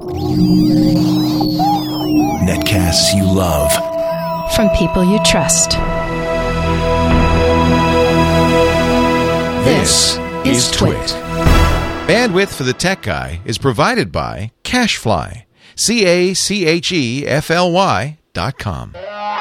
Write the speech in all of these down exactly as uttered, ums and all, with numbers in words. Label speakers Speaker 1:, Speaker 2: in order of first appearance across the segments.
Speaker 1: Netcasts you love.
Speaker 2: From people you trust.
Speaker 3: This is Twit. Bandwidth for the Tech Guy is provided by CacheFly. C A C H E F L Y dot com.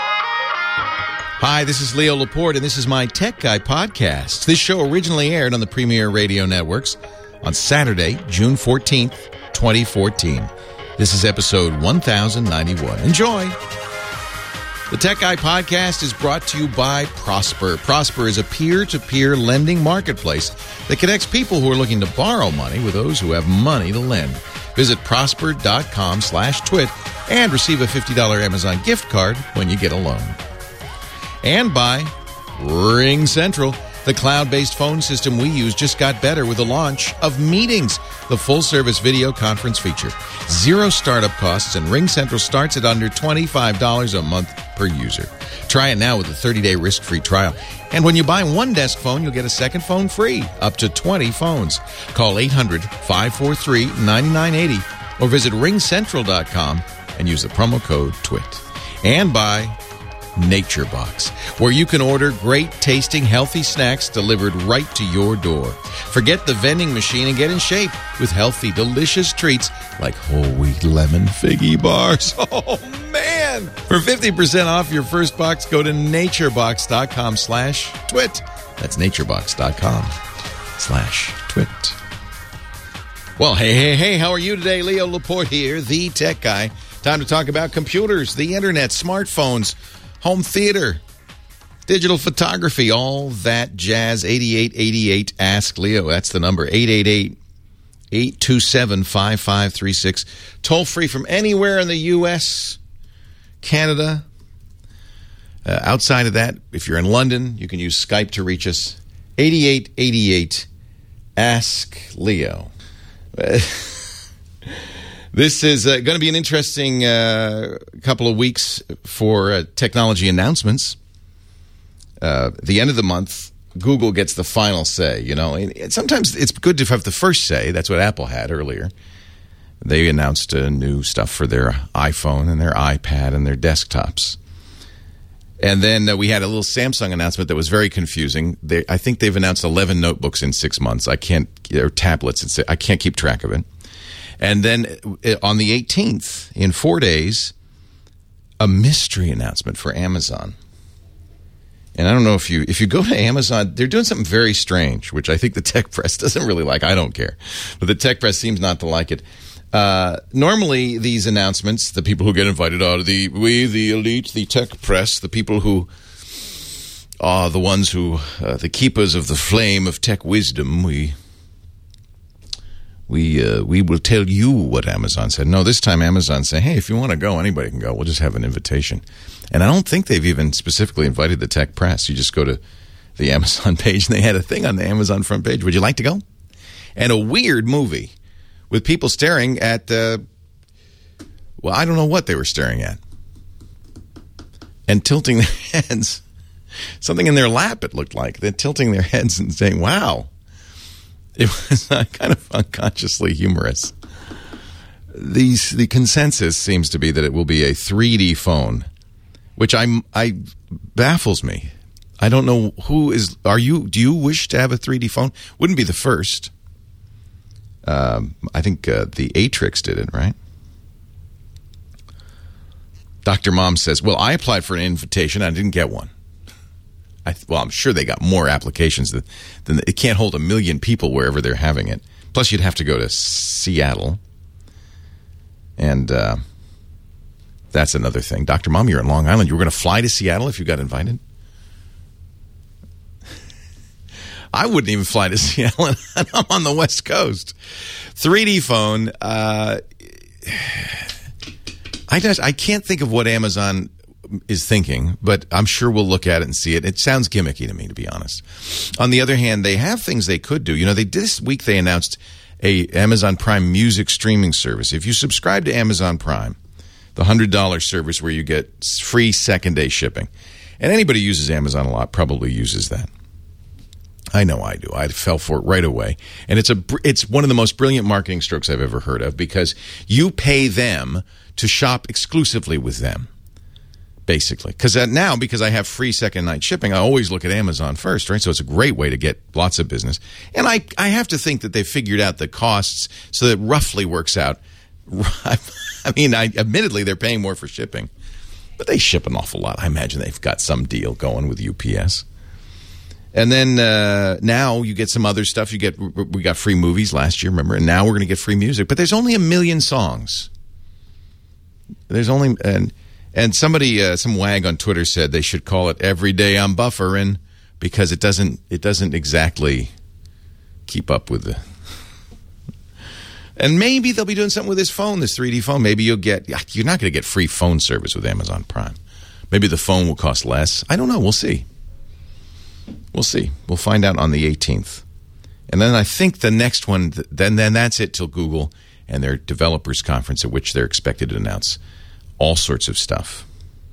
Speaker 3: Hi, this is Leo Laporte, and this is my Tech Guy podcast. This show originally aired on the Premier Radio Networks on Saturday, June fourteenth, twenty fourteen. This is episode one thousand ninety-one. Enjoy! The Tech Guy podcast is brought to you by Prosper. Prosper is a peer-to-peer lending marketplace that connects people who are looking to borrow money with those who have money to lend. Visit prosper.com slash twit and receive a fifty dollars Amazon gift card when you get a loan. And by Ring Central. The cloud-based phone system we use just got better with the launch of Meetings, the full-service video conference feature. Zero startup costs, and Ring Central starts at under twenty-five dollars a month per user. Try it now with a thirty-day risk-free trial. And when you buy one desk phone, you'll get a second phone free, up to twenty phones. Call eight hundred, five four three, nine nine eight zero or visit ring central dot com and use the promo code TWIT. And by NatureBox, where you can order great tasting healthy snacks delivered right to your door. Forget the vending machine and get in shape with healthy, delicious treats like whole wheat lemon figgy bars. Oh man! For fifty percent off your first box, go to naturebox.com slash twit. That's naturebox.com slash twit. Well, hey, hey, hey, how are you today? Leo Laporte here, the Tech Guy. Time to talk about computers, the internet, smartphones, home theater, digital photography, all that jazz. Eighty-eight eighty-eight Ask Leo. That's the number. eight eight eight, eight two seven, five five three six. Toll free from anywhere in the U S, Canada. Uh, outside of that, if you're in London, you can use Skype to reach us. eighty-eight eighty-eight Ask Leo. This is uh, going to be an interesting uh, couple of weeks for uh, technology announcements. Uh, at the end of the month, Google gets the final say. You know, and sometimes it's good to have the first say. That's what Apple had earlier. They announced uh, new stuff for their iPhone and their iPad and their desktops. And then uh, we had a little Samsung announcement that was very confusing. They, I think they've announced eleven notebooks in six months. I can't, or tablets. I can't keep track of it. And then on the eighteenth, in four days, a mystery announcement for Amazon. And I don't know if you if you go to Amazon, they're doing something very strange, which I think the tech press doesn't really like. I don't care. But the tech press seems not to like it. Uh, normally, these announcements, the people who get invited out of the, we, the elite, the tech press, the people who are the ones who, uh, the keepers of the flame of tech wisdom, we... We uh, we will tell you what Amazon said. No, this time Amazon said, hey, if you want to go, anybody can go. We'll just have an invitation. And I don't think they've even specifically invited the tech press. You just go to the Amazon page, and they had a thing on the Amazon front page. Would you like to go? And a weird movie with people staring at, uh, well, I don't know what they were staring at. And tilting their heads. Something in their lap, it looked like. They're tilting their heads and saying, wow. It was uh, kind of unconsciously humorous. These, the consensus seems to be that it will be a three D phone, which I'm, I baffles me. I don't know who is. Are you? Do you wish to have a three D phone? Wouldn't be the first. Um, I think uh, the Atrix did it, right? Doctor Mom says, "Well, I applied for an invitation. I didn't get one." I, well, I'm sure they got more applications than, than it can't hold a million people wherever they're having it. Plus, you'd have to go to Seattle, and uh, that's another thing. Doctor Mom, you're in Long Island. You were going to fly to Seattle if you got invited? I wouldn't even fly to Seattle, and I'm on the West Coast. three D phone. Uh, I just I can't think of what Amazon is thinking, but I'm sure we'll look at it and see it. It sounds gimmicky to me, to be honest. On the other hand, they have things they could do. You know, they this week they announced a Amazon Prime music streaming service. If you subscribe to Amazon Prime, the one hundred dollars service where you get free second-day shipping, and anybody who uses Amazon a lot probably uses that. I know I do. I fell for it right away. And it's a it's one of the most brilliant marketing strokes I've ever heard of, because you pay them to shop exclusively with them, basically. Because now, because I have free second night shipping, I always look at Amazon first, right? So it's a great way to get lots of business. And I, I have to think that they've figured out the costs so that it roughly works out. I mean, I, admittedly, they're paying more for shipping, but they ship an awful lot. I imagine they've got some deal going with U P S. And then uh, now you get some other stuff. You get we got free movies last year, remember? And now we're going to get free music. But there's only a million songs. There's only and and somebody uh, some wag on Twitter said they should call it "Every Day I'm Buffering," because it doesn't it doesn't exactly keep up with the. And maybe they'll be doing something with this phone, this three D phone. Maybe you'll get you're not going to get free phone service with Amazon Prime. Maybe the phone will cost less. I don't know. We'll see. We'll see. We'll find out on the eighteenth. And then I think the next one, then then that's it till Google and their developers conference, at which they're expected to announce all sorts of stuff.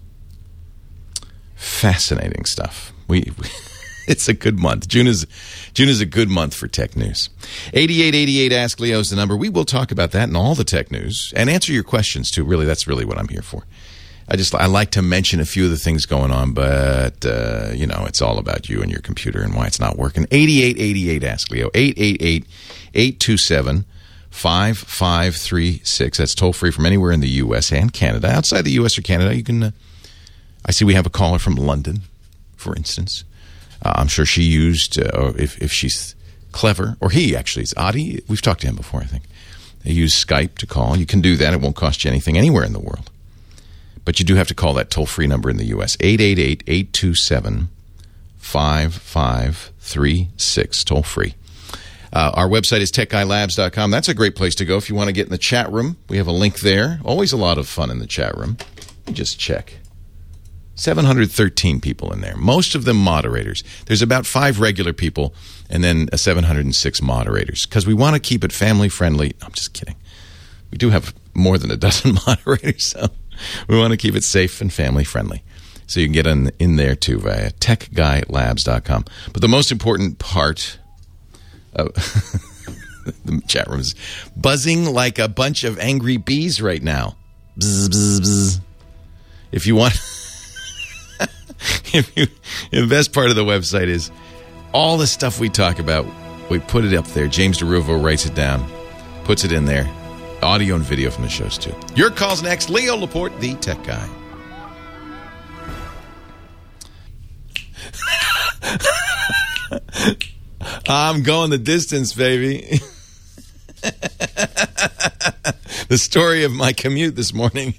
Speaker 3: Fascinating stuff. We, we it's a good month. June is June is a good month for tech news. eighty-eight eighty-eight Ask Leo is the number. We will talk about that and all the tech news and answer your questions too. Really, that's really what I'm here for. I just I like to mention a few of the things going on, but, uh, you know, it's all about you and your computer and why it's not working. eighty-eight eighty-eight Ask Leo. eight eight eight, eight two seven, five five three six. That's toll free from anywhere in the U S and Canada. Outside the U S or Canada, you can. Uh, I see we have a caller from London, for instance. Uh, I'm sure she used, uh, or if, if she's clever, or he actually, it's Adi. We've talked to him before, I think. They use Skype to call. You can do that. It won't cost you anything anywhere in the world. But you do have to call that toll-free number in the U S, eight eight eight, eight two seven, five five three six, toll-free. Uh, our website is tech guy labs dot com. That's a great place to go if you want to get in the chat room. We have a link there. Always a lot of fun in the chat room. Let me just check. seven hundred thirteen people in there, most of them moderators. There's about five regular people and then a seven hundred six moderators, because we want to keep it family-friendly. I'm just kidding. We do have more than a dozen moderators, so we want to keep it safe and family-friendly. So you can get in, in there, too, via tech guy labs dot com. But the most important part of the chat room is buzzing like a bunch of angry bees right now. Bzz, bzz, bzz. If you want... if you, the best part of the website is all the stuff we talk about. We put it up there. James DeRuvo writes it down, puts it in there. Audio and video from the shows, too. Your call's next. Leo Laporte, the tech guy. I'm going the distance, baby. The story of my commute this morning.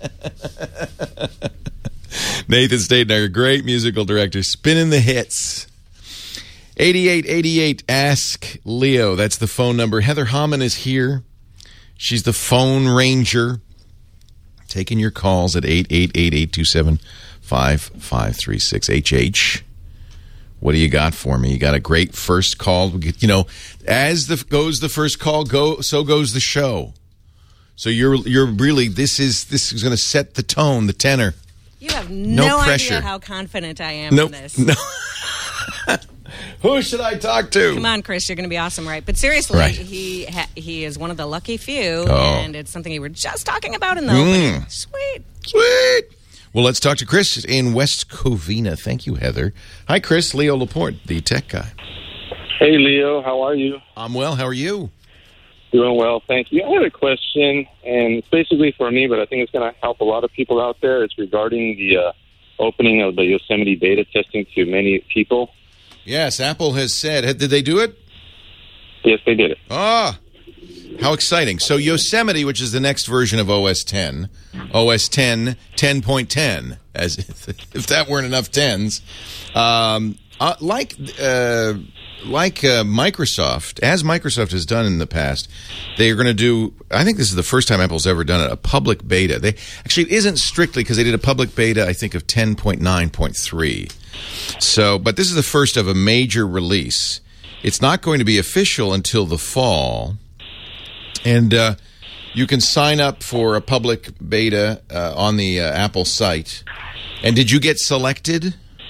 Speaker 3: Nathan Staten, our great musical director, spinning the hits. eighty-eight eighty-eight Ask Leo. That's the phone number. Heather Hamann is here. She's the phone ranger, taking your calls at eight eight eight, eight two seven, five five three six. H H, what do you got for me? You got a great first call. You know, as the goes the first call, go so goes the show. So you're you're really this is this is going to set the tone, the tenor.
Speaker 1: You have no,
Speaker 3: no pressure.
Speaker 1: idea how confident I am
Speaker 3: nope.
Speaker 1: in this.
Speaker 3: No. Who should I talk to?
Speaker 1: Come on, Chris, you're going to be awesome, right? But seriously,
Speaker 3: right.
Speaker 1: he ha- he is one of the lucky few,
Speaker 3: oh.
Speaker 1: and it's something you were just talking about in the mm. opening. Sweet.
Speaker 3: Sweet. Well, let's talk to Chris in West Covina. Thank you, Heather. Hi, Chris. Leo Laporte, the tech guy.
Speaker 4: Hey, Leo. How are you?
Speaker 3: I'm well. How are you?
Speaker 4: Doing well, thank you. I had a question, and it's basically for me, but I think it's going to help a lot of people out there. It's regarding the uh, opening of the Yosemite beta testing to many people.
Speaker 3: Yes, Apple has said. Did they do it?
Speaker 4: Yes, they did it.
Speaker 3: Ah, how exciting. So Yosemite, which is the next version of O S ten, O S ten, ten point ten, as if, if that weren't enough tens, um, uh, like... Uh, Like uh, Microsoft, as Microsoft has done in the past, they are going to do, I think this is the first time Apple's ever done it, a public beta. They Actually, it isn't strictly because they did a public beta, I think, of ten point nine point three. So, but this is the first of a major release. It's not going to be official until the fall. And uh, you can sign up for a public beta uh, on the uh, Apple site. And did you get selected?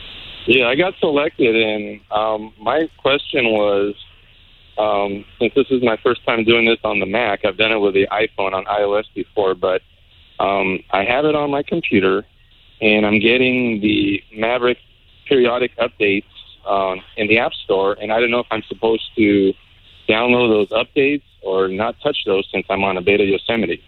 Speaker 4: Yeah, I got selected, and um, my question was, um, since this is my first time doing this on the Mac, I've done it with the iPhone on iOS before, but um, I have it on my computer, and I'm getting the Maverick periodic updates um, in the App Store, and I don't know if I'm supposed to download those updates or not touch those since I'm on a beta Yosemite.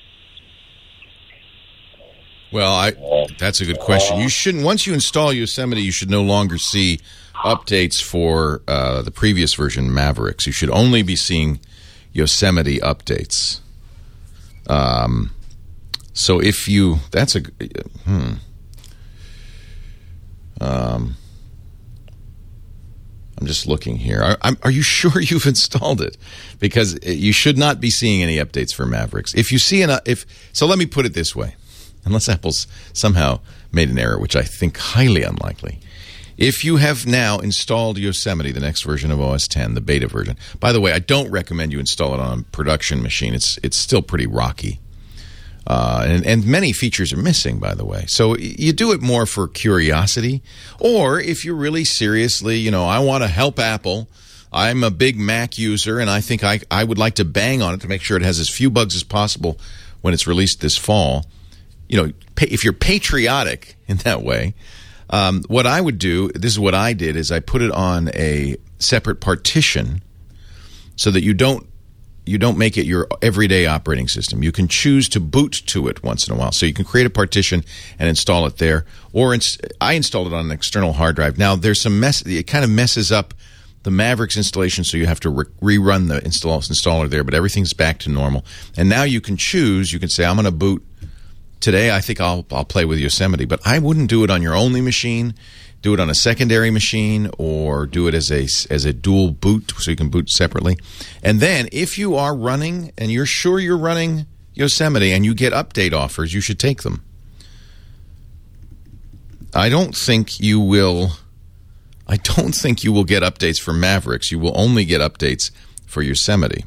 Speaker 3: Well, I that's a good question. You shouldn't. Once you install Yosemite, you should no longer see updates for uh, the previous version, Mavericks. You should only be seeing Yosemite updates. Um, so if you, that's a, hmm. Um, I'm just looking here. Are, are you sure you've installed it? Because you should not be seeing any updates for Mavericks. If you see an, if so, let me put it this way. Unless Apple's somehow made an error, which I think highly unlikely. If you have now installed Yosemite, the next version of O S ten, the beta version. By the way, I don't recommend you install it on a production machine. It's it's still pretty rocky. Uh, and, and many features are missing, by the way. So you do it more for curiosity. Or if you're really seriously, you know, I want to help Apple. I'm a big Mac user, and I think I, I would like to bang on it to make sure it has as few bugs as possible when it's released this fall. You know, if you're patriotic in that way, um, what I would do, this is what I did, is I put it on a separate partition so that you don't you don't make it your everyday operating system. You can choose to boot to it once in a while. So you can create a partition and install it there. Or ins- I installed it on an external hard drive. Now, there's some mess. It kind of messes up the Mavericks installation, so you have to re- rerun the install- installer there, but everything's back to normal. And now you can choose. You can say, I'm going to boot. Today, I think I'll I'll play with Yosemite, but I wouldn't do it on your only machine. Do it on a secondary machine, or do it as a as a dual boot, so you can boot separately. And then, if you are running and you're sure you're running Yosemite and you get update offers, you should take them. I don't think you will. I don't think you will get updates for Mavericks. You will only get updates for Yosemite.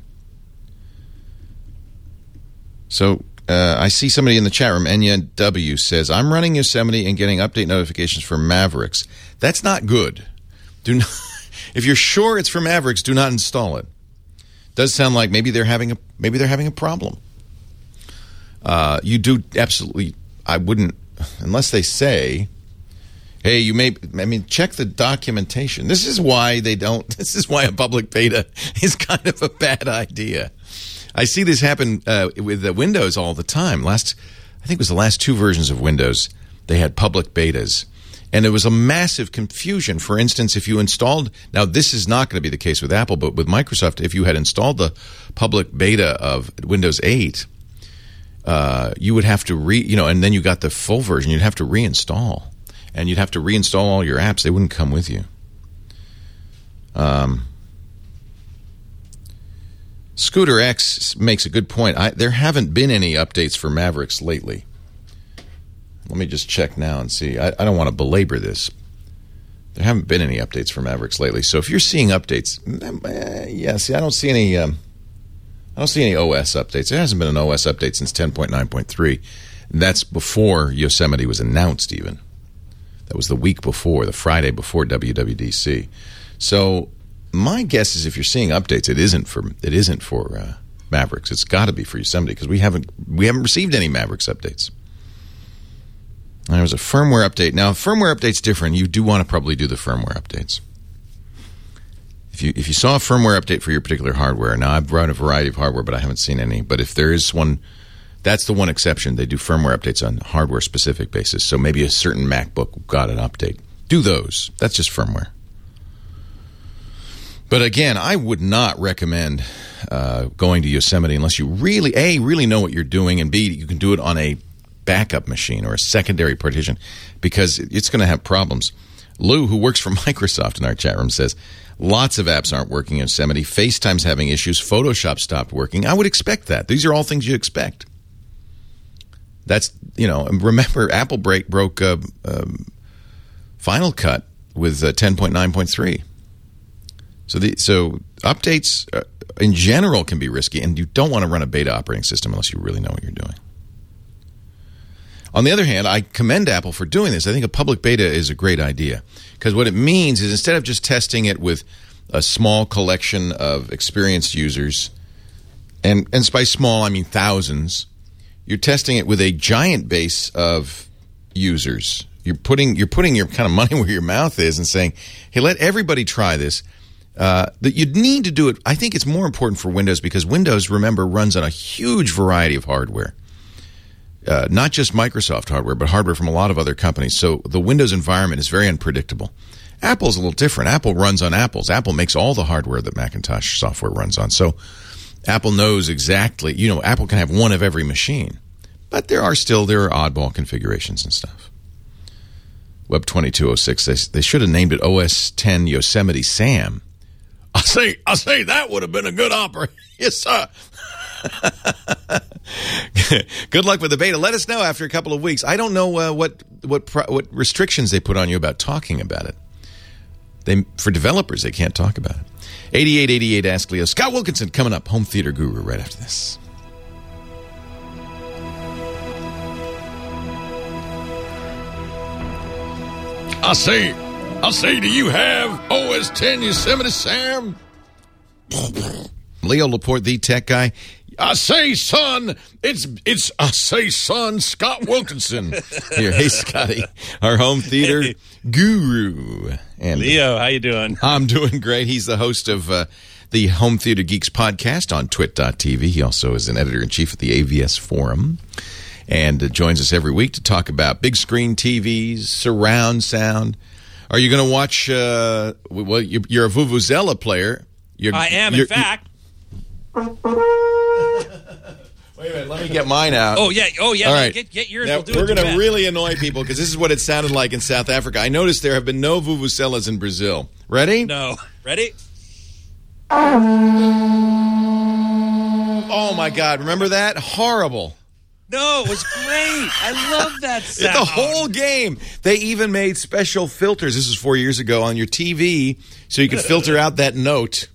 Speaker 3: So. Uh, I see somebody in the chat room, Enya W, says, I'm running Yosemite and getting update notifications for Mavericks. That's not good. Do not, if you're sure it's for Mavericks, do not install it. Does sound like maybe they're having a maybe they're having a problem. Uh, you do absolutely. I wouldn't unless they say, hey, you may. I mean, check the documentation. This is why they don't. This is why a public beta is kind of a bad idea. I see this happen uh, with the Windows all the time. Last, I think it was the last two versions of Windows, they had public betas. And there was a massive confusion. For instance, if you installed, now this is not going to be the case with Apple, but with Microsoft, if you had installed the public beta of Windows eight, uh, you would have to re, you know, and then you got the full version, you'd have to reinstall. And you'd have to reinstall all your apps. They wouldn't come with you. Um... Scooter X makes a good point. I, there haven't been any updates for Mavericks lately. Let me just check now and see. I, I don't want to belabor this. There haven't been any updates for Mavericks lately. So if you're seeing updates, eh, yeah, see, I don't see any. Um, I don't see any O S updates. There hasn't been an O S update since ten point nine point three. That's before Yosemite was announced. Even that was the week before, the Friday before W W D C. So. My guess is if you're seeing updates, it isn't for it isn't for uh, Mavericks. It's got to be for Yosemite because we haven't we haven't received any Mavericks updates. And there was a firmware update. Now, firmware update's different. You do want to probably do the firmware updates. If you if you saw a firmware update for your particular hardware, now I've run a variety of hardware, but I haven't seen any. But if there is one, that's the one exception. They do firmware updates on a hardware-specific basis. So maybe a certain MacBook got an update. Do those. That's just firmware. But again, I would not recommend uh, going to Yosemite unless you really, A, really know what you're doing, and B, you can do it on a backup machine or a secondary partition because it's going to have problems. Lou, who works for Microsoft in our chat room, says, lots of apps aren't working in Yosemite. FaceTime's having issues. Photoshop stopped working. I would expect that. These are all things you expect. That's, you know, remember, Apple break, broke uh, um, Final Cut with uh, ten point nine point three. So the so updates uh, in general can be risky, and you don't want to run a beta operating system unless you really know what you're doing. On the other hand, I commend Apple for doing this. I think a public beta is a great idea because what it means is instead of just testing it with a small collection of experienced users, and, and by small I mean thousands, you're testing it with a giant base of users. You're putting you're putting your kind of money where your mouth is and saying, hey, let everybody try this. Uh, that you'd need to do it. I think it's more important for Windows because Windows, remember, runs on a huge variety of hardware. Uh, not just Microsoft hardware, but hardware from a lot of other companies. So the Windows environment is very unpredictable. Apple's a little different. Apple runs on Apples. Apple makes all the hardware that Macintosh software runs on. So Apple knows exactly, you know, Apple can have one of every machine. But there are still, there are oddball configurations and stuff. Web twenty-two oh six, they, they should have named it O S ten Yosemite Sam. I say, I say that would have been a good operation. Yes, sir. Good luck with the beta. Let us know after a couple of weeks. I don't know uh, what what what restrictions they put on you about talking about it. They for developers, they can't talk about it. eighty-eight eighty-eight Ask Leo. Scott Wilkinson coming up. Home Theater Guru right after this. I say, I say, do you have O S ten Yosemite Sam? Leo Laporte, the tech guy. I say, son, it's, it's, I say, son, Scott Wilkinson. Here, hey, Scotty, our home theater hey. guru. And
Speaker 5: Leo, how you doing?
Speaker 3: I'm doing great. He's the host of uh, the Home Theater Geeks podcast on twit dot t v. He also is an editor-in-chief at the A V S Forum and uh, joins us every week to talk about big screen T Vs, surround sound. Are you going to watch, uh, well, you're, you're a Vuvuzela player. You're,
Speaker 5: I am, in fact.
Speaker 3: Wait a minute, let me get mine out.
Speaker 5: Oh, yeah, oh, yeah.
Speaker 3: All right.
Speaker 5: Get, get yours.
Speaker 3: Now,
Speaker 5: we'll do
Speaker 3: we're
Speaker 5: it
Speaker 3: going to really annoy people because this is what it sounded like in South Africa. I noticed there have been no Vuvuzelas in Brazil. Ready?
Speaker 5: No. Ready?
Speaker 3: Oh, my God. Remember that? Horrible.
Speaker 5: No, it was great. I love that sound.
Speaker 3: The whole game. They even made special filters. This was four years ago on your T V so you could filter out that note.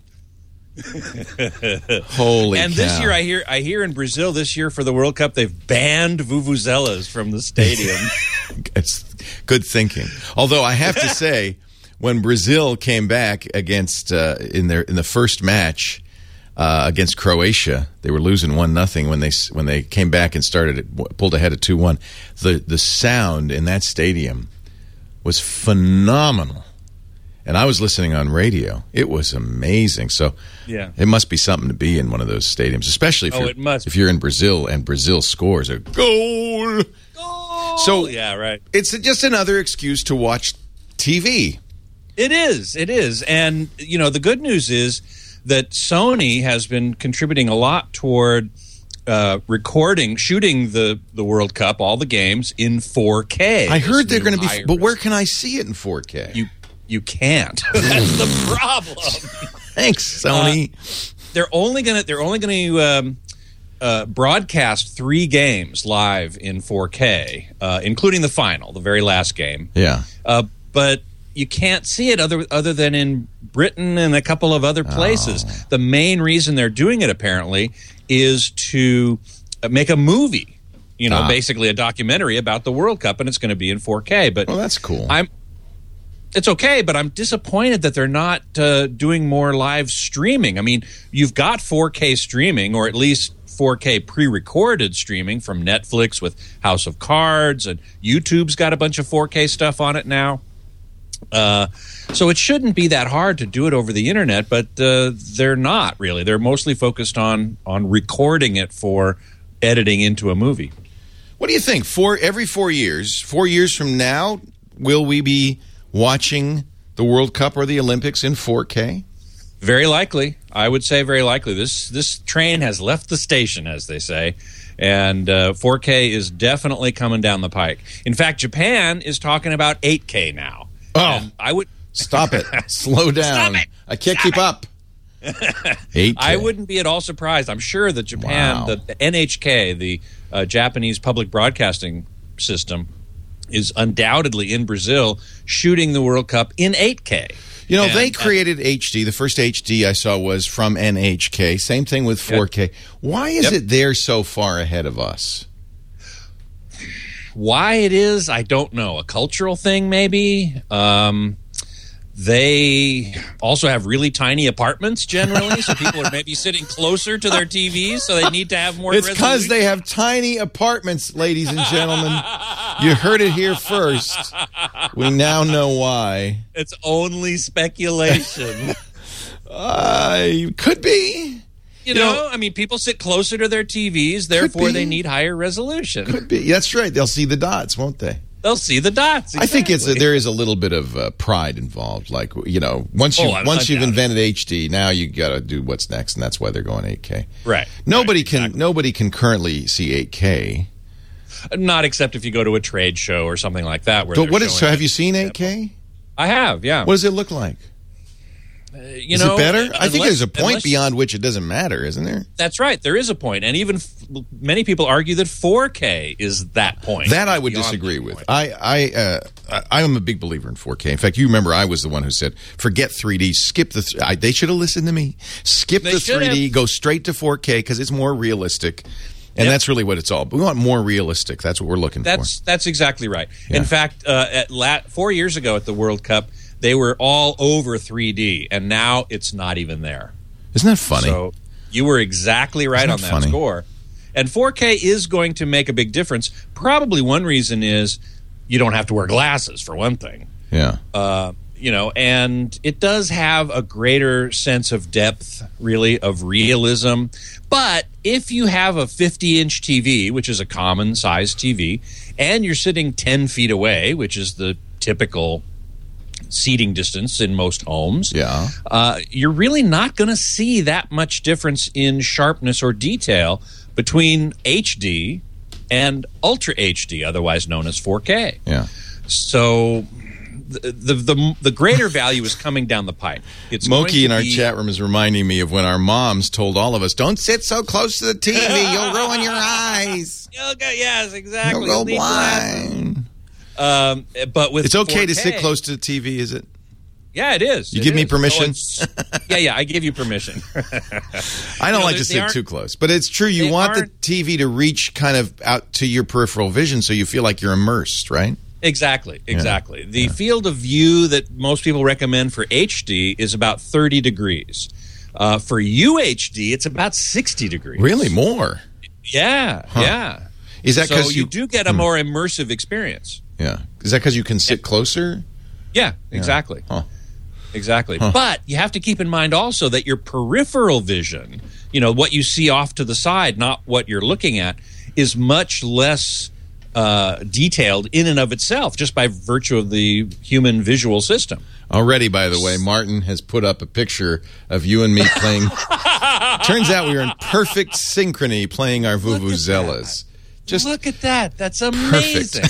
Speaker 3: Holy
Speaker 5: and
Speaker 3: cow.
Speaker 5: This year, I hear I hear in Brazil this year for the World Cup, they've banned vuvuzelas from the stadium.
Speaker 3: It's good thinking. Although I have to say, when Brazil came back against uh, in their in the first match uh, against Croatia, they were losing one nothing. When they when they came back and started it, pulled ahead at two one. The the sound in that stadium was phenomenal. And I was listening on radio. It was amazing. So
Speaker 5: yeah.
Speaker 3: It must be something to be in one of those stadiums, especially if,
Speaker 5: oh,
Speaker 3: you're,
Speaker 5: it must
Speaker 3: if you're in Brazil and Brazil scores a goal.
Speaker 5: Goal!
Speaker 3: So
Speaker 5: yeah, right.
Speaker 3: It's just another excuse to watch T V.
Speaker 5: It is. It is. And, you know, the good news is that Sony has been contributing a lot toward uh, recording, shooting the, the World Cup, all the games, in four K.
Speaker 3: I heard they're going to be, but where can I see it in four K?
Speaker 5: You You can't. That's the problem.
Speaker 3: Thanks, Sony.
Speaker 5: Uh, they're only gonna they're only gonna um, uh, broadcast three games live in four K, uh, including the final, the very last game.
Speaker 3: Yeah.
Speaker 5: Uh, but you can't see it other other than in Britain and a couple of other places. Oh. The main reason they're doing it apparently is to make a movie. You know, ah. basically a documentary about the World Cup, and it's going to be in four K. But
Speaker 3: well, that's cool.
Speaker 5: I'm. It's okay, but I'm disappointed that they're not uh, doing more live streaming. I mean, you've got four K streaming, or at least four K pre-recorded streaming from Netflix with House of Cards, and YouTube's got a bunch of four K stuff on it now. Uh, so it shouldn't be that hard to do it over the internet, but uh, they're not really. They're mostly focused on on recording it for editing into a movie.
Speaker 3: What do you think? For every four years, four years from now, will we be watching the World Cup or the Olympics in four K?
Speaker 5: Very likely. I would say very likely. This this train has left the station, as they say, and uh, four K is definitely coming down the pike. In fact, Japan is talking about eight K now.
Speaker 3: Oh,
Speaker 5: and I would
Speaker 3: stop it. Slow down.
Speaker 5: Stop it.
Speaker 3: I can't
Speaker 5: Stop
Speaker 3: keep
Speaker 5: it.
Speaker 3: up. eight K.
Speaker 5: I wouldn't be at all surprised. I'm sure that Japan,
Speaker 3: Wow.
Speaker 5: the, the N H K, the uh, Japanese public broadcasting system, is undoubtedly in Brazil shooting the World Cup in eight K.
Speaker 3: You know,
Speaker 5: and,
Speaker 3: they created H D. The first H D I saw was from N H K. Same thing with four K.
Speaker 5: Yep.
Speaker 3: Why is
Speaker 5: Yep.
Speaker 3: it they're so far ahead of us?
Speaker 5: why it is, I don't know. A cultural thing, maybe. Um, they also have really tiny apartments generally, so people are maybe sitting closer to their T Vs, so they need to have more
Speaker 3: It's
Speaker 5: resolution.
Speaker 3: because they have tiny apartments, ladies and gentlemen. You heard it here first. We now know why.
Speaker 5: It's only speculation.
Speaker 3: Uh, could be.
Speaker 5: You,
Speaker 3: You
Speaker 5: know,
Speaker 3: know-
Speaker 5: I mean, people sit closer to their T Vs, therefore
Speaker 3: be.
Speaker 5: they need higher resolution.
Speaker 3: Could be. That's right. They'll see the dots, won't they?
Speaker 5: They'll see the dots.
Speaker 3: I think it's a,
Speaker 5: exactly.
Speaker 3: there is a little bit of uh, pride involved. Like, you know, once you
Speaker 5: Oh, I-
Speaker 3: once
Speaker 5: I
Speaker 3: you've
Speaker 5: doubt it.
Speaker 3: invented H D, now you got to do what's next, and that's why they're going eight K.
Speaker 5: Right.
Speaker 3: Nobody
Speaker 5: right,
Speaker 3: can
Speaker 5: exactly.
Speaker 3: nobody can currently see eight K.
Speaker 5: Not except if you go to a trade show or something like that. Where
Speaker 3: So
Speaker 5: they're
Speaker 3: what is? So
Speaker 5: showing
Speaker 3: have
Speaker 5: it.
Speaker 3: you seen eight K?
Speaker 5: I have, yeah.
Speaker 3: What does it look like?
Speaker 5: you
Speaker 3: is
Speaker 5: know,
Speaker 3: it better? I think
Speaker 5: unless-
Speaker 3: there's a point
Speaker 5: unless-
Speaker 3: beyond which it doesn't matter, isn't there?
Speaker 5: That's right. There is a point, and even f- many people argue that four K is that point.
Speaker 3: That I would
Speaker 5: beyond
Speaker 3: disagree
Speaker 5: that
Speaker 3: with.
Speaker 5: point.
Speaker 3: I I uh, I I am a big believer in four K. In fact, you remember I was the one who said, "Forget three D, skip the." Th- I, they should have listened to me. Skip
Speaker 5: They
Speaker 3: the
Speaker 5: should
Speaker 3: three D,
Speaker 5: have.
Speaker 3: go straight to four K because it's more realistic, and
Speaker 5: Yep.
Speaker 3: that's really what it's all. We want more realistic. That's what we're looking
Speaker 5: That's
Speaker 3: for.
Speaker 5: that's exactly right.
Speaker 3: Yeah.
Speaker 5: In fact, uh, at la- four years ago at the World Cup, they were all over three D, and now it's not even there.
Speaker 3: Isn't that funny?
Speaker 5: So you were exactly right
Speaker 3: Isn't
Speaker 5: on
Speaker 3: that
Speaker 5: that
Speaker 3: funny?
Speaker 5: score. And four K is going to make a big difference. Probably one reason is you don't have to wear glasses, for one thing.
Speaker 3: yeah.
Speaker 5: Uh, you know, and it does have a greater sense of depth, really, of realism. But if you have a fifty-inch T V, which is a common size T V, and you're sitting ten feet away, which is the typical seating distance in most homes,
Speaker 3: Yeah.
Speaker 5: uh, you're really not going to see that much difference in sharpness or detail between H D and Ultra H D, otherwise known as four K.
Speaker 3: Yeah.
Speaker 5: So the the the, the greater value is coming down the pipe. It's going
Speaker 3: Moki
Speaker 5: to
Speaker 3: in our
Speaker 5: be-
Speaker 3: chat room is reminding me of when our moms told all of us, "Don't sit so close to the T V; you'll ruin your eyes.
Speaker 5: You'll go- yes, exactly.
Speaker 3: You'll go
Speaker 5: You'll need glasses.
Speaker 3: blind."
Speaker 5: Um, but with
Speaker 3: It's okay to
Speaker 5: four
Speaker 3: sit
Speaker 5: K
Speaker 3: close to the T V, is it?
Speaker 5: Yeah, it is.
Speaker 3: You
Speaker 5: It
Speaker 3: give me
Speaker 5: is.
Speaker 3: permission?
Speaker 5: So it's- yeah, yeah, I give you permission.
Speaker 3: I don't
Speaker 5: know,
Speaker 3: like
Speaker 5: they-
Speaker 3: to
Speaker 5: they
Speaker 3: sit
Speaker 5: aren't-
Speaker 3: too close, but it's true. You
Speaker 5: they
Speaker 3: want the
Speaker 5: aren't-
Speaker 3: T V to reach kind of out to your peripheral vision, so you feel like you're immersed, right?
Speaker 5: Exactly, exactly. The field of view that most people recommend for H D is about thirty degrees. Uh, for U H D, it's about sixty degrees.
Speaker 3: Really, more.
Speaker 5: Yeah, yeah.
Speaker 3: Is that
Speaker 5: So
Speaker 3: because
Speaker 5: you,
Speaker 3: you?
Speaker 5: do get a more immersive experience.
Speaker 3: Yeah. Is that because you can sit closer?
Speaker 5: Yeah, exactly.
Speaker 3: Huh.
Speaker 5: Exactly. But you have to keep in mind also that your peripheral vision, you know, what you see off to the side, not what you're looking at, is much less uh, detailed in and of itself, just by virtue of the human visual system.
Speaker 3: Already, by the way, Martin has put up a picture of you and me playing. Turns out we were in perfect synchrony playing our vuvuzelas. Just
Speaker 5: Look at that. That's amazing.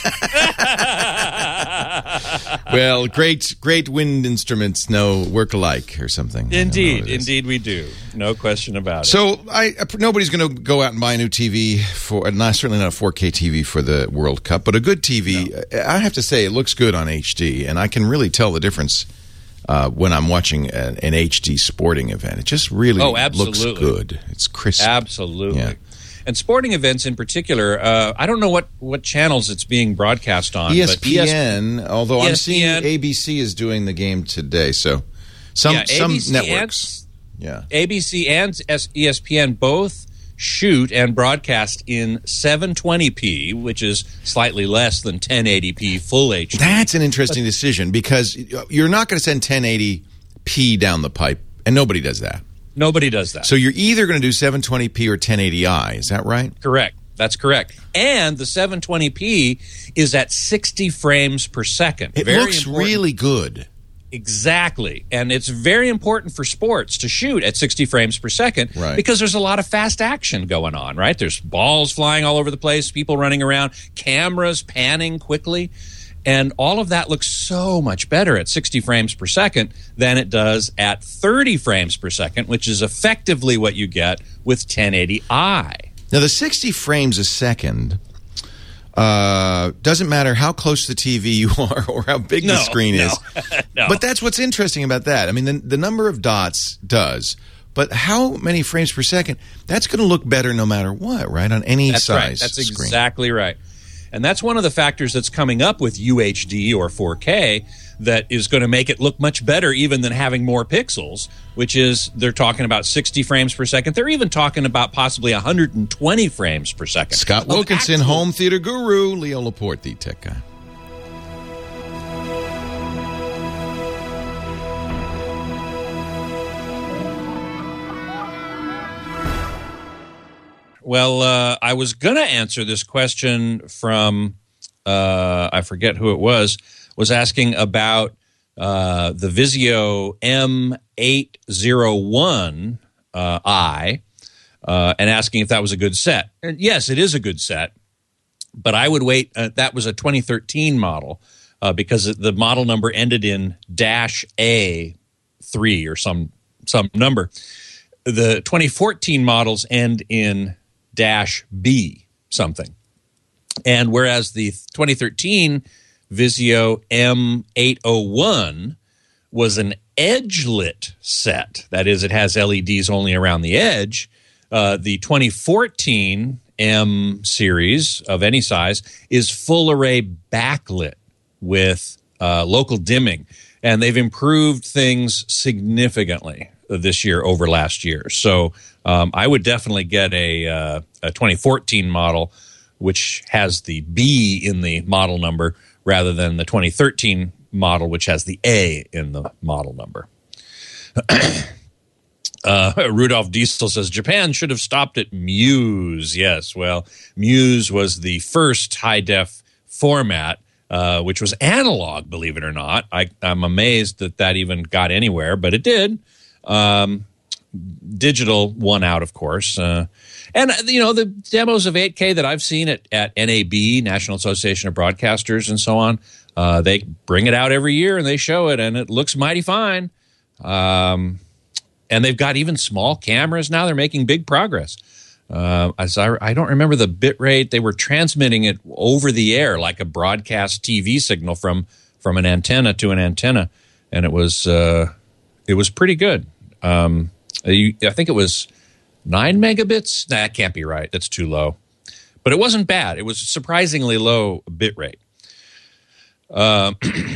Speaker 3: well, great, great wind instruments know work alike or something. I don't know
Speaker 5: Indeed.
Speaker 3: what it is.
Speaker 5: Indeed, we do. No question about it.
Speaker 3: So, I nobody's going to go out and buy a new T V for, not certainly not a four K T V for the World Cup, but a good T V. I have to say, it looks good on H D, and I can really tell the difference uh, when I'm watching an, an H D sporting event. It just really
Speaker 5: Oh,
Speaker 3: looks
Speaker 5: absolutely.
Speaker 3: good. It's crisp.
Speaker 5: Absolutely.
Speaker 3: Yeah.
Speaker 5: And sporting events in particular, uh, I don't know what, what channels it's being broadcast on.
Speaker 3: E S
Speaker 5: but
Speaker 3: P N, although I'm
Speaker 5: E S P N
Speaker 3: seeing A B C is doing the game today, so some
Speaker 5: Yeah,
Speaker 3: some
Speaker 5: A B C
Speaker 3: networks. Yeah.
Speaker 5: A B C and E S P N both shoot and broadcast in seven twenty p, which is slightly less than ten eighty p full H D.
Speaker 3: That's an interesting decision because you're not going to send ten eighty p down the pipe, and nobody does that.
Speaker 5: Nobody does that.
Speaker 3: So you're either going to do seven twenty p or ten eighty i. Is that right?
Speaker 5: Correct. That's correct. And the seven twenty p is at sixty frames per second.
Speaker 3: It
Speaker 5: Very
Speaker 3: looks
Speaker 5: important.
Speaker 3: really good.
Speaker 5: Exactly. And it's very important for sports to shoot at sixty frames per second
Speaker 3: Right.
Speaker 5: because there's a lot of fast action going on, right? There's balls flying all over the place, people running around, cameras panning quickly. And all of that looks so much better at sixty frames per second than it does at thirty frames per second, which is effectively what you get with ten eighty i.
Speaker 3: Now, the sixty frames a second uh, doesn't matter how close to the T V you are or how big the
Speaker 5: No,
Speaker 3: screen
Speaker 5: no,
Speaker 3: is.
Speaker 5: no.
Speaker 3: But that's what's interesting about that. I mean, the, the number of dots does, but how many frames per second, that's going to look better no matter what, right? On any
Speaker 5: That's
Speaker 3: size
Speaker 5: right. That's
Speaker 3: screen.
Speaker 5: exactly right. And that's one of the factors that's coming up with U H D or four K that is going to make it look much better even than having more pixels, which is they're talking about sixty frames per second. They're even talking about possibly one hundred twenty frames per second.
Speaker 3: Scott Wilkinson,
Speaker 5: actual-
Speaker 3: home theater guru, Leo Laporte, the tech guy.
Speaker 5: Well, uh, I was going to answer this question from, uh, I forget who it was, was asking about uh, the Vizio M eight oh one uh, i uh, and asking if that was a good set. And yes, it is a good set, but I would wait. Uh, that was a twenty thirteen model uh, because the model number ended in dash A three or some some number. The twenty fourteen models end in dash B something. And whereas the twenty thirteen Vizio M eight oh one was an edge-lit set, that is, it has L E Ds only around the edge, uh, the twenty fourteen M series of any size is full-array backlit with uh, local dimming. And they've improved things significantly this year over last year. So um, I would definitely get a, uh, a twenty fourteen model, which has the B in the model number, rather than the twenty thirteen model, which has the A in the model number. uh, Rudolph Diesel says, Japan should have stopped at Muse. Yes, well, Muse was the first high-def format, uh, which was analog, believe it or not. I, I'm amazed that that even got anywhere, but it did. Um, digital won out, of course. Uh, and, you know, the demos of eight K that I've seen at, at N A B, National Association of Broadcasters, and so on, uh, they bring it out every year and they show it, and it looks mighty fine. Um, and they've got even small cameras now. They're making big progress. Uh, as I, I don't remember the bit rate. They were transmitting it over the air like a broadcast T V signal from, from an antenna to an antenna, and it was uh, it was pretty good. Um, you, I think it was nine megabits. Nah, that can't be right. That's too low. But it wasn't bad. It was surprisingly low bit rate. Uh,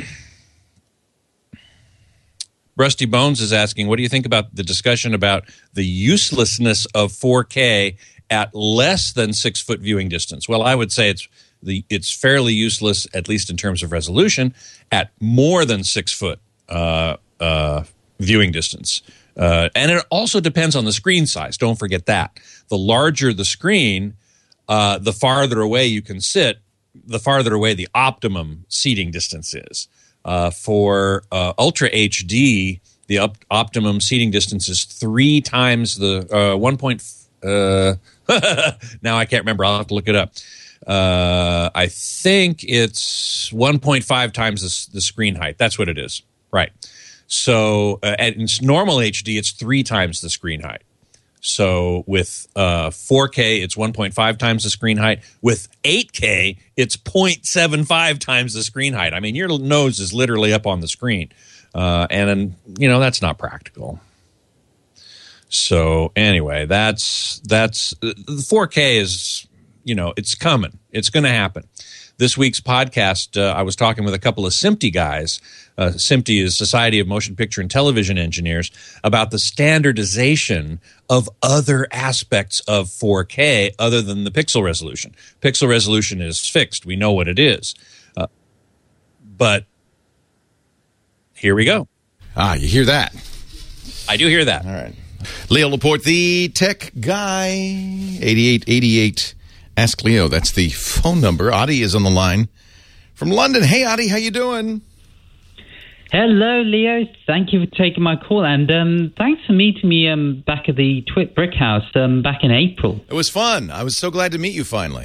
Speaker 5: Rusty Bones is asking, what do you think about the discussion about the uselessness of four K at less than six-foot viewing distance? Well, I would say it's the it's fairly useless, at least in terms of resolution, at more than six-foot uh, uh, viewing distance. Uh, and it also depends on the screen size. Don't forget that. The larger the screen, uh, the farther away you can sit, the farther away the optimum seating distance is. Uh, for uh, Ultra H D, the op- optimum seating distance is three times the uh, one point. Uh, now I can't remember. I'll have to look it up. Uh, I think it's one point five times the, the screen height. That's what it is. Right. So uh, at normal H D, it's three times the screen height. So with uh, four K, it's one point five times the screen height. With eight K, it's zero point seven five times the screen height. I mean, your nose is literally up on the screen. Uh, and, you know, that's not practical. So anyway, that's that's the four K is, you know, it's coming. It's going to happen. This week's podcast, uh, I was talking with a couple of SMPTE guys. Uh, SMPTE is Society of Motion Picture and Television Engineers, about the standardization of other aspects of four K other than the pixel resolution. Pixel resolution is fixed. We know what it is. Uh, but here we go.
Speaker 3: Ah, you hear that?
Speaker 5: I do hear that.
Speaker 3: All right. Leo Laporte, the tech guy, eighty-eight eighty-eight. Ask Leo. That's the phone number. Adi is on the line from London. Hey, Adi, how you doing?
Speaker 6: Hello, Leo. Thank you for taking my call, and um, thanks for meeting me um, back at the Twit Brick House um, back in April.
Speaker 3: It was fun. I was so glad to meet you finally.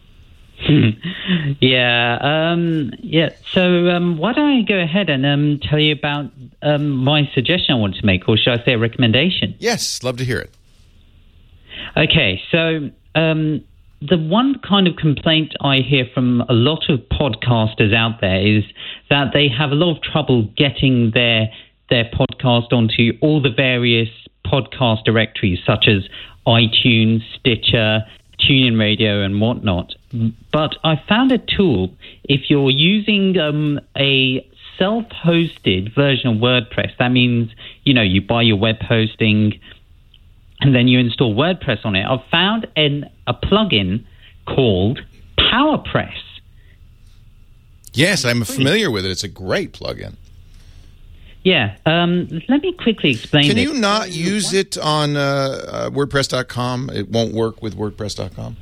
Speaker 6: yeah, um, yeah. So um, why don't I go ahead and um, tell you about um, my suggestion I wanted to make, or should I say a recommendation?
Speaker 3: Yes, love to hear it.
Speaker 6: Okay, so um, the one kind of complaint I hear from a lot of podcasters out there is that they have a lot of trouble getting their their podcast onto all the various podcast directories, such as iTunes, Stitcher, TuneIn Radio and whatnot. But I found a tool, if you're using um, a self-hosted version of WordPress, that means, you know, you buy your web hosting and then you install WordPress on it. I've found an, a plugin called PowerPress.
Speaker 3: Yes, I'm familiar with it. It's a great plugin.
Speaker 6: Yeah. Um, let me quickly explain
Speaker 3: Can
Speaker 6: it.
Speaker 3: you not use it on uh, uh, WordPress dot com? It won't work with WordPress dot com?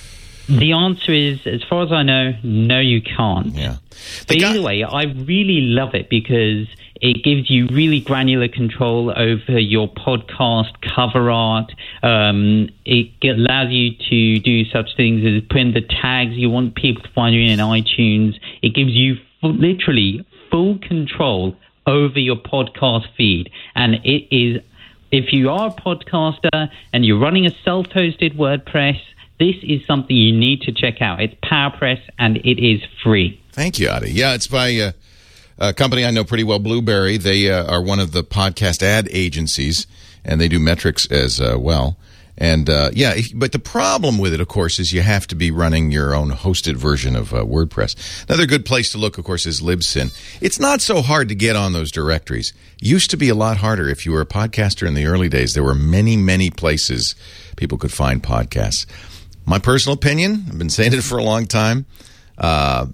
Speaker 6: The answer is, as far as I know, no, you can't.
Speaker 3: Yeah.
Speaker 6: But
Speaker 3: guy-
Speaker 6: either way, I really love it because it gives you really granular control over your podcast cover art. Um, it allows you to do such things as put in the tags you want people to find you in iTunes. It gives you full, literally full control over your podcast feed. And it is, if you are a podcaster and you're running a self-hosted WordPress, this is something you need to check out. It's PowerPress, and it is free.
Speaker 3: Thank you, Adi. Yeah, it's by uh, a company I know pretty well, Blueberry. They uh, are one of the podcast ad agencies, and they do metrics as uh, well. And, uh, yeah, if, but the problem with it, of course, is you have to be running your own hosted version of uh, WordPress. Another good place to look, of course, is Libsyn. It's not so hard to get on those directories. Used to be a lot harder. If you were a podcaster in the early days, there were many, many places people could find podcasts. My personal opinion, I've been saying it for a long time, uh,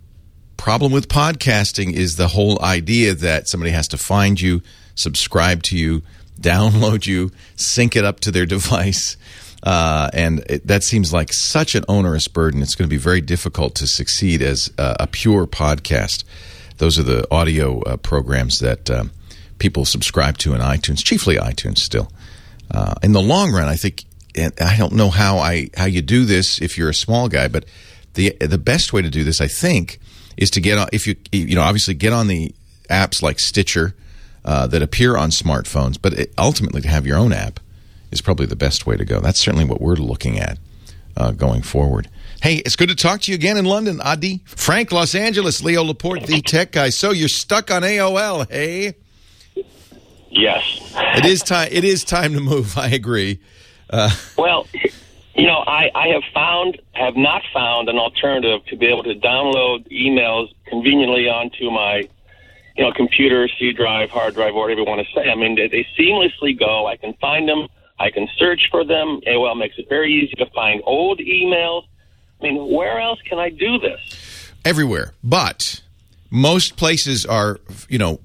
Speaker 3: problem with podcasting is the whole idea that somebody has to find you, subscribe to you, download you, sync it up to their device. Uh, and it, that seems like such an onerous burden. It's going to be very difficult to succeed as uh, a pure podcast. Those are the audio uh, programs that um, people subscribe to in iTunes, chiefly iTunes still. Uh, in the long run, I think, and I don't know how I how you do this if you're a small guy, but the the best way to do this, I think, is to get on, if you you know obviously get on the apps like Stitcher uh, that appear on smartphones, but it, ultimately to have your own app is probably the best way to go. That's certainly what we're looking at uh, going forward. Hey, it's good to talk to you again in London, Adi. Frank, Los Angeles, Leo Laporte, the tech guy. So you're stuck on A O L, hey?
Speaker 7: Yes.
Speaker 3: It is time. It is time to move. I agree. Uh,
Speaker 7: well, you know, I, I have found, have not found an alternative to be able to download emails conveniently onto my, you know, computer, C drive, hard drive, whatever you want to say. I mean, they, they seamlessly go. I can find them. I can search for them. A O L makes it very easy to find old emails. I mean, where else can I do this?
Speaker 3: Everywhere. But most places are, you know,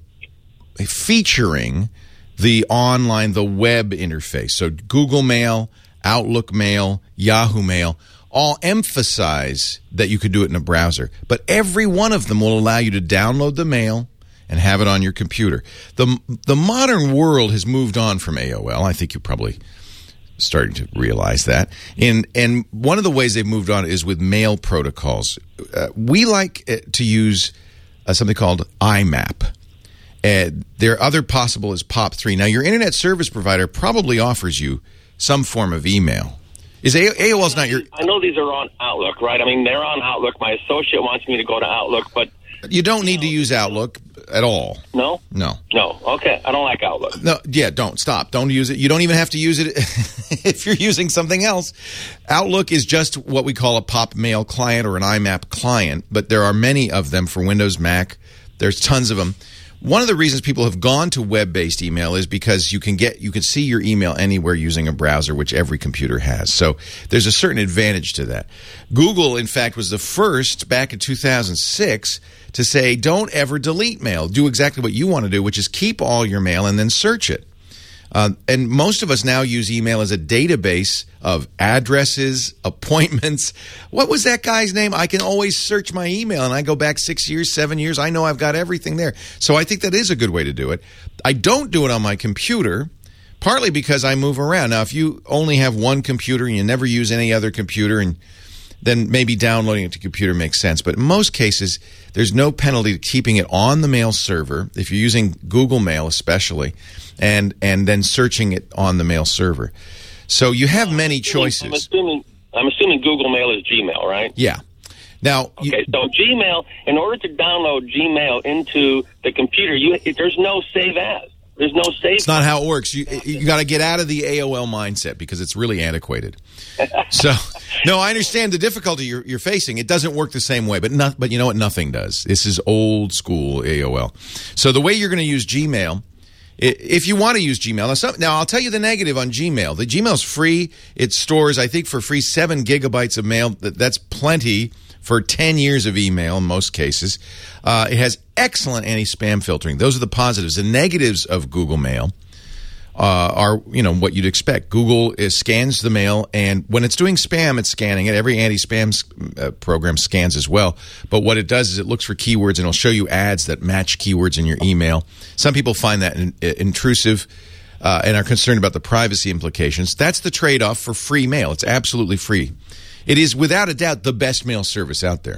Speaker 3: featuring the online, the web interface. So Google Mail, Outlook Mail, Yahoo Mail all emphasize that you could do it in a browser. But every one of them will allow you to download the mail and have it on your computer. The the modern world has moved on from A O L. I think you're probably starting to realize that. And, and one of the ways they've moved on is with mail protocols. Uh, we like to use uh, something called I MAP. Uh, there are other possible as P O P three. Now, your internet service provider probably offers you some form of email. Is A- AOL is not your...
Speaker 7: I know these are on Outlook, right? I mean, they're on Outlook. My associate wants me to go to Outlook, but...
Speaker 3: You don't need to use Outlook at all.
Speaker 7: No?
Speaker 3: No.
Speaker 7: No. Okay. I don't like Outlook.
Speaker 3: No. Yeah, don't. Stop. Don't use it. You don't even have to use it if you're using something else. Outlook is just what we call a P O P mail client or an I MAP client, but there are many of them for Windows, Mac. There's tons of them. One of the reasons people have gone to web-based email is because you can get you can see your email anywhere using a browser, which every computer has. So there's a certain advantage to that. Google, in fact, was the first back in two thousand six to say, don't ever delete mail. Do exactly what you want to do, which is keep all your mail and then search it. Uh, and most of us now use email as a database of addresses, appointments. What was that guy's name? I can always search my email, and I go back six years, seven years. I know I've got everything there. So I think that is a good way to do it. I don't do it on my computer, partly because I move around. Now, if you only have one computer and you never use any other computer, and then maybe downloading it to computer makes sense. But in most cases, there's no penalty to keeping it on the mail server, if you're using Google Mail especially, and and then searching it on the mail server. So you have many choices.
Speaker 7: I'm assuming, I'm assuming Google Mail is Gmail, right?
Speaker 3: Yeah. Now,
Speaker 7: okay,
Speaker 3: you,
Speaker 7: so Gmail, in order to download Gmail into the computer, you there's no save as. There's no save.
Speaker 3: It's not how it works. You you got to get out of the A O L mindset because it's really antiquated. So, no, I understand the difficulty you're, you're facing. It doesn't work the same way, but not, but you know what? Nothing does. This is old school A O L. So the way you're going to use Gmail, if you want to use Gmail, now, some, now I'll tell you the negative on Gmail. The Gmail's free. It stores, I think, for free seven gigabytes of mail. That's plenty for ten years of email in most cases. Uh, it has excellent anti-spam filtering. Those are the positives. The negatives of Google Mail uh, are, you know, what you'd expect. Google is, scans the mail, and when it's doing spam, it's scanning it. Every anti-spam uh, program scans as well. But what it does is it looks for keywords, and it'll show you ads that match keywords in your email. Some people find that in, in, intrusive uh, and are concerned about the privacy implications. That's the trade-off for free mail. It's absolutely free. It is without a doubt the best mail service out there.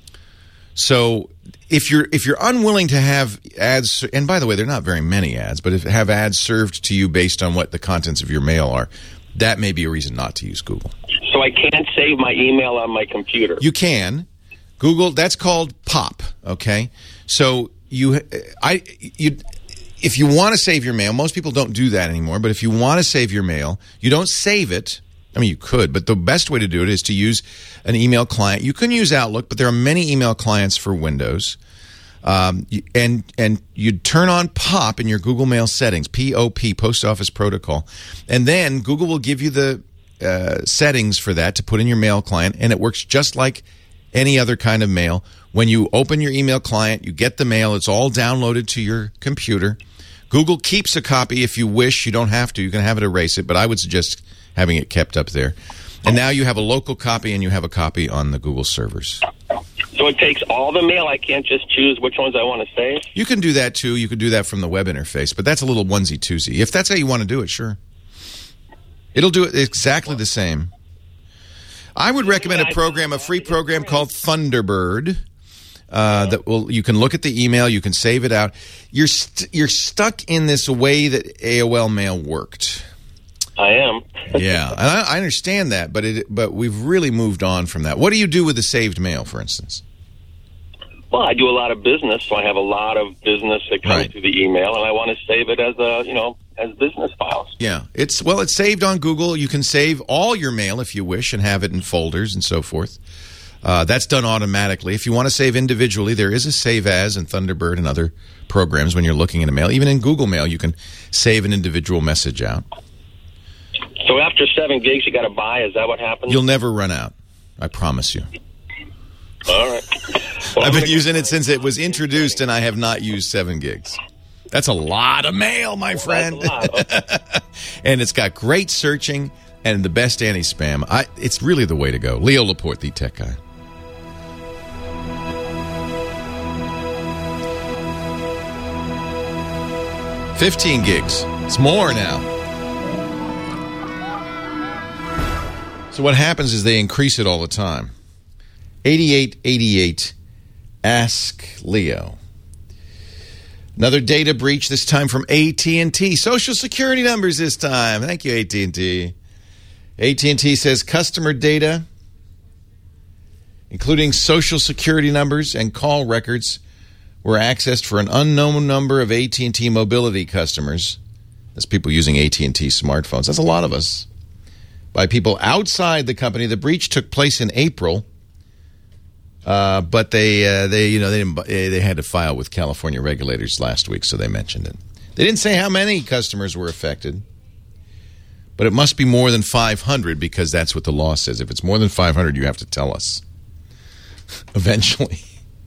Speaker 3: So if you're if you're unwilling to have ads, and by the way, there are not very many ads, but if have ads served to you based on what the contents of your mail are, that may be a reason not to use Google.
Speaker 7: So I can't save my email on my computer.
Speaker 3: You can. Google, that's called POP, okay? So you I you if you want to save your mail, most people don't do that anymore, but if you want to save your mail, you don't save it. I mean, you could, but the best way to do it is to use an email client. You can use Outlook, but there are many email clients for Windows. Um, and and you'd turn on POP in your Google Mail settings, P O P, Post Office Protocol. And then Google will give you the uh, settings for that to put in your mail client, and it works just like any other kind of mail. When you open your email client, you get the mail. It's all downloaded to your computer. Google keeps a copy if you wish. You don't have to. You can have it erase it, but I would suggest having it kept up there. And now you have a local copy and you have a copy on the Google servers.
Speaker 7: So it takes all the mail. I can't just choose which ones I want to save?
Speaker 3: You can do that too. You could do that from the web interface, but that's a little onesie-twosie. If that's how you want to do it, sure. It'll do it exactly the same. I would recommend a program, a free program called Thunderbird. Uh, that will you can look at the email, you can save it out. You're st- you're stuck in this way that A O L Mail worked.
Speaker 7: I am.
Speaker 3: Yeah, and I, I understand that, but it, but we've really moved on from that. What do you do with the saved mail, for instance?
Speaker 7: Well, I do a lot of business, so I have a lot of business that comes
Speaker 3: Right.
Speaker 7: through the email, and I want to save it as a you know as business files.
Speaker 3: Yeah, it's well, it's saved on Google. You can save all your mail if you wish and have it in folders and so forth. Uh, that's done automatically. If you want to save individually, there is a Save As in Thunderbird and other programs when you're looking at a mail. Even in Google Mail, you can save an individual message out.
Speaker 7: So after seven gigs, you got to buy. Is that what happens?
Speaker 3: You'll never run out. I promise you.
Speaker 7: All right. Well,
Speaker 3: I've
Speaker 7: I'm
Speaker 3: been
Speaker 7: gonna-
Speaker 3: using it since it was introduced, and I have not used seven gigs. That's a lot of mail, my friend.
Speaker 7: That's a lot. Okay.
Speaker 3: And it's got great searching and the best anti-spam. I, it's really the way to go. Leo Laporte, the tech guy. Fifteen gigs. It's more now. So what happens is they increase it all the time. eighty-eight eighty-eight, Ask Leo. Another data breach, this time from A T and T. Social Security numbers this time. Thank you, A T and T. A T and T says customer data, including Social Security numbers and call records, were accessed for an unknown number of A T and T mobility customers. That's people using A T and T smartphones. That's a lot of us. By people outside the company. The breach took place in April. Uh, but they, uh, they, you know, they didn't. They had to file with California regulators last week, so they mentioned it. They didn't say how many customers were affected, but it must be more than five hundred because that's what the law says. If it's more than five hundred, you have to tell us. Eventually,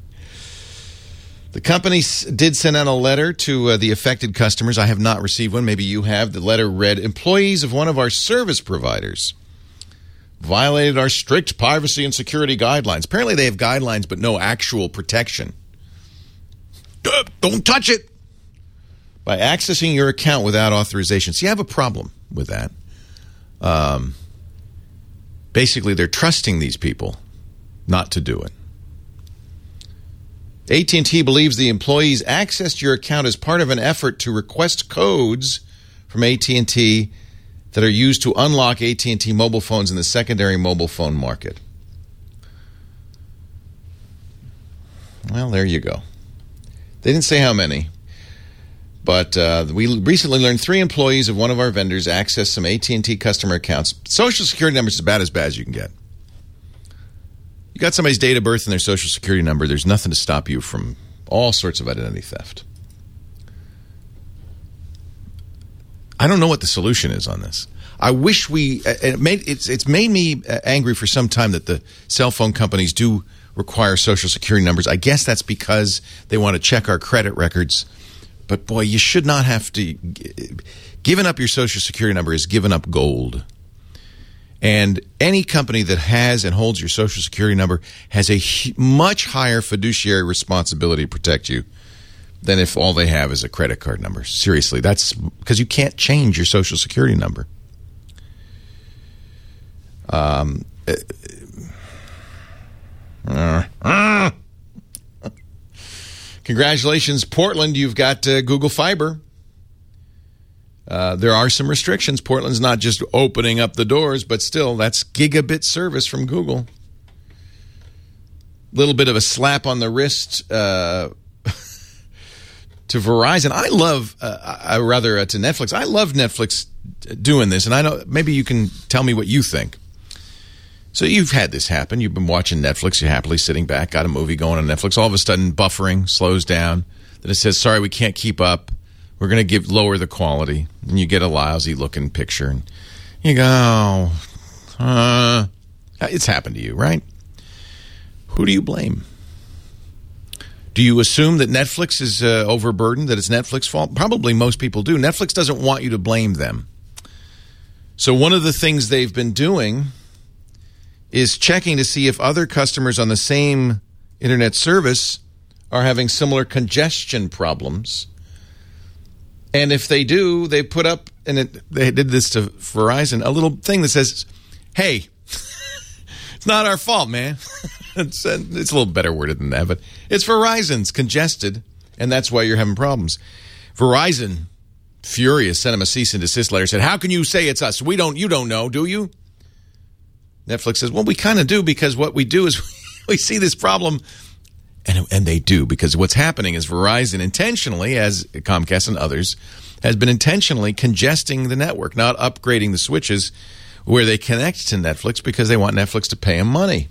Speaker 3: the company did send out a letter to uh, the affected customers. I have not received one. Maybe you have. The letter read, "Employees of one of our service providers violated our strict privacy and security guidelines." Apparently they have guidelines, but no actual protection. Uh, don't touch it! By accessing your account without authorization. See, I have a problem with that. Um, basically, they're trusting these people not to do it. A T and T believes the employees accessed your account as part of an effort to request codes from A T and T that are used to unlock A T and T mobile phones in the secondary mobile phone market. Well, there you go. They didn't say how many. But uh, we recently learned three employees of one of our vendors accessed some A T and T customer accounts. Social Security number is about as bad as you can get. You got somebody's date of birth and their Social Security number, there's nothing to stop you from all sorts of identity theft. I don't know what the solution is on this. I wish we it made it's it's made me angry for some time that the cell phone companies do require Social Security numbers. I guess that's because they want to check our credit records. But boy, you should not have to. Giving up your Social Security number is giving up gold. And any company that has and holds your Social Security number has a much higher fiduciary responsibility to protect you than if all they have is a credit card number. Seriously, that's because you can't change your Social Security number. Um. Uh, uh, Congratulations, Portland. You've got uh, Google Fiber. Uh, there are some restrictions. Portland's not just opening up the doors, but still, that's gigabit service from Google. Little bit of a slap on the wrist uh, to Verizon. I love, uh, I, rather uh, to Netflix. I love Netflix doing this, and I know maybe you can tell me what you think. So you've had this happen. You've been watching Netflix. You're happily sitting back, got a movie going on Netflix. All of a sudden, buffering slows down. Then it says, sorry, we can't keep up. We're going to give lower the quality. And you get a lousy-looking picture. And you go, oh, uh, it's happened to you, right? Who do you blame? Do you assume that Netflix is uh, overburdened, that it's Netflix's fault? Probably most people do. Netflix doesn't want you to blame them. So one of the things they've been doing is checking to see if other customers on the same internet service are having similar congestion problems. And if they do, they put up, and it, they did this to Verizon, a little thing that says, hey, it's not our fault, man. it's, a, it's a little better worded than that, but it's Verizon's congested, and that's why you're having problems. Verizon, furious, sent him a cease and desist letter, said, how can you say it's us? We don't, you don't know, do you? Netflix says, well, we kind of do, because what we do is we see this problem, and and they do, because what's happening is Verizon intentionally, as Comcast and others, has been intentionally congesting the network, not upgrading the switches where they connect to Netflix because they want Netflix to pay them money.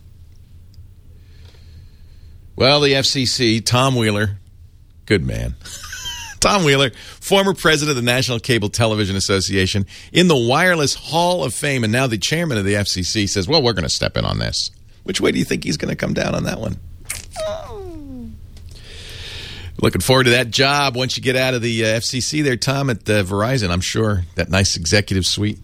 Speaker 3: Well, the F C C, Tom Wheeler, good man. Tom Wheeler, former president of the National Cable Television Association, in the Wireless Hall of Fame, and now the chairman of the F C C, says, well, we're going to step in on this. Which way do you think he's going to come down on that one? Oh. Looking forward to that job once you get out of the uh, F C C there, Tom, at uh, Verizon, I'm sure. That nice executive suite.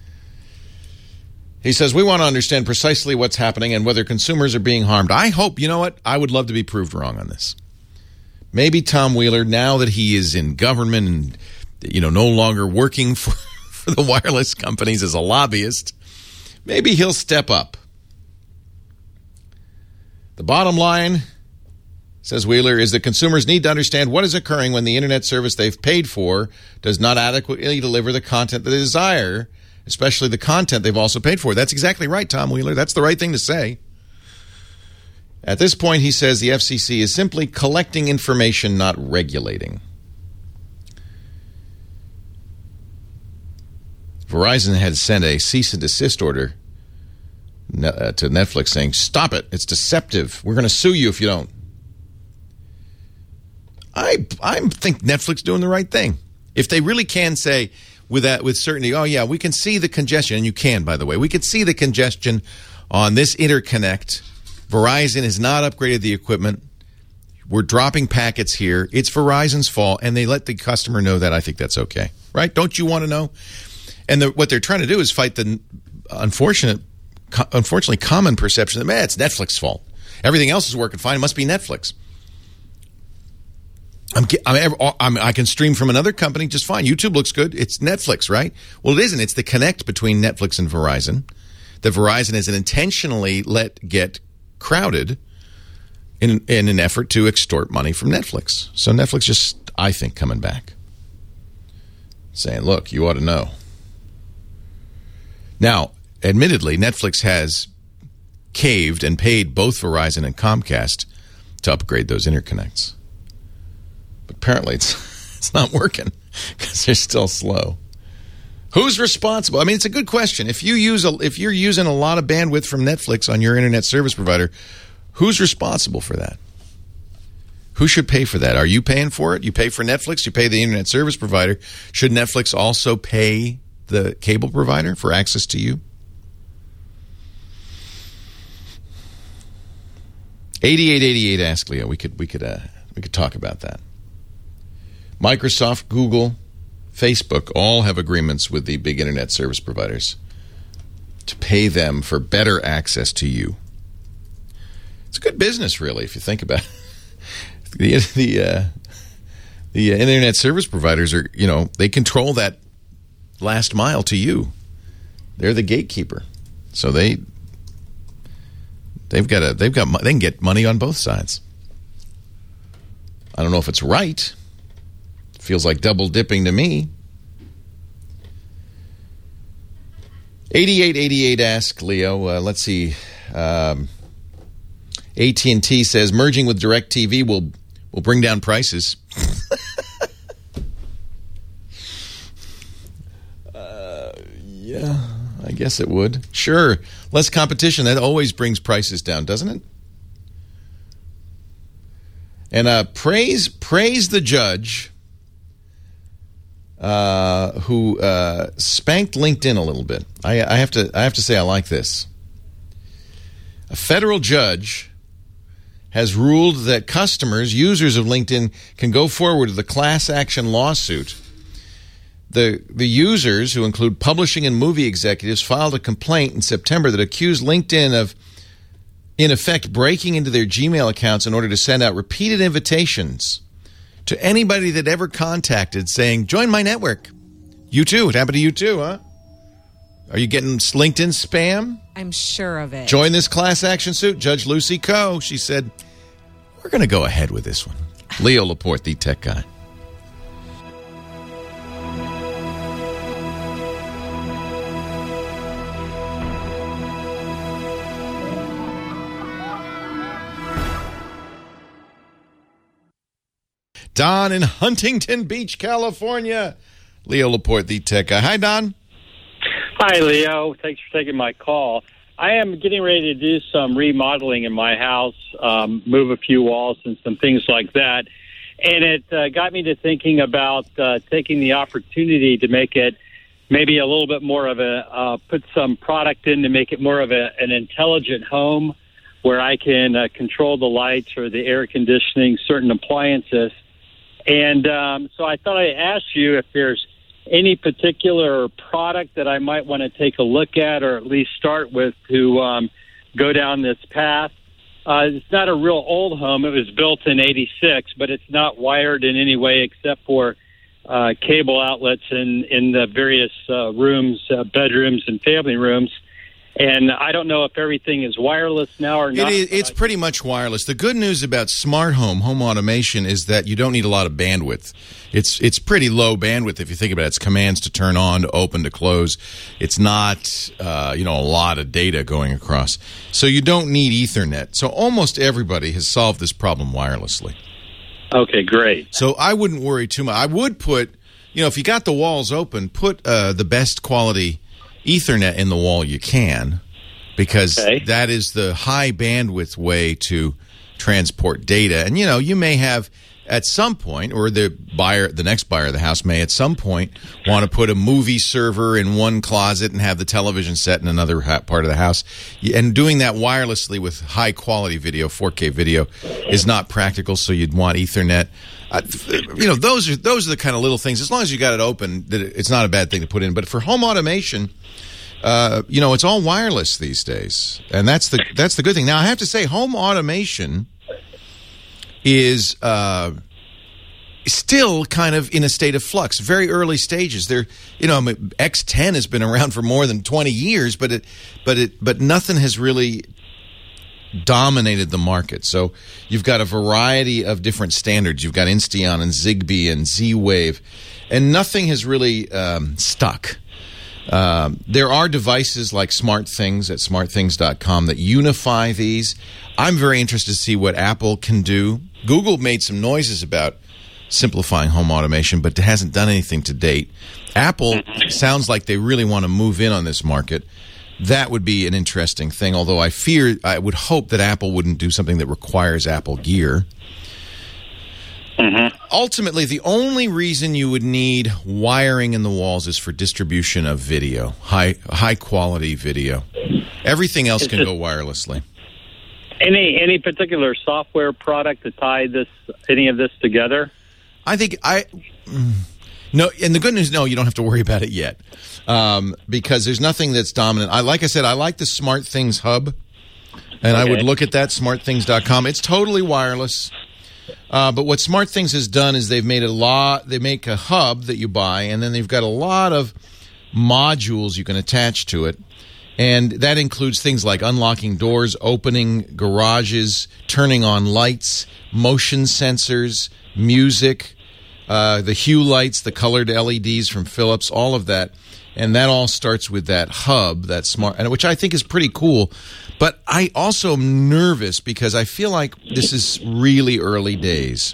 Speaker 3: He says, we want to understand precisely what's happening and whether consumers are being harmed. I hope, you know what, I would love to be proved wrong on this. Maybe Tom Wheeler, now that he is in government and, you know, no longer working for, for the wireless companies as a lobbyist, maybe he'll step up. The bottom line, says Wheeler, is that consumers need to understand what is occurring when the internet service they've paid for does not adequately deliver the content that they desire, especially the content they've also paid for. That's exactly right, Tom Wheeler. That's the right thing to say. At this point, he says the F C C is simply collecting information, not regulating. Verizon had sent a cease and desist order to Netflix saying, stop it, it's deceptive. We're going to sue you if you don't. I I think Netflix doing the right thing. If they really can say with that with certainty, oh yeah, we can see the congestion, and you can, by the way, we can see the congestion on this interconnect. Verizon has not upgraded the equipment. We're dropping packets here. It's Verizon's fault, and they let the customer know that. I think that's okay, right? Don't you want to know? And the, what they're trying to do is fight the unfortunate, unfortunately common perception that, man, it's Netflix's fault. Everything else is working fine. It must be Netflix. I'm, I'm, I'm, I can stream from another company just fine. YouTube looks good. It's Netflix, right? Well, it isn't. It's the connect between Netflix and Verizon that Verizon has intentionally let get crowded in, in an effort to extort money from Netflix. So Netflix just, I think, coming back. Saying, look, you ought to know. Now, admittedly, Netflix has caved and paid both Verizon and Comcast to upgrade those interconnects. But apparently it's It's not working because they're still slow. Who's responsible? I mean, it's a good question. If you use a, if you're using a lot of bandwidth from Netflix on your internet service provider, who's responsible for that? Who should pay for that? Are you paying for it? You pay for Netflix, you pay the internet service provider. Should Netflix also pay the cable provider for access to you? eighty-eight eighty-eight Ask Leo. We could we could uh, we could talk about that. Microsoft, Google, Facebook all have agreements with the big internet service providers to pay them for better access to you. It's a good business, really, if you think about it. The the uh, the internet service providers are, you know, they control that last mile to you. They're the gatekeeper, so they they've got a they've got they can get money on both sides. I don't know if it's right. It feels like double dipping to me. eighty-eight eighty-eight Ask Leo. Uh, let's see. Um, A T and T says merging with DirecTV will will bring down prices. uh, yeah, I guess it would. Sure, less competition, that always brings prices down, doesn't it? And uh, praise praise the judge uh, who uh, spanked LinkedIn a little bit. I, I have to I have to say I like this. A federal judge has ruled that customers, users of LinkedIn, can go forward with a class action lawsuit. The the users, who include publishing and movie executives, filed a complaint in September that accused LinkedIn of, in effect, breaking into their Gmail accounts in order to send out repeated invitations to anybody that ever contacted saying, join my network. You too. It happened to you too, huh? Are you getting LinkedIn spam?
Speaker 1: I'm sure of it.
Speaker 3: Join this class action suit. Judge Lucy Coe, she said, we're going to go ahead with this one. Leo Laporte, the tech guy. Don in Huntington Beach, California. Leo Laporte, the tech guy. Hi, Don.
Speaker 8: Hi, Leo. Thanks for taking my call. I am getting ready to do some remodeling in my house, um, move a few walls and some things like that. And it uh, got me to thinking about uh, taking the opportunity to make it maybe a little bit more of a, uh, put some product in to make it more of a, an intelligent home where I can uh, control the lights or the air conditioning, certain appliances. And um, so I thought I'd ask you if there's any particular product that I might want to take a look at or at least start with to um, go down this path. Uh, it's not a real old home. It was built in eighty-six, but it's not wired in any way except for uh, cable outlets in, in the various uh, rooms, uh, bedrooms and family rooms. And I don't know if everything is wireless now or not.
Speaker 3: It is, it's pretty much wireless. The good news about smart home, home automation, is that you don't need a lot of bandwidth. It's it's pretty low bandwidth if you think about it. It's commands to turn on, to open, to close. It's not uh, you know a lot of data going across. So you don't need Ethernet. So almost everybody has solved this problem wirelessly.
Speaker 8: Okay, great.
Speaker 3: So I wouldn't worry too much. I would put, you know, if you got the walls open, put uh, the best quality Ethernet in the wall you can, because okay. that is the high bandwidth way to transport data. And, you know, you may have at some point, or the buyer, the next buyer of the house may at some point want to put a movie server in one closet and have the television set in another ha- part of the house. And doing that wirelessly with high quality video, four K video, is not practical. So you'd want Ethernet. Uh, you know, those are those are the kind of little things. As long as you got it open, that it's not a bad thing to put in. But for home automation, uh, you know, it's all wireless these days, and that's the that's the good thing. Now, I have to say, home automation is uh, still kind of in a state of flux, very early stages. There, you know, X ten has been around for more than twenty years, but it, but it, but nothing has really dominated the market. So you've got a variety of different standards. You've got Insteon and Zigbee and Z-Wave, and nothing has really um, stuck. Um, there are devices like SmartThings at smart things dot com that unify these. I'm very interested to see what Apple can do. Google made some noises about simplifying home automation, but hasn't done anything to date. Apple sounds like they really want to move in on this market. That would be an interesting thing, although I fear, I would hope that Apple wouldn't do something that requires Apple gear.
Speaker 7: Mm-hmm.
Speaker 3: Ultimately, the only reason you would need wiring in the walls is for distribution of video, high high quality video. Everything else can go wirelessly.
Speaker 8: Any any particular software product to tie this any of this together?
Speaker 3: I think I no, and the good news, no, you don't have to worry about it yet, um, because there's nothing that's dominant. I like I said, I like the SmartThings Hub, and okay. I would look at that smart things dot com. It's totally wireless. Uh, but what SmartThings has done is they've made a lot. They make a hub that you buy, and then they've got a lot of modules you can attach to it, and that includes things like unlocking doors, opening garages, turning on lights, motion sensors, music, uh, the hue lights, the colored L E Ds from Philips, all of that, and that all starts with that hub, that smart, which I think is pretty cool. But I also am nervous because I feel like this is really early days,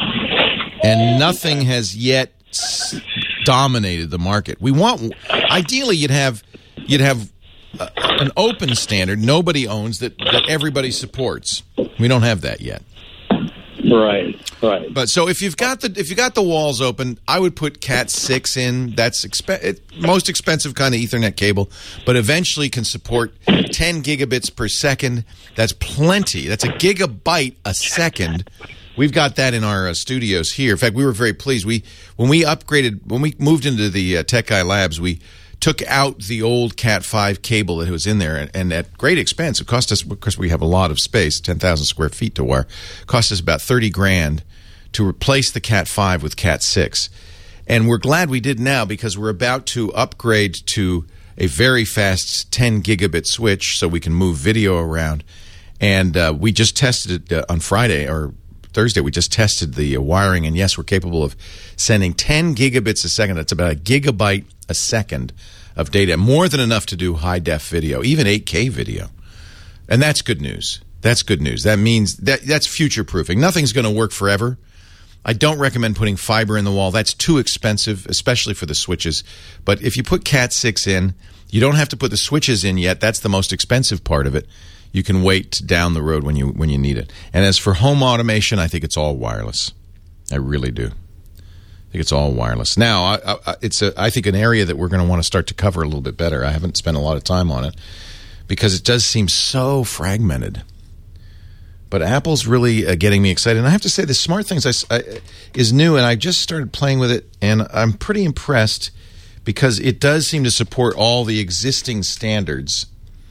Speaker 3: and nothing has yet dominated the market. We want, ideally, you'd have you'd have uh, an open standard nobody owns that, that everybody supports. We don't have that yet.
Speaker 8: Right, right.
Speaker 3: But so if you've got the if you got the walls open, I would put Cat six in. That's exp- it, most expensive kind of Ethernet cable, but eventually can support ten gigabits per second. That's plenty. That's a gigabyte a second. We've got that in our uh, studios here. In fact, we were very pleased. We when we upgraded when we moved into the uh, Tech Guy Labs, we took out the old Cat five cable that was in there, and, and at great expense. It cost us, because we have a lot of space, ten thousand square feet to wire, it cost us about thirty grand to replace the Cat five with Cat six. And we're glad we did now, because we're about to upgrade to a very fast ten gigabit switch so we can move video around. And uh, we just tested it uh, on Friday or Thursday. We just tested the uh, wiring, and yes, we're capable of sending ten gigabits a second. That's about a gigabyte a second of data, more than enough to do high-def video, even eight K video. And that's good news. That's good news. That means that that's future-proofing. Nothing's going to work forever. I don't recommend putting fiber in the wall. That's too expensive, especially for the switches. But if you put Cat six in, you don't have to put the switches in yet. That's the most expensive part of it. You can wait down the road when you when you need it. And as for home automation, I think it's all wireless. I really do. I think it's all wireless. Now, I, I, it's a, I think an area that we're going to want to start to cover a little bit better. I haven't spent a lot of time on it because it does seem so fragmented. But Apple's really uh, getting me excited. And I have to say, the SmartThings I, I, is new, and I just started playing with it, and I'm pretty impressed because it does seem to support all the existing standards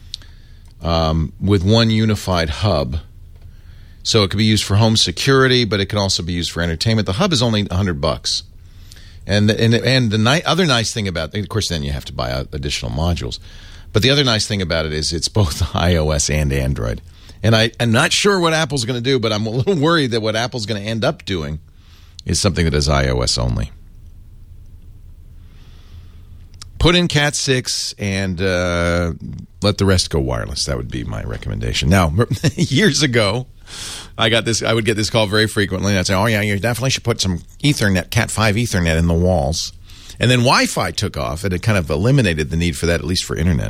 Speaker 3: um, with one unified hub. So it could be used for home security, but it can also be used for entertainment. The hub is only a hundred bucks, and the, and and the ni- other nice thing about it, of course, then you have to buy additional modules. But the other nice thing about it is it's both iOS and Android. And I, I'm not sure what Apple's going to do, but I'm a little worried that what Apple's going to end up doing is something that is iOS only. Put in Cat six and uh, let the rest go wireless. That would be my recommendation. Now, years ago, I got this. I would get this call very frequently, and I'd say, "Oh yeah, you definitely should put some Ethernet, Cat five Ethernet in the walls." And then Wi-Fi took off, and it kind of eliminated the need for that, at least for internet.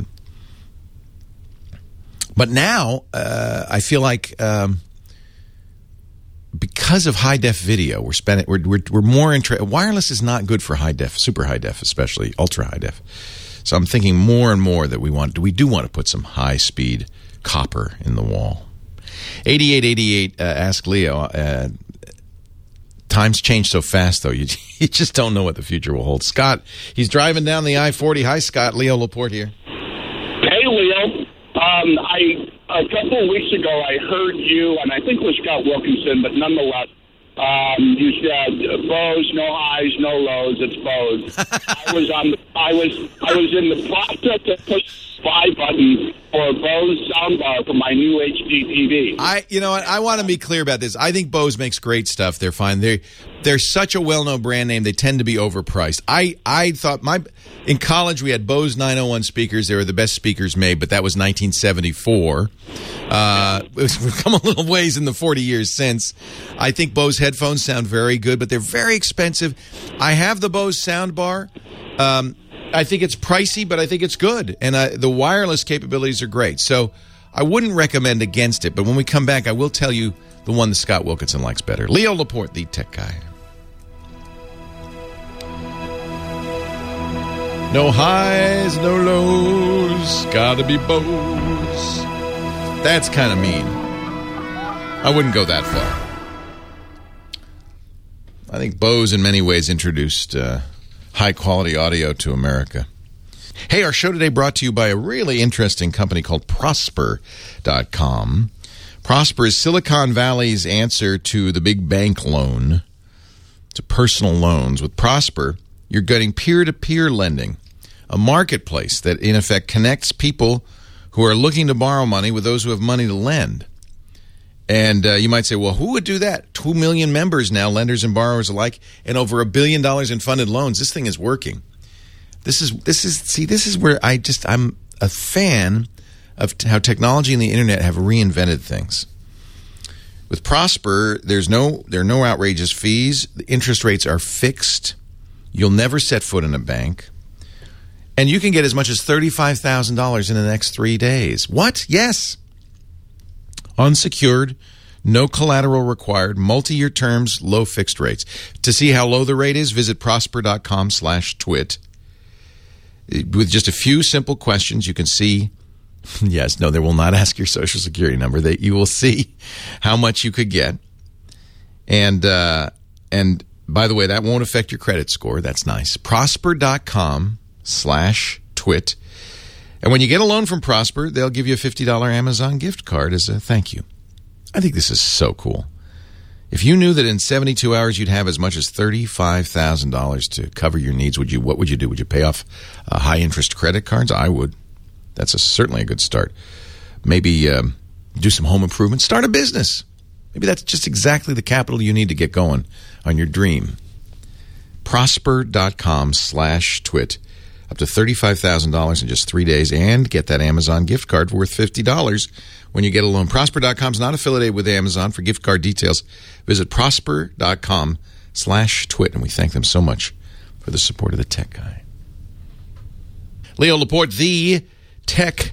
Speaker 3: But now, uh, I feel like um, because of high def video, we're spending we're we're, we're more interested. Wireless is not good for high def, super high def, especially ultra high def. So I'm thinking more and more that we want we do want to put some high speed copper in the wall. eighty-eight eighty-eight, uh, ask Leo. Uh, times change so fast, though. You, you just don't know what the future will hold. Scott, he's driving down the I forty. Hi, Scott. Leo Laporte here.
Speaker 9: Hey, Leo. Um, I a couple of weeks ago, I heard you, and I think it was Scott Wilkinson, but nonetheless, um, you said Bose, no highs, no lows. It's Bose. I was on. I was. I was in the process of pushing the buy button for Bose soundbar for my new H D T V.
Speaker 3: I, you know what? I want to be clear about this. I think Bose makes great stuff. They're fine. They, they're such a well-known brand name. They tend to be overpriced. I, I thought my in college we had Bose nine oh one speakers. They were the best speakers made, but that was nineteen seventy-four. Uh, we've come a little ways in the forty years since. I think Bose headphones sound very good, but they're very expensive. I have the Bose soundbar. Um, I think it's pricey, but I think it's good. And uh, the wireless capabilities are great. So I wouldn't recommend against it. But when we come back, I will tell you the one that Scott Wilkinson likes better. Leo Laporte, the tech guy. No highs, no lows. Gotta be Bose. That's kind of mean. I wouldn't go that far. I think Bose in many ways introduced... Uh, high-quality audio to America. Hey, our show today brought to you by a really interesting company called Prosper dot com. Prosper is Silicon Valley's answer to the big bank loan, to personal loans. With Prosper, you're getting peer-to-peer lending, a marketplace that, in effect, connects people who are looking to borrow money with those who have money to lend. And uh, you might say, well, who would do that? Two million members now, lenders and borrowers alike, and over a billion dollars in funded loans. This thing is working. This is this is see, this is where I just I'm a fan of t- how technology and the internet have reinvented things. With Prosper, there's no there are no outrageous fees. The interest rates are fixed. You'll never set foot in a bank. And you can get as much as thirty-five thousand dollars in the next three days. What? Yes. Unsecured, no collateral required, multi-year terms, low fixed rates. To see how low the rate is, visit prosper.com slash twit. With just a few simple questions, you can see, yes, no, they will not ask your social security number. They, you will see how much you could get. And, uh, and by the way, that won't affect your credit score. That's nice. Prosper.com slash twit. And when you get a loan from Prosper, they'll give you a fifty dollars Amazon gift card as a thank you. I think this is so cool. If you knew that in seventy-two hours you'd have as much as thirty-five thousand dollars to cover your needs, would you? What would you do? Would you pay off uh, high-interest credit cards? I would. That's a, certainly a good start. Maybe um, do some home improvement. Start a business. Maybe that's just exactly the capital you need to get going on your dream. Prosper.com slash twit. Up to thirty-five thousand dollars in just three days and get that Amazon gift card worth fifty dollars when you get a loan. Prosper dot com is not affiliated with Amazon. For gift card details, visit prosper.com slash twit. And we thank them so much for the support of the tech guy. Leo Laporte, the tech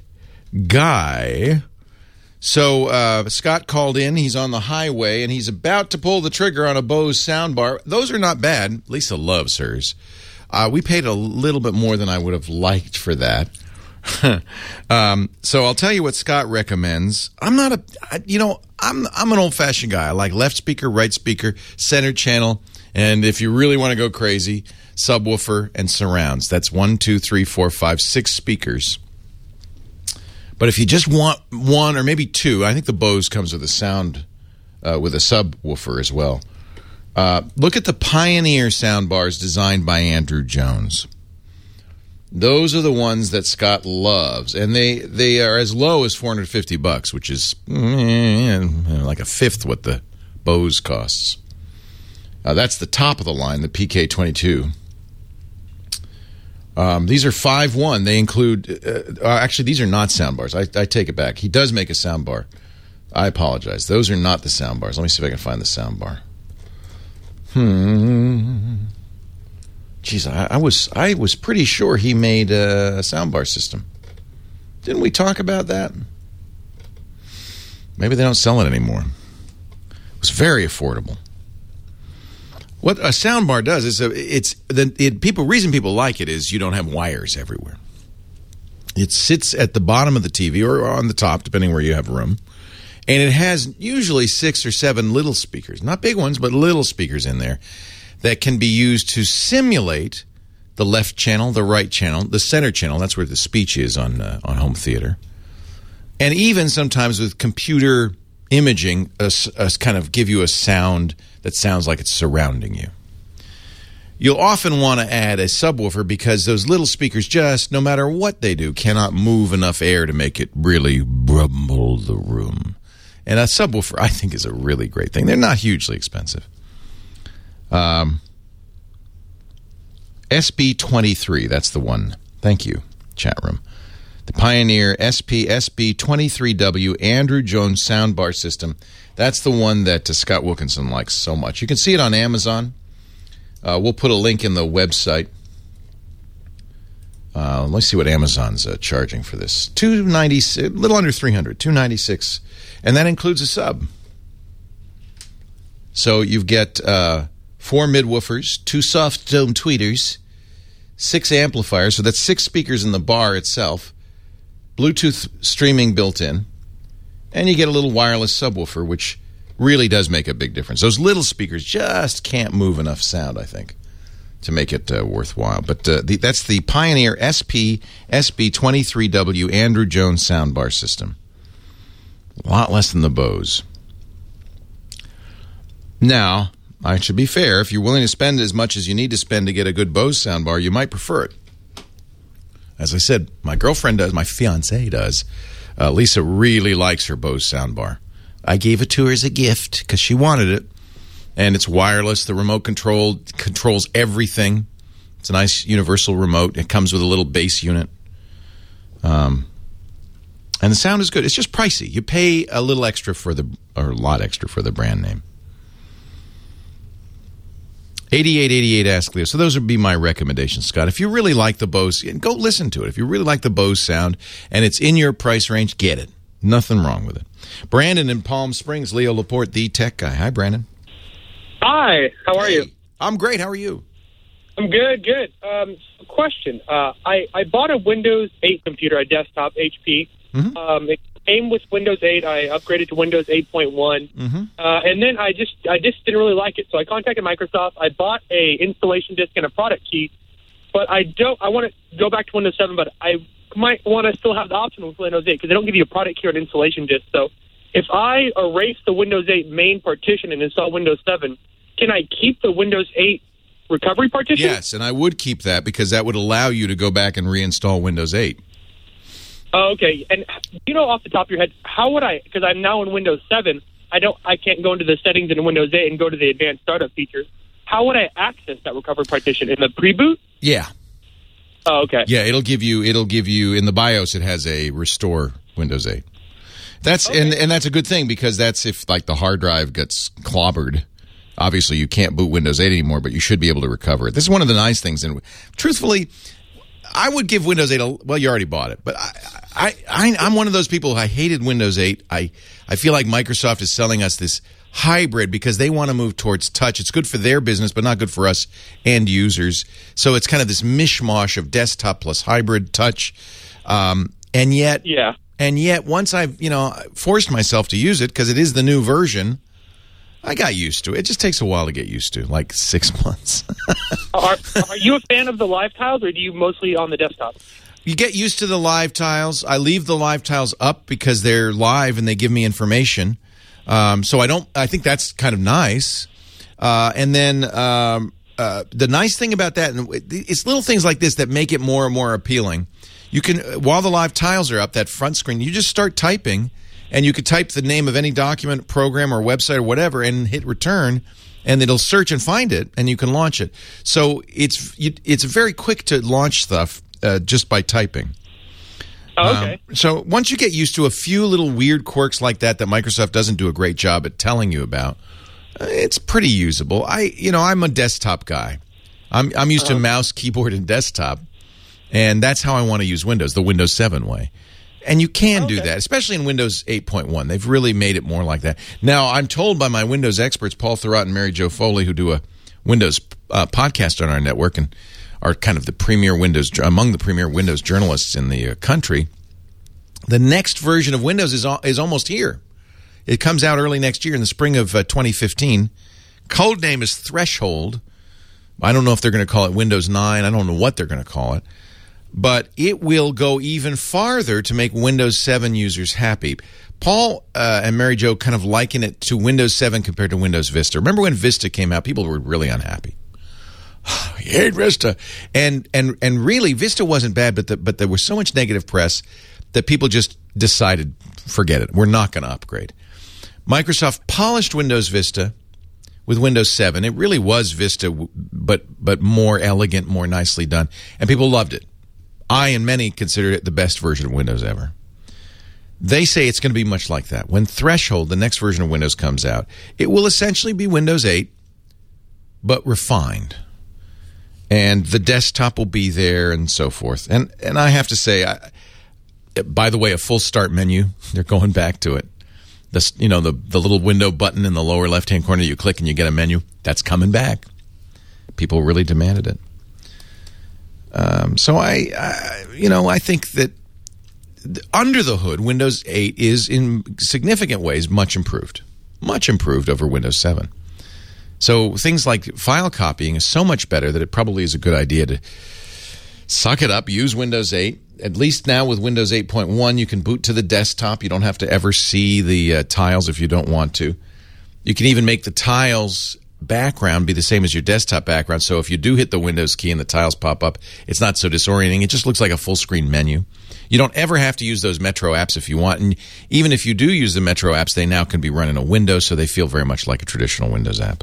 Speaker 3: guy. So uh, Scott called in. He's on the highway, and he's about to pull the trigger on a Bose soundbar. Those are not bad. Lisa loves hers. Uh, we paid a little bit more than I would have liked for that. um, so I'll tell you what Scott recommends. I'm not a, I, you know, I'm I'm an old-fashioned guy. I like left speaker, right speaker, center channel, and if you really want to go crazy, subwoofer and surrounds. That's one, two, three, four, five, six speakers. But if you just want one or maybe two, I think the Bose comes with a sound, uh, with a subwoofer as well. Uh, look at the Pioneer soundbars designed by Andrew Jones. Those are the ones that Scott loves, and they, they are as low as four hundred fifty bucks, which is mm, like a fifth what the Bose costs. Uh, that's the top of the line, the P K twenty-two. Um, these are five one. They include uh, uh, actually these are not soundbars. I, I take it back. He does make a soundbar. I apologize. Those are not the soundbars. Let me see if I can find the soundbar. Hmm. Jeez, I, I was I was pretty sure he made a, a soundbar system. Didn't we talk about that? Maybe they don't sell it anymore. It was very affordable. What a soundbar does is a, it's the it, people reason people like it is you don't have wires everywhere. It sits at the bottom of the T V or on the top, depending where you have room. And it has usually six or seven little speakers, not big ones, but little speakers in there that can be used to simulate the left channel, the right channel, the center channel. That's where the speech is on uh, on home theater. And even sometimes with computer imaging, a, a kind of give you a sound that sounds like it's surrounding you. you'll often want to add a subwoofer because those little speakers just, no matter what they do, cannot move enough air to make it really rumble the room. And a subwoofer, I think, is a really great thing. They're not hugely expensive. Um, S B twenty-three, that's the one. Thank you, chat room. The Pioneer S P S B twenty-three W Andrew Jones soundbar system. That's the one that uh, Scott Wilkinson likes so much. You can see it on Amazon. Uh, we'll put a link in the website. Uh, let's see what Amazon's uh, charging for this. two ninety-six, a little under three hundred, two ninety-six, and that includes a sub. So you get uh, four midwoofers, two soft dome tweeters, six amplifiers. So that's six speakers in the bar itself. Bluetooth streaming built in, and you get a little wireless subwoofer, which really does make a big difference. Those little speakers just can't move enough sound, I think, to make it uh, worthwhile. But uh, the, that's the Pioneer S P S B twenty-three W Andrew Jones soundbar system. A lot less than the Bose. Now, I should be fair. If you're willing to spend as much as you need to spend to get a good Bose soundbar, you might prefer it. As I said, my girlfriend does, my fiancée does. Uh, Lisa really likes her Bose soundbar. I gave it to her as a gift because she wanted it. And it's wireless. The remote control controls everything. It's a nice universal remote. It comes with a little bass unit. Um, and the sound is good. It's just pricey. You pay a little extra for the, or a lot extra for the brand name. eighty-eight eighty-eight Ask Leo. So those would be my recommendations, Scott. If you really like the Bose, go listen to it. If you really like the Bose sound and it's in your price range, get it. Nothing wrong with it. Brandon in Palm Springs, Leo Laporte, the tech guy. Hi, Brandon.
Speaker 10: Hi, how are
Speaker 3: hey,
Speaker 10: you?
Speaker 3: I'm great. How are you?
Speaker 10: I'm good, good. Um, question. Uh, I, I bought a Windows eight computer, a desktop, H P. Mm-hmm. Um, it came with Windows eight. I upgraded to Windows eight point one. Mm-hmm. Uh, and then I just I just didn't really like it, so I contacted Microsoft. I bought a installation disk and a product key, but I don't. I want to go back to Windows seven, but I might want to still have the option with Windows eight because they don't give you a product key or an installation disk. So if I erase the Windows eight main partition and install Windows seven, can I keep the Windows eight recovery partition?
Speaker 3: Yes, and I would keep that because that would allow you to go back and reinstall Windows eight.
Speaker 10: Oh, okay. And you know, off the top of your head, how would I? Because I'm now in Windows seven. I don't. I can't go into the settings in Windows eight and go to the advanced startup features. How would I access that recovery partition in the pre-boot?
Speaker 3: Yeah.
Speaker 10: Oh, okay.
Speaker 3: Yeah, it'll give you. It'll give you in the BIOS. It has a restore Windows eight. That's okay. and and that's a good thing because that's if like the hard drive gets clobbered. Obviously, you can't boot Windows eight anymore, but you should be able to recover it. This is one of the nice things. And truthfully, I would give Windows eight a, well, you already bought it, but I, I, I, I'm one of those people who I hated Windows eight. I, I feel like Microsoft is selling us this hybrid because they want to move towards touch. It's good for their business, but not good for us end users. So it's kind of this mishmash of desktop plus hybrid touch. Um, and yet,
Speaker 10: yeah.
Speaker 3: and yet once I've, you know, forced myself to use it because it is the new version, I got used to it. It just takes a while to get used to, like six months.
Speaker 10: are, are you a fan of the live tiles, or do you mostly on the desktop?
Speaker 3: You get used to the live tiles. I leave the live tiles up because they're live and they give me information. Um, so I don't. I think that's kind of nice. Uh, and then um, uh, the nice thing about that, and it's little things like this that make it more and more appealing. You can, while the live tiles are up, that front screen, you just start typing. And you could type the name of any document, program, or website or whatever and hit return, and it'll search and find it, and you can launch it. So it's it's very quick to launch stuff uh, just by typing.
Speaker 10: Oh, okay.
Speaker 3: Um, so once you get used to a few little weird quirks like that that Microsoft doesn't do a great job at telling you about, uh, it's pretty usable. I you know I'm a desktop guy. I'm I'm used uh-huh. to mouse, keyboard, and desktop, and that's how I want to use Windows, the Windows seven way. And you can okay. do that, especially in Windows eight point one. They've really made it more like that. Now, I'm told by my Windows experts, Paul Thurrott and Mary Jo Foley, who do a Windows uh, podcast on our network and are kind of the premier Windows, among the premier Windows journalists in the uh, country, the next version of Windows is is almost here. It comes out early next year in the spring of uh, twenty fifteen. Code name is Threshold. I don't know if they're going to call it Windows nine. I don't know what they're going to call it. But it will go even farther to make Windows seven users happy. Paul uh, and Mary Jo kind of liken it to Windows seven compared to Windows Vista. Remember when Vista came out? People were really unhappy. I hate Vista. And and and really, Vista wasn't bad, but the, but there was so much negative press that people just decided, forget it, we're not going to upgrade. Microsoft polished Windows Vista with Windows seven. It really was Vista, but but more elegant, more nicely done, and people loved it. I and many considered it the best version of Windows ever. They say it's going to be much like that. When Threshold, the next version of Windows, comes out, it will essentially be Windows eight, but refined. And the desktop will be there and so forth. And and I have to say, I, by the way, a full start menu, they're going back to it. The, you know, the, the little window button in the lower left-hand corner, you click and you get a menu. That's coming back. People really demanded it. Um, so I, I, you know, I think that under the hood, Windows eight is in significant ways much improved. Much improved over Windows seven. So things like file copying is so much better that it probably is a good idea to suck it up, use Windows eight. At least now with Windows eight point one, you can boot to the desktop. You don't have to ever see the uh, tiles if you don't want to. You can even make the tiles background be the same as your desktop background. So if you do hit the Windows key and the tiles pop up, it's not so disorienting. It just looks like a full screen menu. You don't ever have to use those Metro apps if you want. And even if you do use the Metro apps, they now can be run in a window, so they feel very much like a traditional Windows app.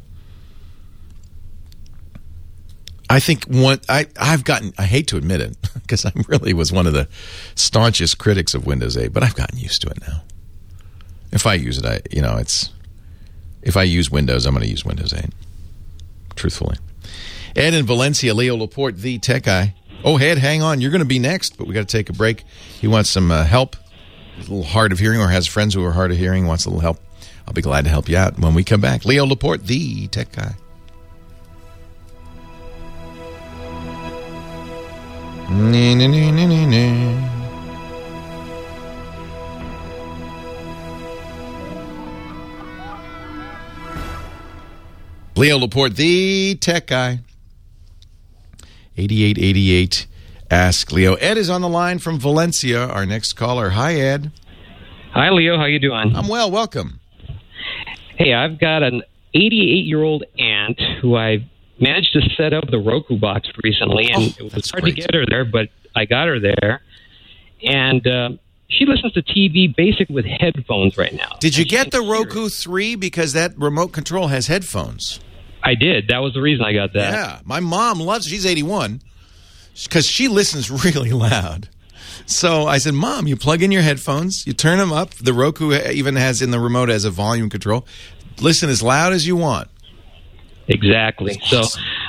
Speaker 3: I think one, I, I've gotten, I hate to admit it, because I really was one of the staunchest critics of Windows eight, but I've gotten used to it now. If I use it, I, you know, it's, if I use Windows, I'm going to use Windows eight, truthfully. Ed in Valencia, Leo Laporte, the tech guy. Oh, Ed, hang on. You're going to be next, but we got to take a break. He wants some uh, help. He's a little hard of hearing, or has friends who are hard of hearing, wants a little help. I'll be glad to help you out when we come back. Leo Laporte, the tech guy. Nee, nee, nee, nee, nee, nee. Leo Laporte, the tech guy. eighty-eight eighty-eight, ask Leo. Ed is on the line from Valencia, our next caller. Hi, Ed.
Speaker 11: Hi, Leo. How you doing?
Speaker 3: I'm well. Welcome.
Speaker 11: Hey, I've got an eighty-eight-year-old aunt who I managed to set up the Roku box recently, and oh, it was hard great. to get her there, but I got her there. And uh, she listens to T V basically with headphones right now.
Speaker 3: Did you get the Roku three? Because that remote control has headphones.
Speaker 11: I did. That was the reason I got that.
Speaker 3: Yeah. My mom loves, she's eighty-one, because she listens really loud. So I said, Mom, you plug in your headphones, you turn them up. The Roku even has in the remote as a volume control. Listen as loud as you want.
Speaker 11: Exactly. So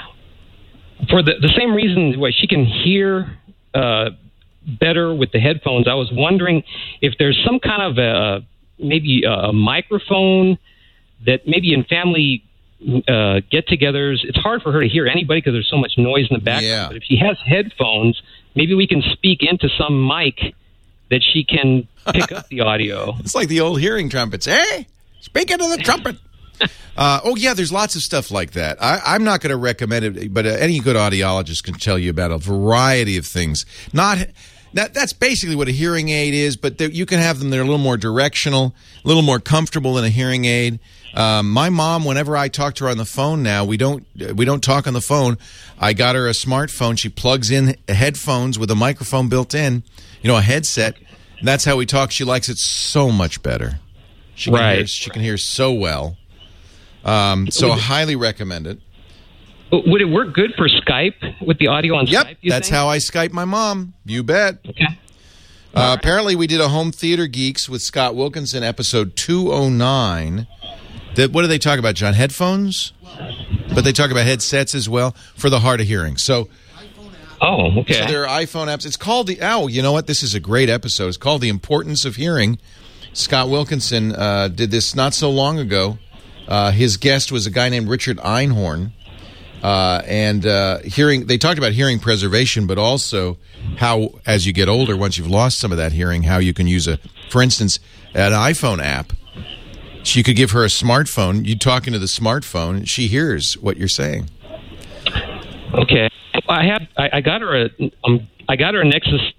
Speaker 11: for the, the same reason why she can hear uh, better with the headphones, I was wondering if there's some kind of a, maybe a microphone that maybe in family uh, get-togethers, it's hard for her to hear anybody because there's so much noise in the background.
Speaker 3: Yeah.
Speaker 11: But if she has headphones, maybe we can speak into some mic that she can pick up the audio.
Speaker 3: It's like the old hearing trumpets. Hey, speak into the trumpet. Uh, oh, yeah, there's lots of stuff like that. I, I'm not going to recommend it, but uh, any good audiologist can tell you about a variety of things. Not that, That's basically what a hearing aid is, but you can have them that are a little more directional, a little more comfortable than a hearing aid. Um, my mom, whenever I talk to her on the phone now, we don't we don't talk on the phone. I got her a smartphone. She plugs in headphones with a microphone built in, you know, a headset. And that's how we talk. She likes it so much better. She can
Speaker 11: right.
Speaker 3: hear, she can hear so well. Um, so I highly recommend it.
Speaker 11: Would it work good for Skype with the audio on
Speaker 3: yep,
Speaker 11: Skype?
Speaker 3: Yep, that's
Speaker 11: think?
Speaker 3: how I Skype my mom. You bet.
Speaker 11: Okay.
Speaker 3: Uh, right. Apparently, we did a Home Theater Geeks with Scott Wilkinson, episode two oh nine. That, what do they talk about, John? Headphones? But they talk about headsets as well for the hard of hearing. So,
Speaker 11: oh, okay.
Speaker 3: So there are iPhone apps. It's called the, oh, you know what? This is a great episode. It's called The Importance of Hearing. Scott Wilkinson uh, did this not so long ago. Uh, his guest was a guy named Richard Einhorn. Uh, and uh, hearing, they talked about hearing preservation, but also how, as you get older, once you've lost some of that hearing, how you can use a, for instance, an iPhone app. You could give her a smartphone. You talk into the smartphone, she hears what you're saying.
Speaker 11: Okay, I have. I, I got her a. Um, I got her a Nexus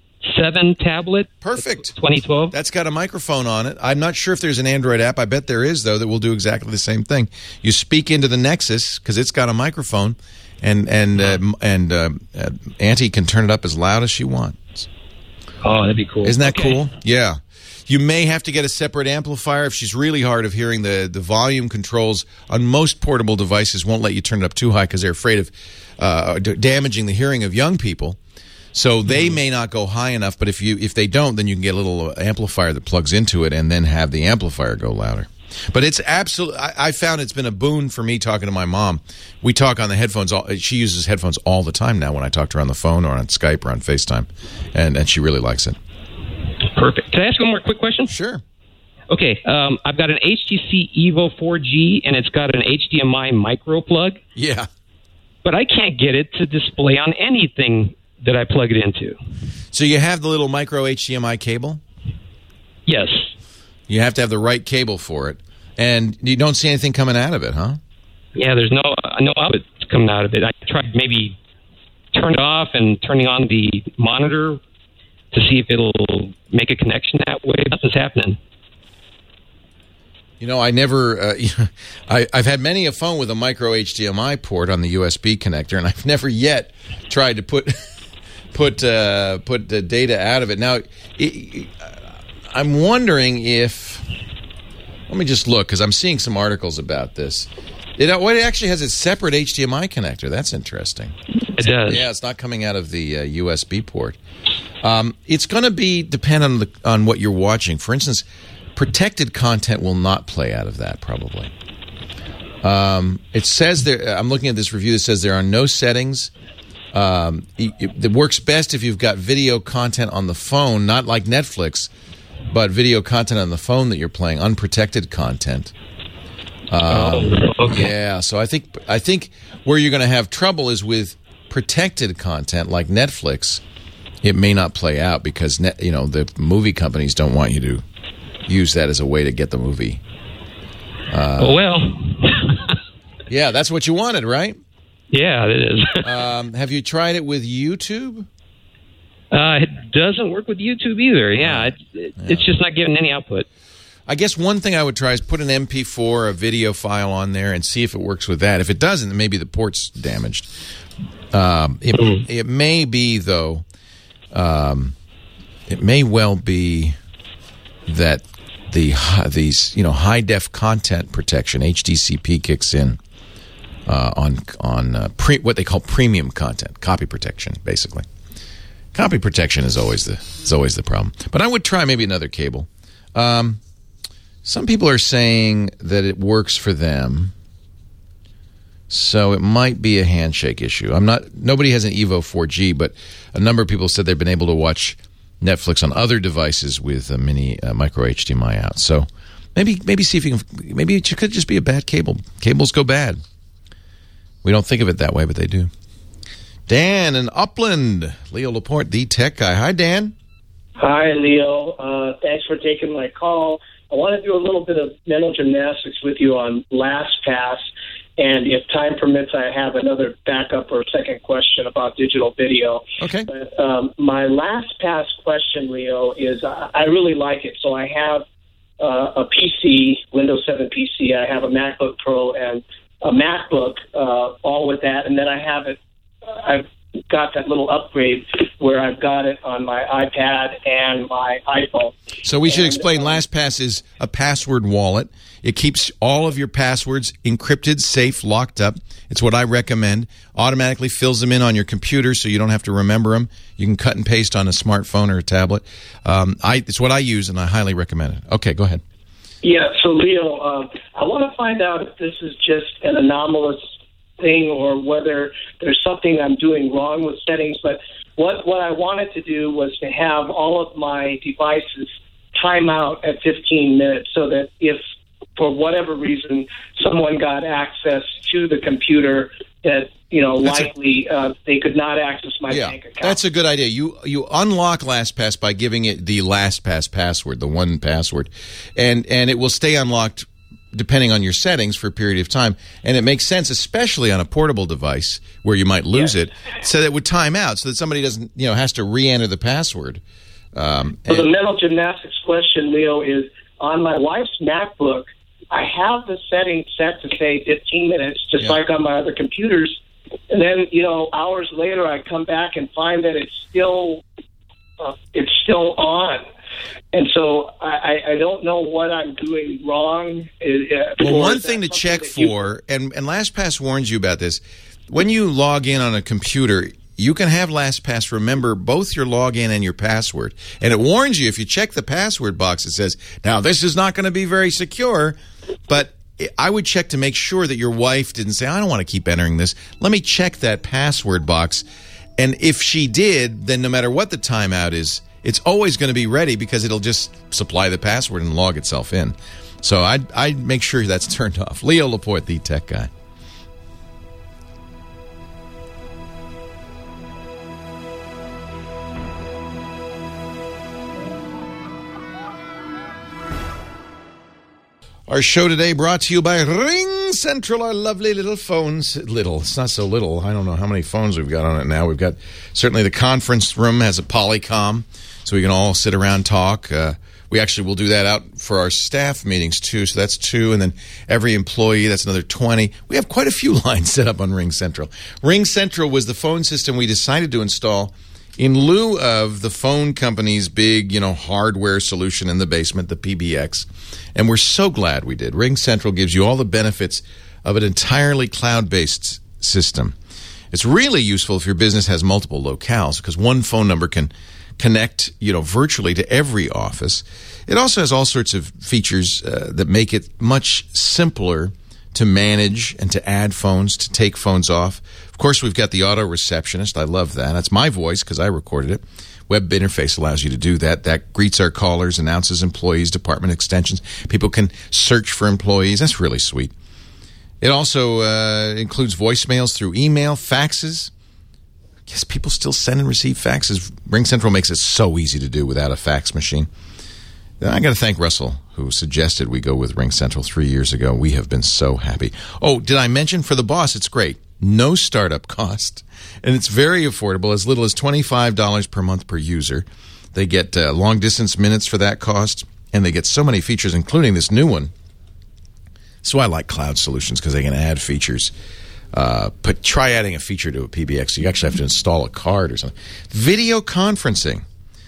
Speaker 11: seven tablet.
Speaker 3: Perfect.
Speaker 11: twenty twelve.
Speaker 3: That's got a microphone on it. I'm not sure if there's an Android app. I bet there is, though, that will do exactly the same thing. You speak into the Nexus because it's got a microphone, and and uh, and uh, uh, Auntie can turn it up as loud as she wants.
Speaker 11: Oh, that'd be cool.
Speaker 3: Isn't that
Speaker 11: okay.
Speaker 3: cool? Yeah. You may have to get a separate amplifier if she's really hard of hearing. The, the volume controls on most portable devices won't let you turn it up too high because they're afraid of uh, d- damaging the hearing of young people. So they may not go high enough, but if you if they don't, then you can get a little amplifier that plugs into it and then have the amplifier go louder. But it's absolutely, I, I found it's been a boon for me talking to my mom. We talk on the headphones. All, she uses headphones all the time now when I talk to her on the phone or on Skype or on FaceTime, and, and she really likes it.
Speaker 11: Perfect. Can I ask one more quick question?
Speaker 3: Sure.
Speaker 11: Okay, um, I've got an H T C Evo four G, and it's got an H D M I micro plug.
Speaker 3: Yeah.
Speaker 11: But I can't get it to display on anything that I plug it into.
Speaker 3: So you have the little micro H D M I cable?
Speaker 11: Yes.
Speaker 3: You have to have the right cable for it. And you don't see anything coming out of it, huh?
Speaker 11: Yeah, there's no uh, no output coming out of it. I tried maybe turning it off and turning on the monitor to see if it'll make a connection that way. Nothing's happening.
Speaker 3: You know, I never, uh, I, I've had many a phone with a micro H D M I port on the U S B connector, and I've never yet tried to put put uh, put the data out of it. Now, it, I'm wondering if, let me just look, because I'm seeing some articles about this. It, well, it actually has a separate H D M I connector. That's interesting.
Speaker 11: It does.
Speaker 3: Yeah, it's not coming out of the uh, U S B port. Um, it's going to be depend on the on what you're watching. For instance, protected content will not play out of that probably. Um, it says there. I'm looking at this review that says there are no settings. Um, it, it works best if you've got video content on the phone, not like Netflix, but video content on the phone that you're playing, unprotected content. Um,
Speaker 11: oh, okay.
Speaker 3: Yeah, so I think I think where you're going to have trouble is with protected content like Netflix. It may not play out because net, you know the movie companies don't want you to use that as a way to get the movie. Uh,
Speaker 11: oh, well.
Speaker 3: Yeah, that's what you wanted, right?
Speaker 11: Yeah, it is.
Speaker 3: um, have you tried it with YouTube?
Speaker 11: Uh, it doesn't work with YouTube either. Yeah, it, it, yeah, it's just not giving any output.
Speaker 3: I guess one thing I would try is put an M P four, a video file on there, and see if it works with that. If it doesn't, then maybe the port's damaged. Um, it, mm. it may be, though, um, it may well be that the these you know high def content protection H D C P kicks in uh, on on uh, pre, what they call premium content, copy protection, basically. Copy protection is always the is always the problem. But I would try maybe another cable. Um, some people are saying that it works for them, so it might be a handshake issue. I'm not. Nobody has an Evo four G, but a number of people said they've been able to watch Netflix on other devices with a mini uh, micro H D M I out. So maybe maybe see if you can. Maybe it could just be a bad cable. Cables go bad. We don't think of it that way, but they do. Dan in Upland, Leo Laporte, the tech guy. Hi, Dan.
Speaker 12: Hi, Leo. Uh, thanks for taking my call. I want to do a little bit of mental gymnastics with you on LastPass, and if time permits, I have another backup or second question about digital video.
Speaker 3: Okay.
Speaker 12: But um, my LastPass question, Leo, is uh, I really like it. So I have uh, a P C, Windows seven P C. I have a MacBook Pro and a MacBook, uh, all with that, and then I have it. I've got that little upgrade where I've got it on my iPad and my iPhone.
Speaker 3: So we should
Speaker 12: and,
Speaker 3: explain
Speaker 12: um,
Speaker 3: LastPass is a password wallet. It keeps all of your passwords encrypted, safe, locked up. It's what I recommend. Automatically fills them in on your computer so you don't have to remember them. You can cut and paste on a smartphone or a tablet. Um, I, it's what I use, and I highly recommend it. Okay, go ahead.
Speaker 12: Yeah, so Leo, uh, I want to find out if this is just an anomalous thing or whether there's something I'm doing wrong with settings. But what, what I wanted to do was to have all of my devices time out at fifteen minutes so that if, for whatever reason, someone got access to the computer that, you know, that's likely a, uh, they could not access my
Speaker 3: yeah,
Speaker 12: bank account.
Speaker 3: That's a good idea. You you unlock LastPass by giving it the LastPass password, the one password, and and it will stay unlocked depending on your settings for a period of time. And it makes sense, especially on a portable device where you might lose
Speaker 12: yes.
Speaker 3: it, so that it would time out, so that somebody doesn't, you know, has to re-enter the password. Um,
Speaker 12: so the mental gymnastics question, Leo, is on my wife's MacBook, I have the setting set to say fifteen minutes, just
Speaker 3: yeah.
Speaker 12: like on my other computers. And then, you know, hours later, I come back and find that it's still uh, it's still on. And so I, I don't know what I'm doing wrong. Uh,
Speaker 3: well, one thing to check for, you- and, and LastPass warns you about this, when you log in on a computer, you can have LastPass remember both your login and your password. And it warns you, if you check the password box, it says, now this is not going to be very secure, but I would check to make sure that your wife didn't say, I don't want to keep entering this. Let me check that password box. And if she did, then no matter what the timeout is, it's always going to be ready because it'll just supply the password and log itself in. So I'd, I'd make sure that's turned off. Leo Laporte, the tech guy. Our show today brought to you by Ring Central, our lovely little phones. Little. It's not so little. I don't know how many phones we've got on it now. We've got, certainly the conference room has a Polycom, so we can all sit around and talk. Uh, we actually will do that out for our staff meetings, too, so that's two. And then every employee, that's another twenty. We have quite a few lines set up on Ring Central. Ring Central was the phone system we decided to install in lieu of the phone company's big, you know, hardware solution in the basement, the P B X. And we're so glad we did. Ring Central gives you all the benefits of an entirely cloud-based system. It's really useful if your business has multiple locales because one phone number can connect, you know, virtually to every office. It also has all sorts of features uh, that make it much simpler to manage and to add phones, to take phones off. Of course, we've got the auto receptionist. I love that. That's my voice because I recorded it. Web interface allows you to do that. That greets our callers, announces employees, department extensions. People can search for employees. That's really sweet. It also uh, includes voicemails through email, faxes. Yes, people still send and receive faxes. Ring Central makes it so easy to do without a fax machine. I got to thank Russell, who suggested we go with Ring Central three years ago. We have been so happy. Oh, did I mention for the boss, it's great. No startup cost, and it's very affordable, as little as twenty-five dollars per month per user. They get uh, long-distance minutes for that cost, and they get so many features, including this new one. So I like cloud solutions because they can add features. Uh, but try adding a feature to a P B X. You actually have to install a card or something. Video conferencing.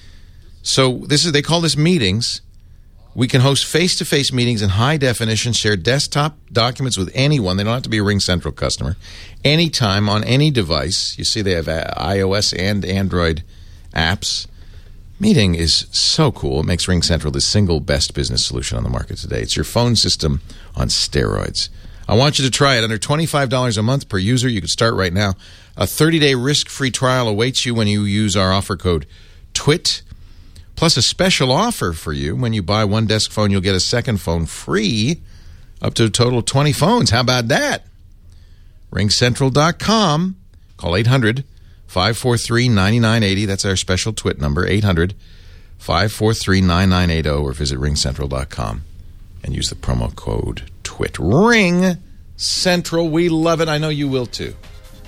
Speaker 3: So this is they call this meetings. We can host face-to-face meetings in high definition, share desktop documents with anyone. They don't have to be a Ring Central customer. Anytime, on any device. You see they have iOS and Android apps. Meeting is so cool. It makes Ring Central the single best business solution on the market today. It's your phone system on steroids. I want you to try it. Under twenty-five dollars a month per user, you can start right now. A thirty-day risk-free trial awaits you when you use our offer code TWIT. Plus a special offer for you. When you buy one desk phone, you'll get a second phone free, up to a total of twenty phones. How about that? ring central dot com. Call eight hundred, five four three, nine nine eight zero. That's our special TWIT number, eight hundred, five four three, nine nine eight zero, or visit ring central dot com and use the promo code TWIT. Ring Central. We love it. I know you will too.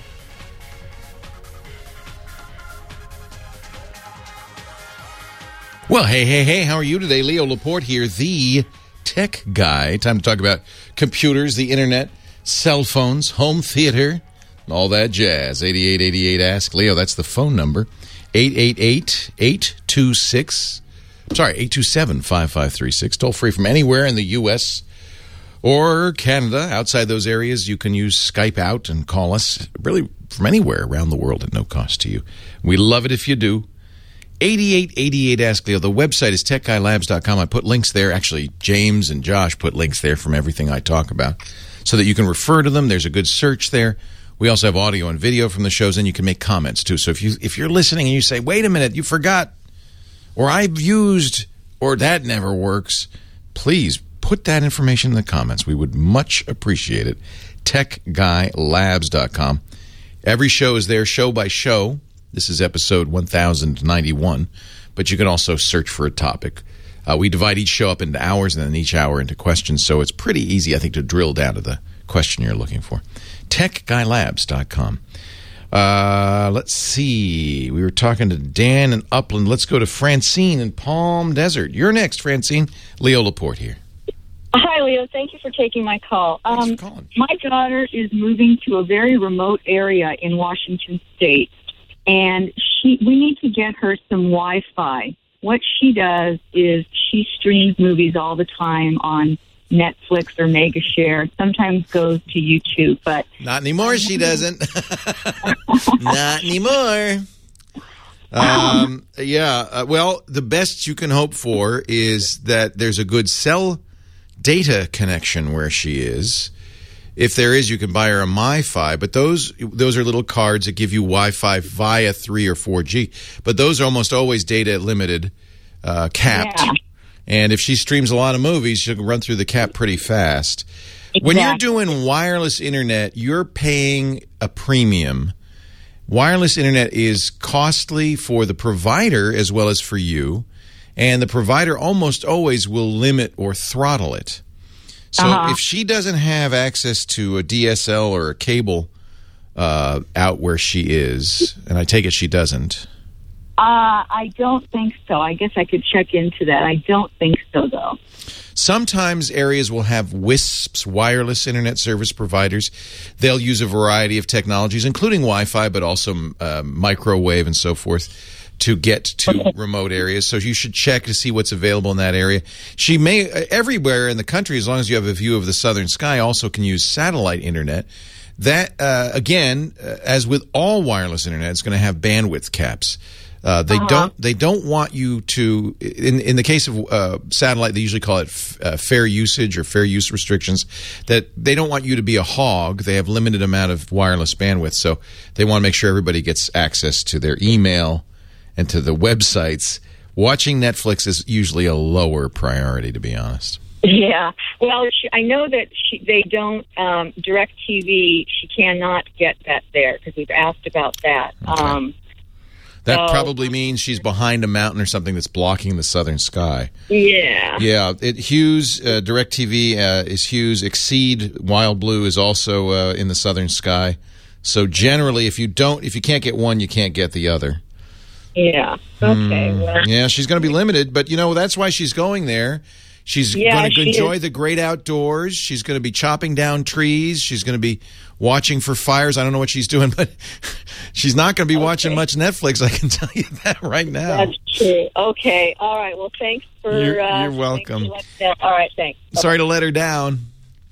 Speaker 3: Well, hey, hey, hey, how are you today? Leo Laporte here, the tech guy. Time to talk about computers, the internet, cell phones, home theater, and all that jazz. eighty-eight eighty-eight Ask Leo, that's the phone number. eight eight eight, eight two six, sorry, eight two seven, five five three six. Toll free from anywhere in the U S or Canada. Outside those areas, you can use Skype out and call us, really from anywhere around the world at no cost to you. We love it if you do. eighty-eight eighty-eight Ask Leo. The website is tech guy labs dot com. I put links there. Actually, James and Josh put links there from everything I talk about so that you can refer to them. There's a good search there. We also have audio and video from the shows, and you can make comments, too. So if, you, if you're listening and you say, wait a minute, you forgot, or I've used, or that never works, please put that information in the comments. We would much appreciate it. tech guy labs dot com. Every show is there, show by show. This is episode one thousand ninety-one, but you can also search for a topic. Uh, we divide each show up into hours and then each hour into questions, so it's pretty easy, I think, to drill down to the question you're looking for. tech guy labs dot com. Uh, let's see. We were talking to Dan in Upland. Let's go to Francine in Palm Desert. You're next, Francine. Leo Laporte here.
Speaker 13: Hi, Leo. Thank you for taking my call. Um,
Speaker 3: for calling.
Speaker 13: My daughter is moving to a very remote area in Washington State, and she we need to get her some Wi-Fi. What she does is she streams movies all the time on Netflix or MegaShare. Sometimes goes to YouTube, but
Speaker 3: not anymore. She doesn't. Not anymore. Um, yeah. Uh, well, the best you can hope for is that there's a good cell data connection where she is. If there is, you can buy her a MiFi, but those those are little cards that give you Wi-Fi via three or four G. But those are almost always data limited, uh, capped. Yeah. And if she streams a lot of movies, she'll run through the cap pretty fast. Exactly. When you're doing wireless internet, you're paying a premium. Wireless internet is costly for the provider as well as for you. And the provider almost always will limit or throttle it. So uh-huh. if she doesn't have access to a D S L or a cable uh, out where she is, and I take it she doesn't.
Speaker 13: Uh, I don't think so. I guess I could check into that. I don't think so, though.
Speaker 3: Sometimes areas will have W I S Ps, wireless internet service providers. They'll use a variety of technologies, including Wi-Fi, but also uh, microwave and so forth, to get to remote areas. So you should check to see what's available in that area. She may, everywhere in the country, as long as you have a view of the southern sky, also can use satellite internet. That, uh, again, uh, as with all wireless internet, it's going to have bandwidth caps. Uh, they uh-huh. don't. They don't want you to. In in the case of uh, satellite, they usually call it f- uh, fair usage or fair use restrictions. That they don't want you to be a hog. They have limited amount of wireless bandwidth, so they want to make sure everybody gets access to their email and to the websites. Watching Netflix is usually a lower priority, to be honest.
Speaker 13: Yeah. Well, she, I know that she, they don't um, DirecTV. She cannot get that there because we've asked about that.
Speaker 3: Okay.
Speaker 13: Um,
Speaker 3: That
Speaker 13: so,
Speaker 3: probably means she's behind a mountain or something that's blocking the southern sky.
Speaker 13: Yeah.
Speaker 3: Yeah. It, Hughes, uh, DirecTV uh, is Hughes. Exceed, Wild Blue is also uh, in the southern sky. So generally, if you don't, if you can't get one, you can't get the other.
Speaker 13: Yeah. Okay.
Speaker 3: Mm,
Speaker 13: well.
Speaker 3: Yeah, she's going to be limited, but you know that's why she's going there. She's
Speaker 13: Yeah,
Speaker 3: going to
Speaker 13: she
Speaker 3: enjoy
Speaker 13: is.
Speaker 3: the great outdoors. She's going to be chopping down trees. She's going to be watching for fires. I don't know what she's doing, but she's not going to be
Speaker 13: Okay.
Speaker 3: watching much Netflix. I can tell you that right now.
Speaker 13: That's true. Okay. All right. Well, thanks for.
Speaker 3: You're-
Speaker 13: uh,
Speaker 3: you're welcome.
Speaker 13: thanks for letting- All right. Thanks.
Speaker 3: Sorry to let her down.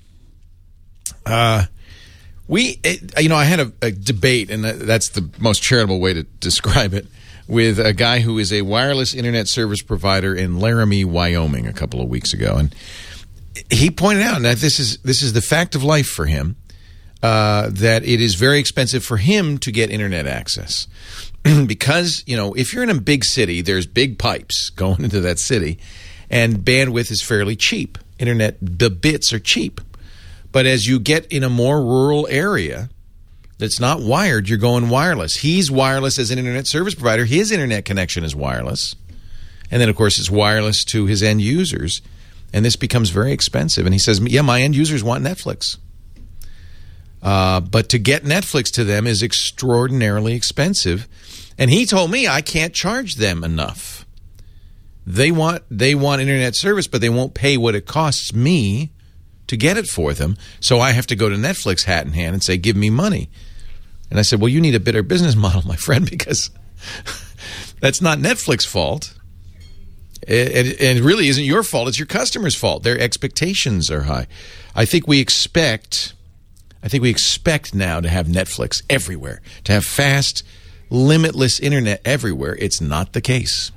Speaker 3: Uh, we, it, you know, I had a, a debate, and that's the most charitable way to describe it, with a guy who is a wireless internet service provider in Laramie, Wyoming, a couple of weeks ago, and he pointed out that this is this is the fact of life for him, uh, that it is very expensive for him to get internet access. Because, you know, if you're in a big city, there's big pipes going into that city, and bandwidth is fairly cheap. Internet, the bits are cheap. But as you get in a more rural area that's not wired, you're going wireless. He's wireless as an internet service provider. His internet connection is wireless. And then, of course, it's wireless to his end users. And this becomes very expensive. And he says, yeah, my end users want Netflix. Uh, but to get Netflix to them is extraordinarily expensive. And he told me I can't charge them enough. They want they want internet service, but they won't pay what it costs me to get it for them. So I have to go to Netflix hat in hand and say, give me money. And I said, well, you need a better business model, my friend, because that's not Netflix's fault. It, it, it really isn't your fault. It's your customer's fault. Their expectations are high. I think we expect, I think we expect now to have Netflix everywhere, to have fast, limitless internet everywhere. It's not the case.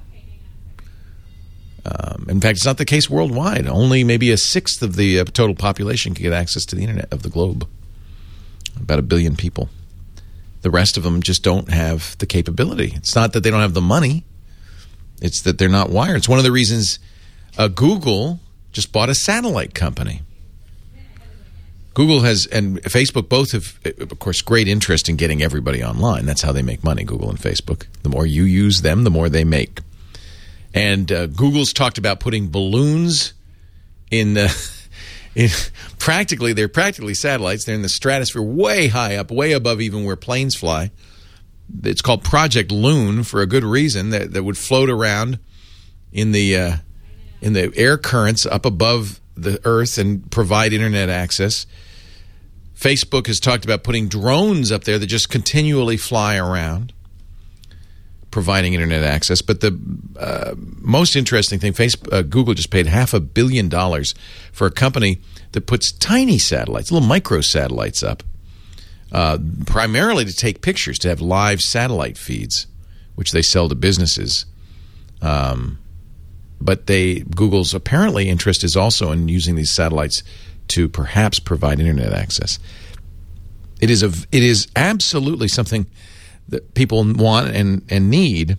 Speaker 3: Um, in fact, it's not the case worldwide. Only maybe a sixth of the uh, total population can get access to the internet of the globe. About a billion people. The rest of them just don't have the capability. It's not that they don't have the money. It's that they're not wired. It's one of the reasons uh, Google just bought a satellite company. Google has, and Facebook both have, of course, great interest in getting everybody online. That's how they make money, Google and Facebook. The more you use them, the more they make. And uh, Google's talked about putting balloons in the it, practically, they're practically satellites. They're in the stratosphere way high up, way above even where planes fly. It's called Project Loon for a good reason, that, that would float around in the uh, in the air currents up above the Earth and provide internet access. Facebook has talked about putting drones up there that just continually fly around, providing internet access. But the uh, most interesting thing, Facebook, uh, Google just paid half a billion dollars for a company that puts tiny satellites, little micro satellites up, uh, primarily to take pictures, to have live satellite feeds, which they sell to businesses. Um, but they Google's apparently interest is also in using these satellites to perhaps provide internet access. It is a it is absolutely something that people want and, and need,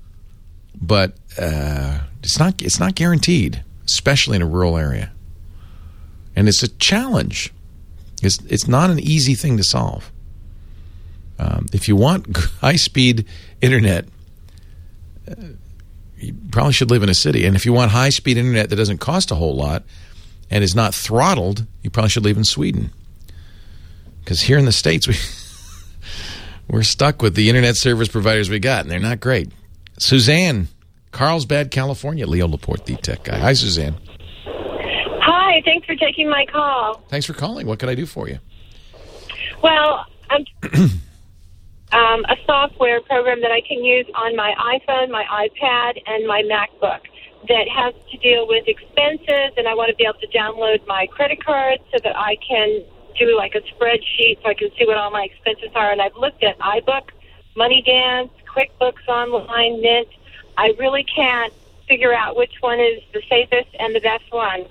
Speaker 3: but uh, it's not it's not guaranteed, especially in a rural area. And it's a challenge. It's it's not an easy thing to solve. Um, if you want high speed internet, uh, you probably should live in a city. And if you want high speed internet that doesn't cost a whole lot and is not throttled, you probably should live in Sweden. Because here in the States, we we're stuck with the internet service providers we got, and they're not great. Suzanne, Carlsbad, California. Leo Laporte, the tech guy. Hi, Suzanne.
Speaker 14: Hi, thanks for taking my call.
Speaker 3: Thanks for calling. What can I do for you?
Speaker 14: Well, I'm um, a software program that I can use on my iPhone, my iPad, and my MacBook that has to deal with expenses, and I want to be able to download my credit card so that I can do like a spreadsheet so I can see what all my expenses are. And I've looked at iBook, MoneyDance, QuickBooks Online, Mint. I really can't figure out which one is the safest and the best one.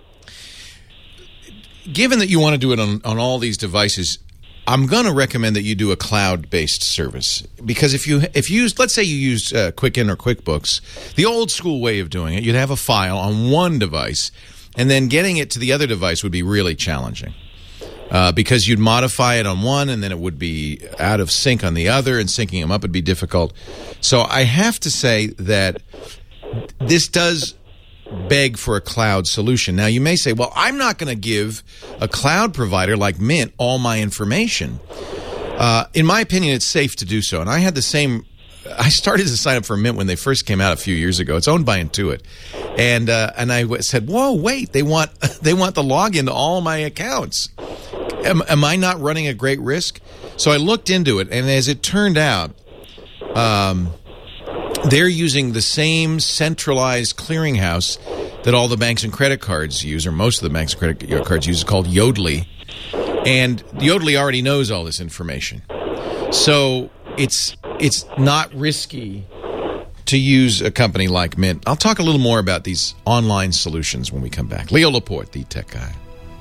Speaker 3: Given that you want to do it on, on all these devices, I'm going to recommend that you do a cloud-based service. Because if you if you use, let's say you use uh, Quicken or QuickBooks, the old school way of doing it, you'd have a file on one device, and then getting it to the other device would be really challenging. Uh, because you'd modify it on one, and then it would be out of sync on the other, and syncing them up would be difficult. So I have to say that this does beg for a cloud solution. Now, you may say, well, I'm not going to give a cloud provider like Mint all my information. Uh, in my opinion, it's safe to do so. And I had the same... I started to sign up for Mint when they first came out a few years ago. It's owned by Intuit. And uh, and I said, whoa, wait, they want they want the login to all my accounts. Am, am I not running a great risk? So I looked into it, and as it turned out, um, they're using the same centralized clearinghouse that all the banks and credit cards use, or most of the banks and credit cards use, called Yodlee. And Yodlee already knows all this information. So it's it's not risky to use a company like Mint. I'll talk a little more about these online solutions when we come back. Leo Laporte, the tech guy.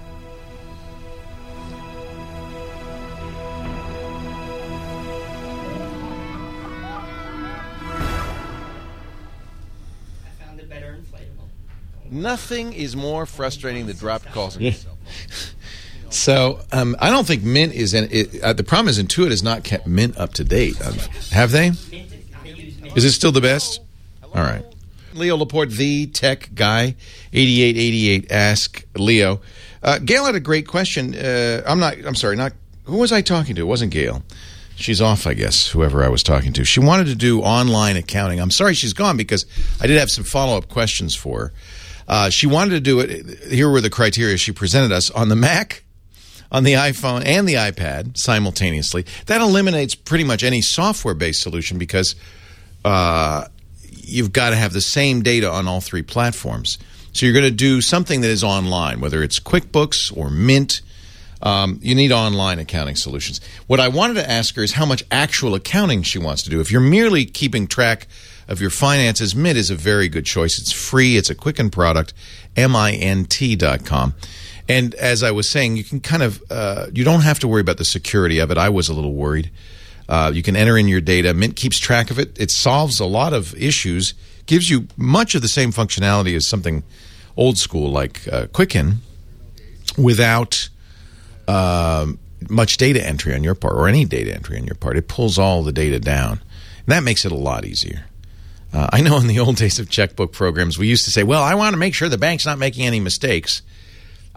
Speaker 3: Nothing is more frustrating than dropped calls on yourself. So um, I don't think Mint is in it, uh, the problem is Intuit has not kept Mint up to date. Um, have they? Is it still the best? All right. Leo Laporte, the tech guy, eighty-eight eighty-eight. Ask Leo. Uh, Gail had a great question. Uh, I'm not. I'm sorry. Not who was I talking to? It wasn't Gail. She's off, I guess. Whoever I was talking to. She wanted to do online accounting. I'm sorry she's gone because I did have some follow up questions for her. Uh, she wanted to do it. Here were the criteria she presented us on the Mac, on the iPhone, and the iPad simultaneously. That eliminates pretty much any software-based solution because uh, you've got to have the same data on all three platforms. So you're going to do something that is online, whether it's QuickBooks or Mint. Um, you need online accounting solutions. What I wanted to ask her is how much actual accounting she wants to do. If you're merely keeping track of your finances, Mint is a very good choice. It's free. It's a Quicken product, M I N T dot com. And as I was saying, you can kind of, uh, you don't have to worry about the security of it. I was a little worried. Uh, you can enter in your data. Mint keeps track of it. It solves a lot of issues, gives you much of the same functionality as something old school like uh, Quicken without uh, much data entry on your part or any data entry on your part. It pulls all the data down. And that makes it a lot easier. Uh, I know in the old days of checkbook programs, we used to say, well, I want to make sure the bank's not making any mistakes.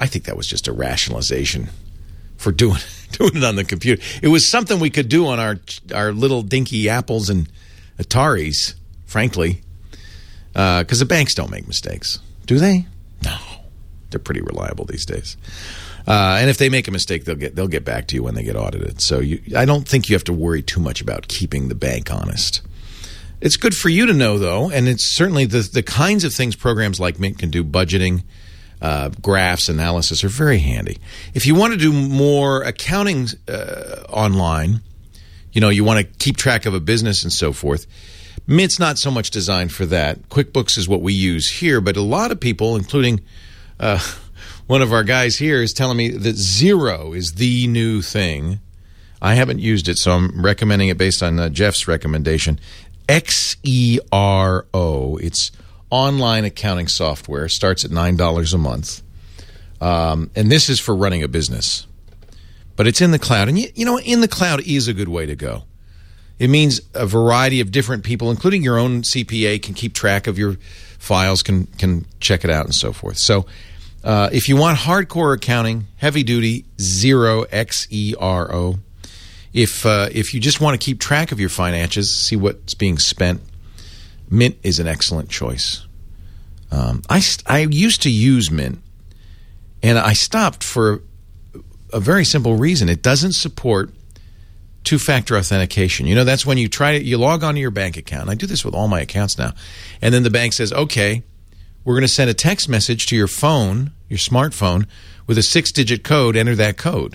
Speaker 3: I think that was just a rationalization for doing doing it on the computer. It was something we could do on our our little dinky Apples and Ataris, frankly, because uh, the banks don't make mistakes, do they? No, they're pretty reliable these days. Uh, and if they make a mistake, they'll get they'll get back to you when they get audited. So you, I don't think you have to worry too much about keeping the bank honest. It's good for you to know, though, and it's certainly the the kinds of things programs like Mint can do, budgeting, uh, graphs, analysis, are very handy. If you want to do more accounting uh, online, you know, you want to keep track of a business and so forth, Mint's not so much designed for that. QuickBooks is what we use here, but a lot of people, including uh, one of our guys here, is telling me that Xero is the new thing. I haven't used it, so I'm recommending it based on uh, Jeff's recommendation. X E R O. It's online accounting software. Starts at nine dollars a month. Um, and this is for running a business. But it's in the cloud. And, you, you know, in the cloud is a good way to go. It means a variety of different people, including your own C P A, can keep track of your files, can can check it out and so forth. So uh, if you want hardcore accounting, heavy duty, Xero, X E R O. If uh, if you just want to keep track of your finances, see what's being spent, Mint is an excellent choice. Um, I, I used to use Mint, and I stopped for a very simple reason. It doesn't support two-factor authentication. You know, that's when you try to, you log onto your bank account. And I do this with all my accounts now. And then the bank says, okay, we're going to send a text message to your phone, your smartphone, with a six-digit code. Enter that code.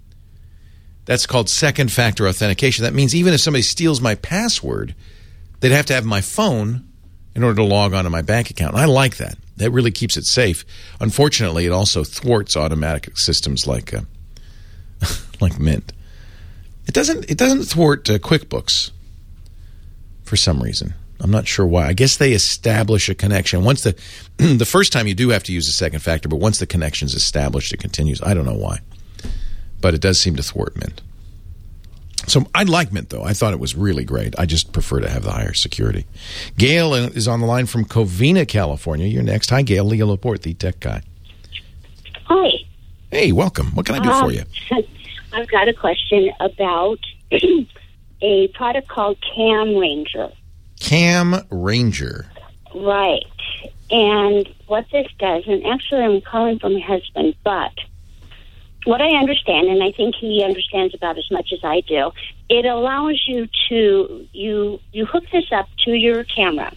Speaker 3: That's called second-factor authentication. That means even if somebody steals my password, they'd have to have my phone in order to log onto my bank account. And I like that. That really keeps it safe. Unfortunately, it also thwarts automatic systems like uh, like Mint. It doesn't. It doesn't thwart uh, QuickBooks for some reason. I'm not sure why. I guess they establish a connection once the the first time you do have to use a second factor, but once the connection's established, it continues. I don't know why. But it does seem to thwart Mint. So I like Mint, though. I thought it was really great. I just prefer to have the higher security. Gail is on the line from Covina, California. You're next. Hi, Gail. Leo Laporte, the tech guy.
Speaker 15: Hi.
Speaker 3: Hey, welcome. What can I do
Speaker 15: um,
Speaker 3: for you?
Speaker 15: I've got a question about a product called Cam Ranger.
Speaker 3: Cam Ranger.
Speaker 15: Right. And what this does, and actually I'm calling for my husband, but what I understand, and I think he understands about as much as I do, it allows you to, you you hook this up to your camera,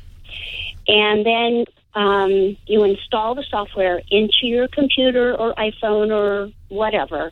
Speaker 15: and then um, you install the software into your computer or iPhone or whatever,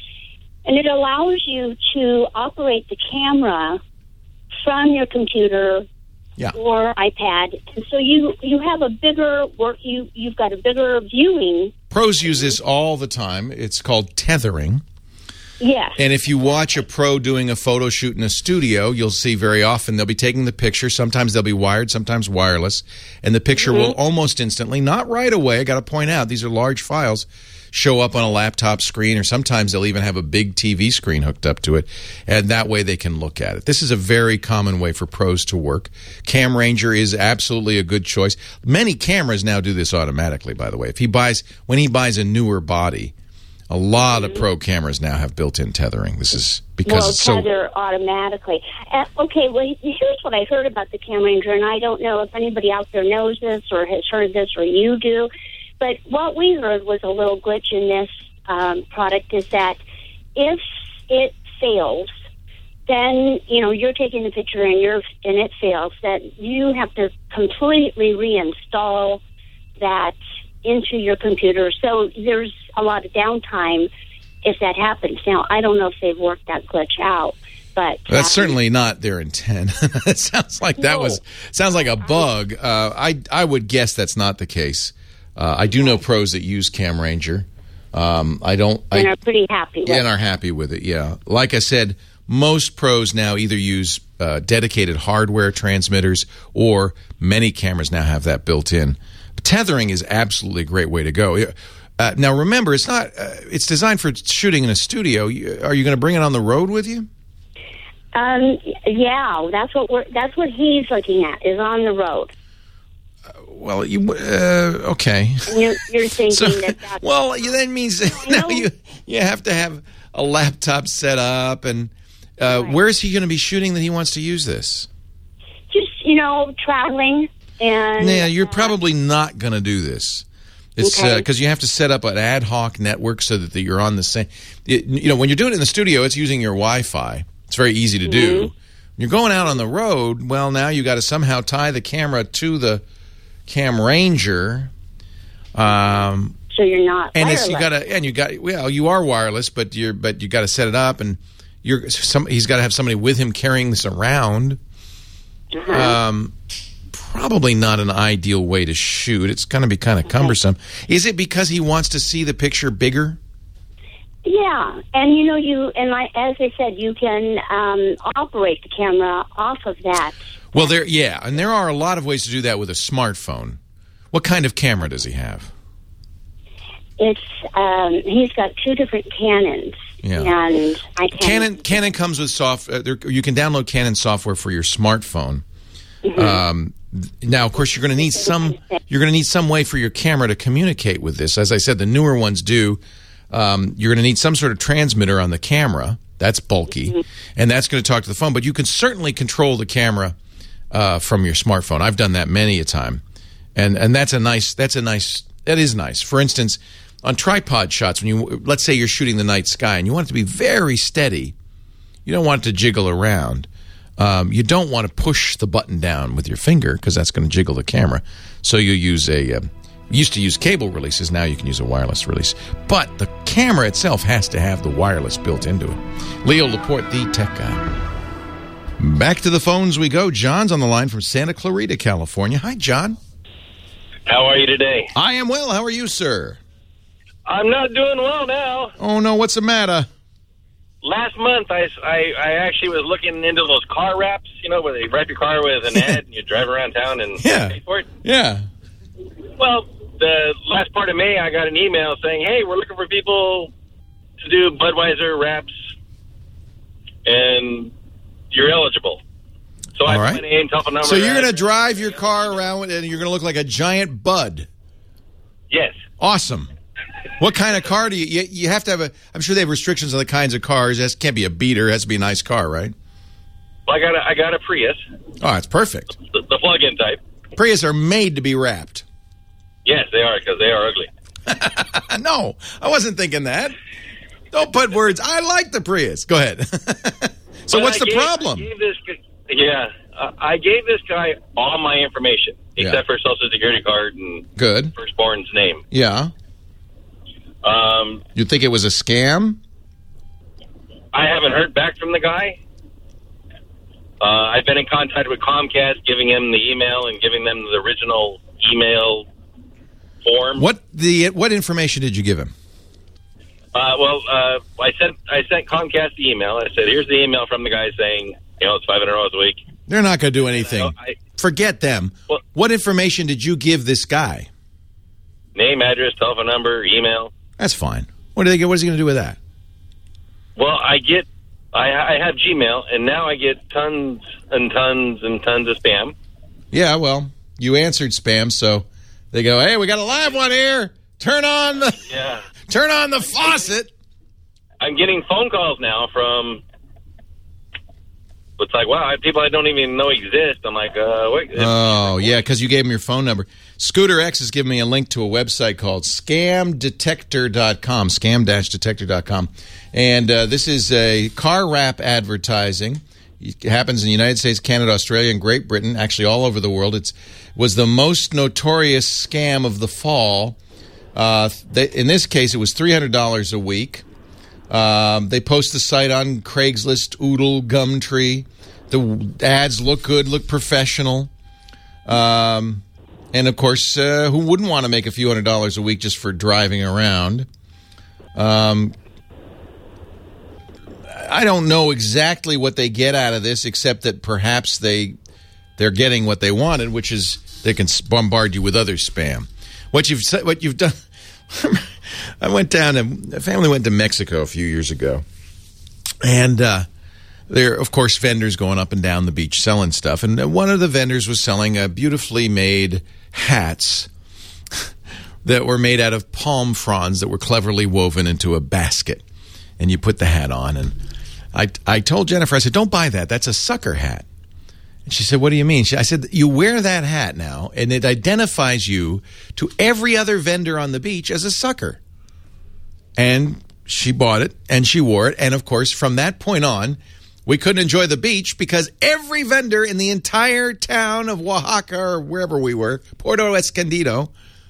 Speaker 15: and it allows you to operate the camera from your computer
Speaker 3: yeah.
Speaker 15: or iPad. And so you, you have a bigger work, you, you've got a bigger viewing.
Speaker 3: Pros use this all the time. It's called tethering.
Speaker 15: Yes.
Speaker 3: And if you watch a pro doing a photo shoot in a studio, you'll see very often they'll be taking the picture. Sometimes they'll be wired, sometimes wireless. And the picture mm-hmm. will almost instantly, not right away, I got to point out, these are large files, show up on a laptop screen, or sometimes they'll even have a big T V screen hooked up to it, and that way they can look at it. This is a very common way for pros to work. Cam Ranger is absolutely a good choice. Many cameras now do this automatically, by the way. If he buys, when he buys a newer body, a lot of pro cameras now have built-in tethering. This is because
Speaker 15: well,
Speaker 3: it's so...
Speaker 15: tether automatically. Uh, okay, well, here's what I heard about the Cam Ranger, and I don't know if anybody out there knows this or has heard this or you do. But what we heard was a little glitch in this um, product is that if it fails, then, you know, you're taking the picture and you're and it fails, that you have to completely reinstall that into your computer. So there's a lot of downtime if that happens. Now, I don't know if they've worked that glitch out. But
Speaker 3: that's
Speaker 15: um,
Speaker 3: certainly not their intent. It sounds like that
Speaker 15: no.
Speaker 3: was sounds like a bug. Uh, I I would guess that's not the case. Uh, I do know pros that use Cam Ranger. Um, I don't.
Speaker 15: And
Speaker 3: I,
Speaker 15: are pretty happy with
Speaker 3: yeah,
Speaker 15: it.
Speaker 3: and are happy with it. Yeah, like I said, most pros now either use uh, dedicated hardware transmitters, or many cameras now have that built in. Tethering is absolutely a great way to go. Uh, now, remember, it's not. Uh, it's designed for shooting in a studio. Are you going to bring it on the road with you?
Speaker 15: Um, yeah, that's what we're. That's what he's looking at, is on the road.
Speaker 3: well, you uh, okay.
Speaker 15: You're, you're thinking
Speaker 3: So,
Speaker 15: that that's...
Speaker 3: well, you- that means now you you have to have a laptop set up, and uh, where is he going to be shooting that he wants to use this?
Speaker 15: Just, you know, traveling and...
Speaker 3: Yeah, you're probably not going to do this. It's
Speaker 15: Okay.
Speaker 3: because you have to set up an ad hoc network so that you're on the same. It, you know, when you're doing it in the studio, it's using your Wi-Fi. It's very easy to do.
Speaker 15: Mm-hmm.
Speaker 3: When you're going out on the road, well, now you got to somehow tie the camera to the Cam Ranger. Um,
Speaker 15: So you're not
Speaker 3: and
Speaker 15: wireless.
Speaker 3: it's you got to and you got well, you are wireless, but you're but you got to set it up, and you're some. He's got to have somebody with him carrying this around.
Speaker 15: Uh-huh.
Speaker 3: Um, probably not an ideal way to shoot. It's going to be kind of cumbersome. Is it because he wants to see the picture bigger?
Speaker 15: Yeah, and you know, you and I, as I said, you can um, operate the camera off of that.
Speaker 3: Well, there, yeah, and there are a lot of ways to do that with a smartphone. What kind of camera does he have?
Speaker 15: It's um, he's got two different Canons,
Speaker 3: Yeah.
Speaker 15: and I can
Speaker 3: Canon Canon comes with soft. Uh, there, you can download Canon software for your smartphone. Um, now, of course, you're going to need some. You're going to need some way for your camera to communicate with this. As I said, the newer ones do. Um, you're going to need some sort of transmitter on the camera. That's bulky, and that's going to talk to the phone. But you can certainly control the camera uh, from your smartphone. I've done that many a time, and and that's a nice. That's a nice. That is nice. For instance, on tripod shots, when you let's say you're shooting the night sky and you want it to be very steady, you don't want it to jiggle around. Um, you don't want to push the button down with your finger because that's going to jiggle the camera. So you use a. Uh, used to use cable releases. Now you can use a wireless release. But the camera itself has to have the wireless built into it. Leo Laporte, the tech guy. Back to the phones we go. John's on the line from Santa Clarita, California. Hi, John.
Speaker 7: How are you today?
Speaker 3: I am well. How are you, sir?
Speaker 7: I'm not doing well now.
Speaker 3: Oh, no. What's the matter?
Speaker 7: Last month, I, I, I actually was looking into those car wraps, you know, where they wrap your car with an ad and you drive around town and
Speaker 3: Yeah.
Speaker 7: pay for it.
Speaker 3: Yeah.
Speaker 7: Well, the last part of May, I got an email saying, hey, we're looking for people to do Budweiser wraps, and you're eligible. So I
Speaker 3: All
Speaker 7: put
Speaker 3: right.
Speaker 7: my name, telephone number.
Speaker 3: So you're going to
Speaker 7: address.
Speaker 3: drive your car around with it and you're going to look like a giant bud.
Speaker 7: Yes.
Speaker 3: Awesome. What kind of car do you, you... You have to have a... I'm sure they have restrictions on the kinds of cars. It can't be a beater. It has to be a nice car, right?
Speaker 7: Well, I got a, I got a Prius,
Speaker 3: Oh, it's perfect.
Speaker 7: the, the plug-in type.
Speaker 3: Prius are made to be wrapped.
Speaker 7: Yes, they are, because they are ugly.
Speaker 3: No, I wasn't thinking that. Don't put words... I like the Prius. Go ahead. So
Speaker 7: But
Speaker 3: what's
Speaker 7: I
Speaker 3: the
Speaker 7: gave-
Speaker 3: problem?
Speaker 7: I gave this, gu- yeah, uh, I gave this guy all my information, except
Speaker 3: Yeah.
Speaker 7: for social security card and
Speaker 3: Good.
Speaker 7: firstborn's name.
Speaker 3: Yeah.
Speaker 7: Um,
Speaker 3: You think it was a scam?
Speaker 7: I haven't heard back from the guy. Uh, I've been in contact with Comcast, giving him the email and giving them the original email form.
Speaker 3: What the what information did you give him?
Speaker 7: Uh, well, uh, I sent I sent Comcast the email. I said, "Here's the email from the guy saying, you know, it's five hundred dollars a week."
Speaker 3: They're not going to do anything.
Speaker 7: I- I-
Speaker 3: Forget them.
Speaker 7: Well-
Speaker 3: What information did you give this guy?
Speaker 7: Name, address, telephone number, email.
Speaker 3: That's fine. What do they get? What is he going to do with that?
Speaker 7: Well, I get, I, I have Gmail, and now I get tons and tons and tons of spam.
Speaker 3: Yeah, well, you answered spam, so they go, "Hey, we got a live one here. Turn on the
Speaker 7: Yeah.
Speaker 3: turn on the faucet."
Speaker 7: I'm getting phone calls now from, it's like, wow, I have people I don't even know exist. I'm like, uh, what?
Speaker 3: Oh, yeah, because you gave him your phone number. Scooter X has given me a link to a website called scam detector dot com, scam detector dot com. And uh, this is a car wrap advertising. It happens in the United States, Canada, Australia, and Great Britain, actually all over the world. It was the most notorious scam of the fall. Uh, they, in this case, it was three hundred dollars a week. Um, they post the site on Craigslist, Oodle, Gumtree. The ads look good, look professional. Um, and, of course, uh, who wouldn't want to make a few hundred dollars a week just for driving around? Um, I don't know exactly what they get out of this, except that perhaps they, they're getting what they wanted, which is they can bombard you with other spam. What you've what you've done... I went down, and a family went to Mexico a few years ago. And uh, there are, of course, vendors going up and down the beach selling stuff. And one of the vendors was selling uh, beautifully made hats that were made out of palm fronds that were cleverly woven into a basket. And you put the hat on. And I, I told Jennifer, I said, don't buy that. That's a sucker hat. And she said, what do you mean? She, I said, you wear that hat now, and it identifies you to every other vendor on the beach as a sucker. And she bought it, and she wore it. And, of course, from that point on, we couldn't enjoy the beach because every vendor in the entire town of Oaxaca or wherever we were, Puerto Escondido,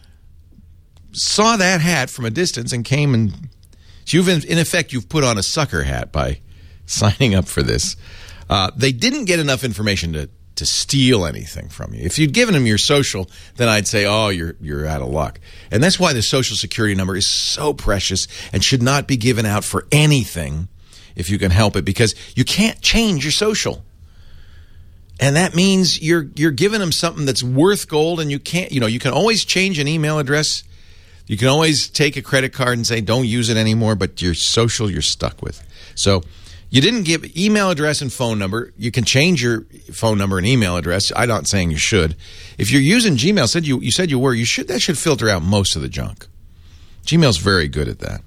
Speaker 3: saw that hat from a distance and came and... So you've, in effect, you've put on a sucker hat by signing up for this. Uh, they didn't get enough information to, to steal anything from you. If you'd given them your social, then I'd say, oh, you're you're out of luck. And that's why the Social Security number is so precious and should not be given out for anything if you can help it, because you can't change your social. And that means you're you're giving them something that's worth gold, and you can't, you know, you can always change an email address. You can always take a credit card and say, don't use it anymore, but your social you're stuck with. So you didn't give email address and phone number. You can change your phone number and email address. I'm not saying you should. If you're using Gmail, said you you said you were, you should that should filter out most of the junk. Gmail's very good at that.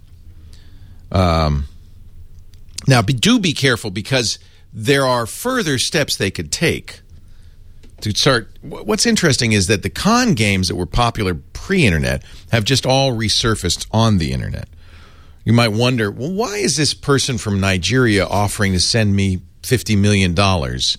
Speaker 3: Um, now, be, do be careful, because there are further steps they could take to start. What's interesting is that the con games that were popular pre-internet have just all resurfaced on the internet. You might wonder, well, why is this person from Nigeria offering to send me fifty million dollars?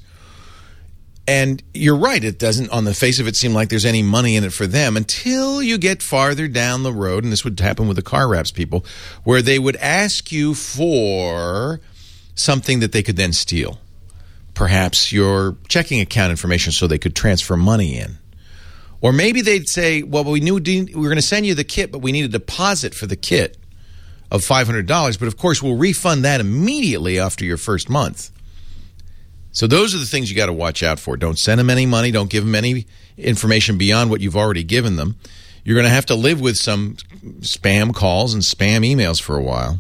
Speaker 3: And you're right, it doesn't, on the face of it, seem like there's any money in it for them until you get farther down the road, and this would happen with the car wraps people, where they would ask you for something that they could then steal. Perhaps your checking account information so they could transfer money in. Or maybe they'd say, well, we knew we were going to send you the kit, but we need a deposit for the kit of five hundred dollars. But, of course, we'll refund that immediately after your first month. So those are the things you got to watch out for. Don't send them any money. Don't give them any information beyond what you've already given them. You're going to have to live with some spam calls and spam emails for a while.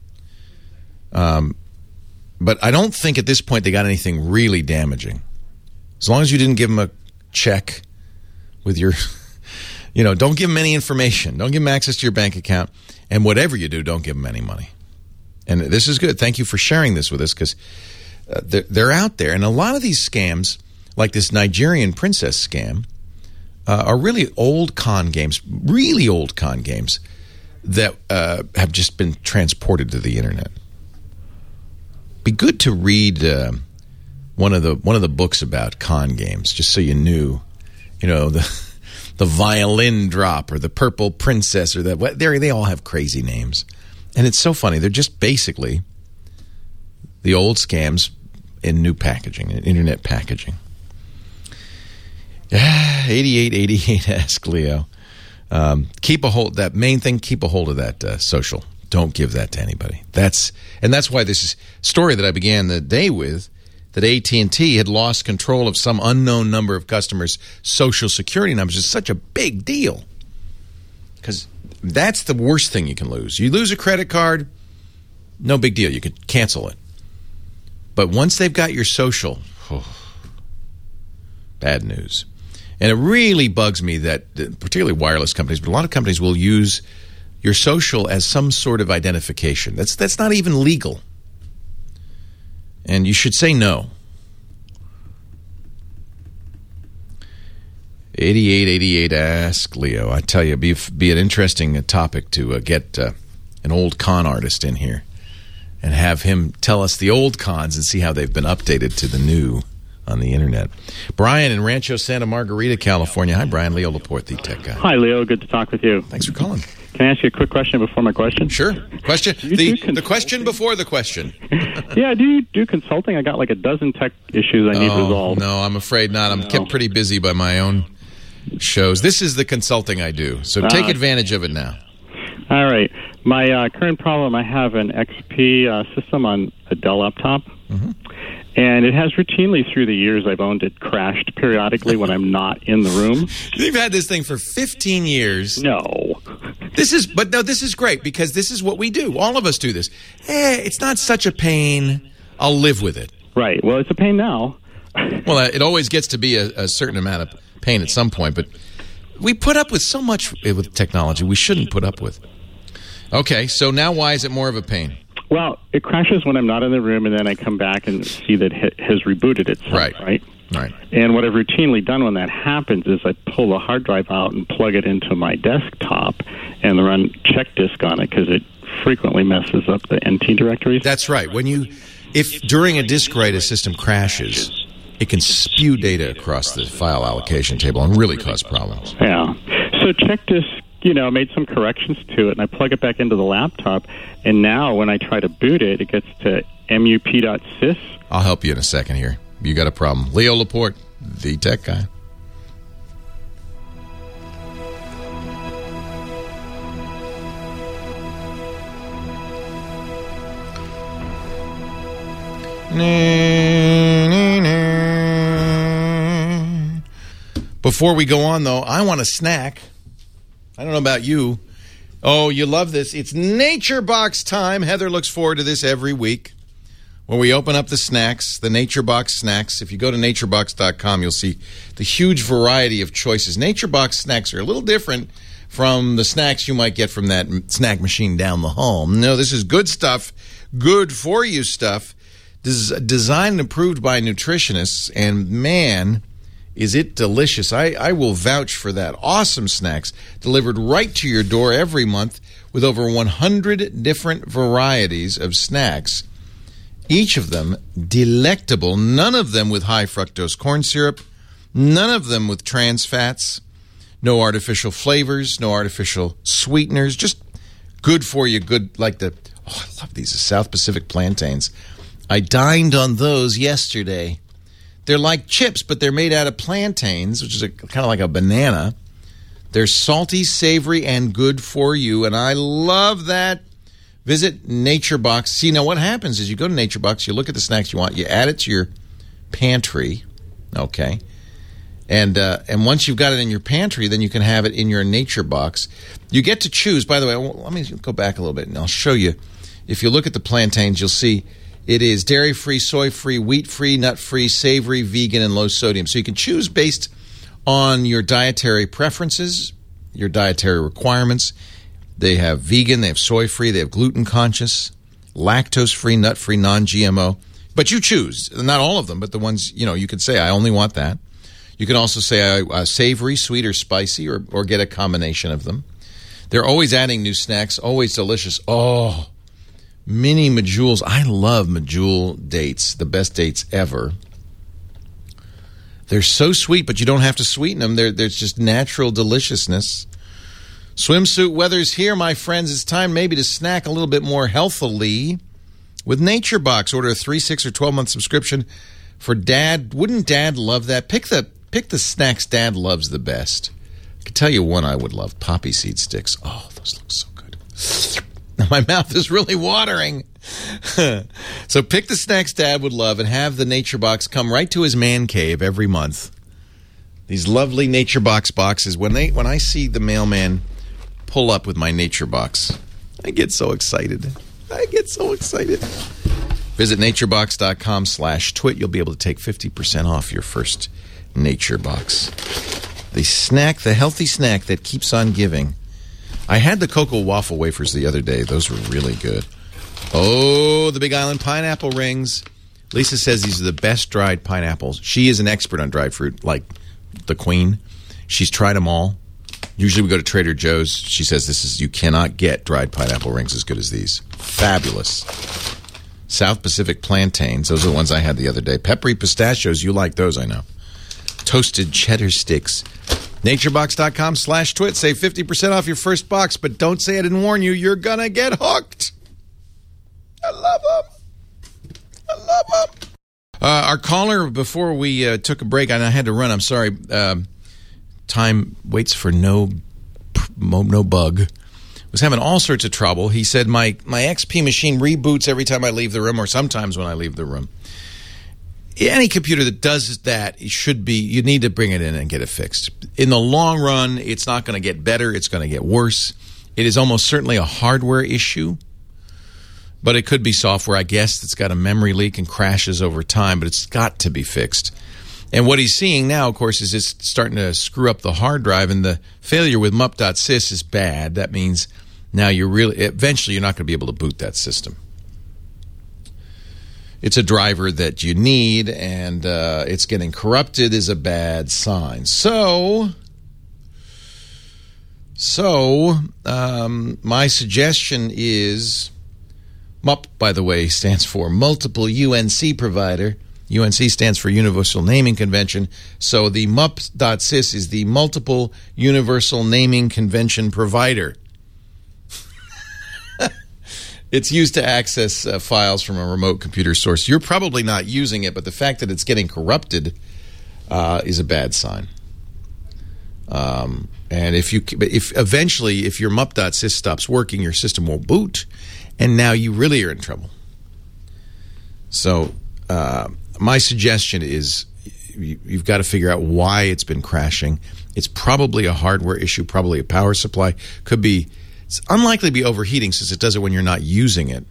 Speaker 3: Um, but I don't think at this point they got anything really damaging. As long as you didn't give them a check with your, you know, don't give them any information. Don't give them access to your bank account. And whatever you do, don't give them any money. And this is good. Thank you for sharing this with us, because uh, they're, they're out there. And a lot of these scams, like this Nigerian princess scam, uh, are really old con games, really old con games that uh, have just been transported to the internet. Be good to read uh, one of the one of the books about con games, just so you knew, you know, the the violin drop or the purple princess or that. They they all have crazy names, and it's so funny. They're just basically the old scams in new packaging, in internet packaging. eighty-eight eighty-eight, ask Leo. Um, keep a hold. That main thing. Keep a hold of that uh, social. Don't give that to anybody. That's and that's why this is story that I began the day with, that A T and T had lost control of some unknown number of customers' social security numbers is such a big deal. Because that's the worst thing you can lose. You lose a credit card, no big deal. You could cancel it. But once they've got your social, oh, bad news. And it really bugs me that, particularly wireless companies, but a lot of companies will use your social as some sort of identification. That's that's not even legal. And you should say no. eighty-eight eighty-eight, ask Leo. I tell you, be be an interesting topic to uh, get uh, an old con artist in here and have him tell us the old cons and see how they've been updated to the new on the internet. Brian in Rancho Santa Margarita, California. Hi, Brian. Leo Laporte, the tech guy.
Speaker 16: Hi, Leo. Good to talk with you.
Speaker 3: Thanks for calling.
Speaker 16: Can I ask you a quick question before my question?
Speaker 3: Sure. Question. The, the question before the question.
Speaker 16: Yeah, do you do consulting? I got like a dozen tech issues I need
Speaker 3: oh,
Speaker 16: resolved.
Speaker 3: No, I'm afraid not. I'm no. kept pretty busy by my own shows. This is the consulting I do, so uh, take advantage of it now.
Speaker 16: All right. My uh, current problem, I have an X P uh, system on a Dell laptop. Mm-hmm. And it has routinely, through the years I've owned it, crashed periodically when I'm not in the room.
Speaker 3: You've had this thing for fifteen years.
Speaker 16: No.
Speaker 3: This is, but no, this is great, because this is what we do. All of us do this. Eh, it's not such a pain. I'll live with it.
Speaker 16: Right. Well, it's a pain now.
Speaker 3: Well, it always gets to be a, a certain amount of pain at some point, but we put up with so much with technology we shouldn't put up with. Okay, so now why is it more of a pain?
Speaker 16: Well, it crashes when I'm not in the room, and then I come back and see that it has rebooted itself,
Speaker 3: right?
Speaker 16: Right.
Speaker 3: Right.
Speaker 16: And what I've routinely done when that happens is I pull the hard drive out and plug it into my desktop and run check disk on it because it frequently messes up the N T directories.
Speaker 3: That's right. When you, if during a disk write a system crashes, it can spew data across the file allocation table and really cause problems.
Speaker 16: Yeah. So check disk, you know, made some corrections to it, and I plug it back into the laptop, and now when I try to boot it, it gets to mup.sys.
Speaker 3: I'll help you in a second here. You got a problem. Leo Laporte, the tech guy. Before we go on, though, I want a snack. I don't know about you. Oh, you love this. It's Nature Box time. Heather looks forward to this every week. When we open up the snacks, the Nature Box snacks, if you go to nature box dot com, you'll see the huge variety of choices. Nature Box snacks are a little different from the snacks you might get from that snack machine down the hall. No, this is good stuff, good for you stuff, des- designed and approved by nutritionists, and man, is it delicious. I, I will vouch for that. Awesome snacks delivered right to your door every month with over one hundred different varieties of snacks. Each of them delectable, none of them with high fructose corn syrup, none of them with trans fats, no artificial flavors, no artificial sweeteners, just good for you, good like the, oh, I love these, the South Pacific plantains. I dined on those yesterday. They're like chips, but they're made out of plantains, which is a, kind of like a banana. They're salty, savory, and good for you, and I love that. Visit NatureBox. See, now what happens is you go to NatureBox, you look at the snacks you want, you add it to your pantry, okay? And uh, and once you've got it in your pantry, then you can have it in your NatureBox. You get to choose, by the way, let me go back a little bit and I'll show you. If you look at the plantains, you'll see it is dairy-free, soy-free, wheat-free, nut-free, savory, vegan, and low sodium. So you can choose based on your dietary preferences, your dietary requirements. They have vegan, they have soy-free, they have gluten-conscious, lactose-free, nut-free, non-G M O. But you choose. Not all of them, but the ones, you know, you can say, I only want that. You can also say uh, savory, sweet, or spicy, or, or get a combination of them. They're always adding new snacks, always delicious. Oh, mini Medjools. I love Medjool dates, the best dates ever. They're so sweet, but you don't have to sweeten them. They're, there's just natural deliciousness. Swimsuit weather's here, my friends. It's time maybe to snack a little bit more healthily with NatureBox. Order a three, six, or twelve-month subscription for Dad. Wouldn't Dad love that? Pick the pick the snacks Dad loves the best. I can tell you one I would love. Poppy seed sticks. Oh, those look so good. My mouth is really watering. So pick the snacks Dad would love and have the NatureBox come right to his man cave every month. These lovely NatureBox boxes. When they when I see the mailman pull up with my NatureBox, I get so excited. I get so excited. Visit naturebox.com slash twit. You'll be able to take fifty percent off your first NatureBox. The snack, the healthy snack that keeps on giving. I had the cocoa waffle wafers the other day. Those were really good. Oh, the Big Island pineapple rings. Lisa says these are the best dried pineapples. She is an expert on dried fruit, like the queen. She's tried them all. Usually we go to Trader Joe's. She says this is, you cannot get dried pineapple rings as good as these. Fabulous. South Pacific plantains. Those are the ones I had the other day. Peppery pistachios. You like those, I know. Toasted cheddar sticks. Naturebox.com slash twit. Save fifty percent off your first box, but don't say I didn't warn you. You're going to get hooked. I love them. I love them. Uh, our caller, before we uh, took a break, and I had to run, I'm sorry. Uh, time waits for no, no bug. Was having all sorts of trouble. He said my, my X P machine reboots every time I leave the room, or sometimes when I leave the room. Any computer that does that, it should be, you need to bring it in and get it fixed. In the long run, it's not going to get better. It's going to get worse. It is almost certainly a hardware issue. But it could be software, I guess, that's got a memory leak and crashes over time, but it's got to be fixed. And what he's seeing now, of course, is it's starting to screw up the hard drive, and the failure with mup.sys is bad. That means now you're really, eventually you're not going to be able to boot that system. It's a driver that you need, and uh, it's getting corrupted is a bad sign. So, so um, my suggestion is, MUP, by the way, stands for Multiple U N C Provider. U N C stands for Universal Naming Convention. So the mup.sys is the Multiple Universal Naming Convention Provider. It's used to access uh, files from a remote computer source. You're probably not using it, but the fact that it's getting corrupted uh, is a bad sign. Um, and if you, if eventually, if your mup.sys stops working, your system won't boot, and now you really are in trouble. So uh, my suggestion is you, you've got to figure out why it's been crashing. It's probably a hardware issue, probably a power supply. Could be. It's unlikely to be overheating since it does it when you're not using it.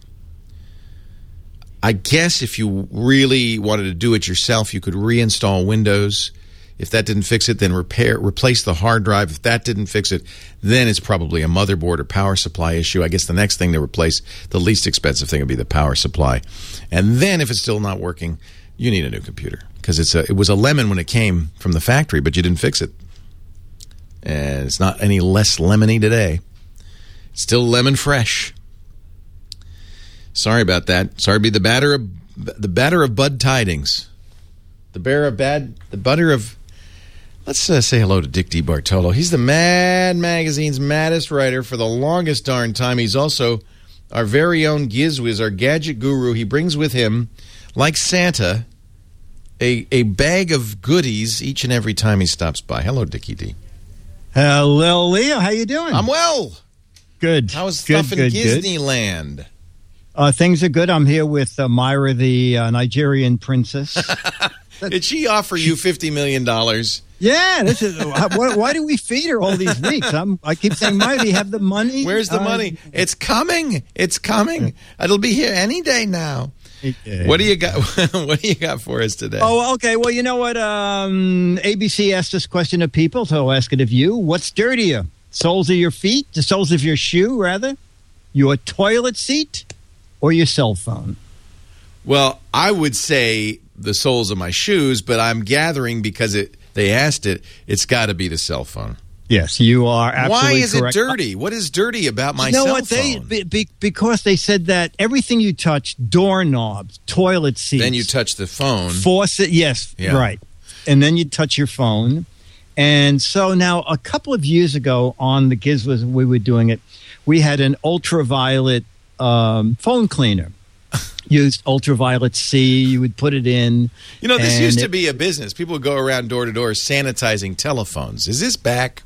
Speaker 3: I guess if you really wanted to do it yourself, you could reinstall Windows. If that didn't fix it, then repair, replace the hard drive. If that didn't fix it, then it's probably a motherboard or power supply issue. I guess the next thing to replace, the least expensive thing, would be the power supply. And then if it's still not working, you need a new computer because it's a, it was a lemon when it came from the factory, but you didn't fix it. And it's not any less lemony today. Still lemon fresh. Sorry about that. Sorry to be the batter of the batter of bud tidings. The bearer of bad the butter of let's uh, say hello to Dick DeBartolo. He's the Mad Magazine's maddest writer for the longest darn time. He's also our very own GizWiz, our gadget guru. He brings with him, like Santa, a a bag of goodies each and every time he stops by. Hello, Dickie D.
Speaker 17: Hello, Leo. How you doing?
Speaker 3: I'm well.
Speaker 17: Good.
Speaker 3: How's
Speaker 17: good,
Speaker 3: stuff in
Speaker 17: good,
Speaker 3: Disneyland?
Speaker 17: Good. Uh, things are good. I'm here with uh, Myra, the uh, Nigerian princess.
Speaker 3: Did she offer you fifty million dollars?
Speaker 17: Yeah. This is, why, why do we feed her all these weeks? I'm, I keep saying, Myra, do you have the money?
Speaker 3: Where's the
Speaker 17: uh,
Speaker 3: money? It's coming. It's coming. It'll be here any day now. What do you got? What do you got for us today?
Speaker 17: Oh, okay. Well, you know what? Um, A B C asked this question of people, so I'll ask it of you. What's dirtier? Soles of your feet, the soles of your shoe, rather, your toilet seat, or your cell phone?
Speaker 3: Well, I would say the soles of my shoes, but I'm gathering because it they asked it, it's got to be the cell phone.
Speaker 17: Yes, you are absolutely
Speaker 3: Why is
Speaker 17: correct.
Speaker 3: it dirty? What is dirty about my
Speaker 17: you know
Speaker 3: cell
Speaker 17: what?
Speaker 3: phone?
Speaker 17: They, be, because they said that everything you touch, doorknobs, toilet seats.
Speaker 3: Then you touch the phone.
Speaker 17: Faucet, yes,
Speaker 3: Yeah.
Speaker 17: right. And then you touch your phone. And so now a couple of years ago on the GizWiz, we were doing it, we had an ultraviolet um, phone cleaner. Used ultraviolet C, you would put it in.
Speaker 3: You know, this
Speaker 17: and
Speaker 3: used
Speaker 17: it,
Speaker 3: to be a business. People would go around door to door sanitizing telephones. Is this back?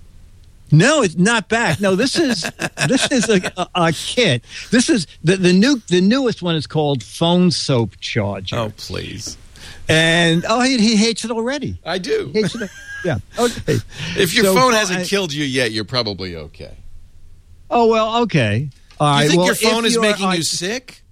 Speaker 17: No, it's not back. No, this is this is a, a, a kit. This is the, the new the newest one is called Phone Soap Charger.
Speaker 3: Oh, please.
Speaker 17: And oh, he, he hates it already.
Speaker 3: I do.
Speaker 17: He hates it. Yeah. Okay.
Speaker 3: If your
Speaker 17: So,
Speaker 3: phone
Speaker 17: uh,
Speaker 3: hasn't
Speaker 17: I-
Speaker 3: killed you yet, you're probably okay.
Speaker 17: Oh well, okay. All
Speaker 3: you
Speaker 17: right.
Speaker 3: think
Speaker 17: well,
Speaker 3: your phone
Speaker 17: if
Speaker 3: is
Speaker 17: you're-
Speaker 3: making
Speaker 17: uh,
Speaker 3: you sick?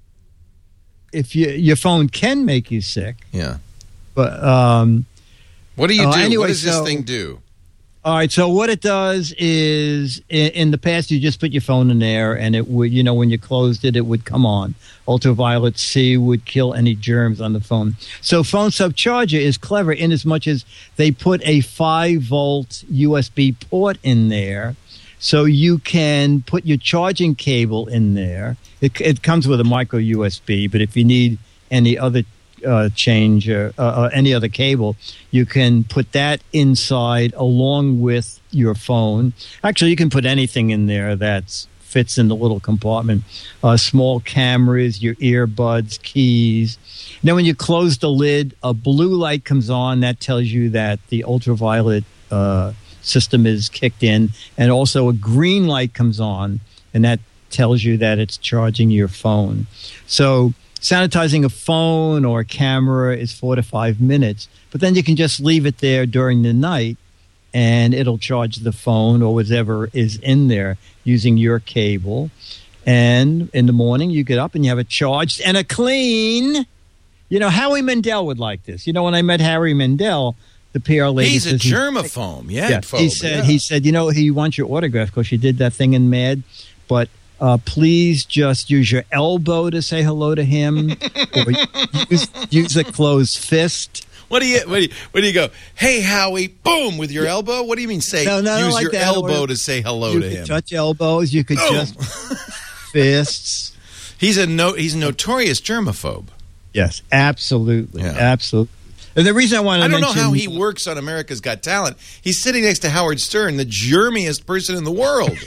Speaker 17: If you, your phone can make you sick,
Speaker 3: Yeah.
Speaker 17: but um,
Speaker 3: What do you
Speaker 17: uh,
Speaker 3: do?
Speaker 17: anyway,
Speaker 3: what does this
Speaker 17: so-
Speaker 3: thing do?
Speaker 17: All right. So what it does is, in, in the past, you just put your phone in there, and it would, you know, when you closed it, it would come on. Ultraviolet C would kill any germs on the phone. So Phone Soap Charger is clever in as much as they put a five volt U S B port in there, so you can put your charging cable in there. It, it comes with a micro U S B, but if you need any other Uh, change uh, uh, any other cable, you can put that inside along with your phone. Actually, you can put anything in there that fits in the little compartment. Uh, small cameras, your earbuds, keys. Now, when you close the lid, a blue light comes on. That tells you that the ultraviolet uh, system is kicked in. And also a green light comes on, and that tells you that it's charging your phone. So sanitizing a phone or a camera is four to five minutes, but then you can just leave it there during the night and it'll charge the phone or whatever is in there using your cable. And in the morning, you get up and you have a charged and a clean. You know, Howie Mandel would like this. You know, when I met Harry Mandel, the P R lady
Speaker 3: He's a
Speaker 17: says he-
Speaker 3: germaphobe. Yeah,
Speaker 17: yeah,
Speaker 3: phobe,
Speaker 17: he said,
Speaker 3: yeah.
Speaker 17: he said, you know, he wants your autograph because you did that thing in Mad, but uh, please just use your elbow to say hello to him, or use, use a closed fist.
Speaker 3: What do you what do you, what do you go? Hey, Howie! Boom with your elbow. What do you mean? Say
Speaker 17: No, no,
Speaker 3: use
Speaker 17: like
Speaker 3: your
Speaker 17: that.
Speaker 3: elbow
Speaker 17: Or
Speaker 3: to say hello
Speaker 17: you
Speaker 3: to
Speaker 17: could
Speaker 3: him.
Speaker 17: touch elbows. You could
Speaker 3: Boom.
Speaker 17: just fists.
Speaker 3: He's a no. He's a notorious germaphobe.
Speaker 17: Yes, absolutely,
Speaker 3: Yeah.
Speaker 17: absolutely. And the reason I want to
Speaker 3: I don't know
Speaker 17: mention,
Speaker 3: how he works on America's Got Talent. He's sitting next to Howard Stern, the germiest person in the world.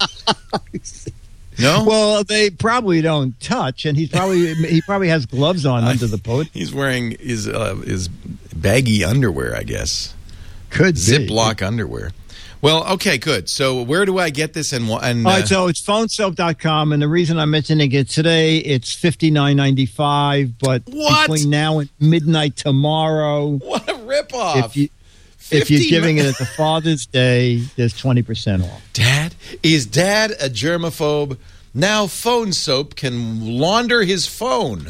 Speaker 3: No?
Speaker 17: Well, they probably don't touch, and he's probably he probably has gloves on under the podium.
Speaker 3: He's wearing his uh, his baggy underwear, I guess.
Speaker 17: Could be.
Speaker 3: Ziploc underwear. Well, okay, good. So where do I get this? And, wh- and
Speaker 17: All
Speaker 3: uh,
Speaker 17: right, so it's phone soap dot com, and the reason I'm mentioning it today, it's fifty-nine ninety-five, but
Speaker 3: What?
Speaker 17: between now and midnight tomorrow,
Speaker 3: what a ripoff.
Speaker 17: if you if you're
Speaker 3: fifty
Speaker 17: giving it at the Father's Day, there's twenty percent off.
Speaker 3: Dad? Is Dad a germaphobe? Now phone soap can launder his phone.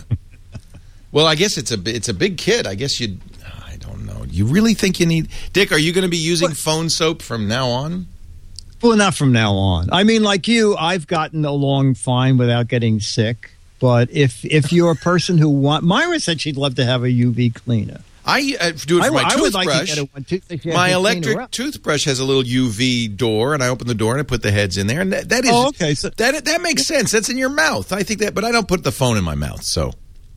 Speaker 3: Well, I guess it's a it's a big kid. I guess you I don't know. You really think you need Dick, are you going to be using phone soap from now on?
Speaker 17: Well, not from now on. I mean, like you, I've gotten along fine without getting sick. But if if you're a person who want, Myra said she'd love to have a U V cleaner.
Speaker 3: I uh, do it for
Speaker 17: I,
Speaker 3: my
Speaker 17: I
Speaker 3: toothbrush.
Speaker 17: would like to get a one too. if you
Speaker 3: My
Speaker 17: have to clean her
Speaker 3: electric
Speaker 17: up.
Speaker 3: toothbrush has a little U V door, and I open the door and I put the heads in there, and that, that is
Speaker 17: Oh, okay, so-
Speaker 3: that that makes sense. That's in your mouth. I think that, but I don't put the phone in my mouth. So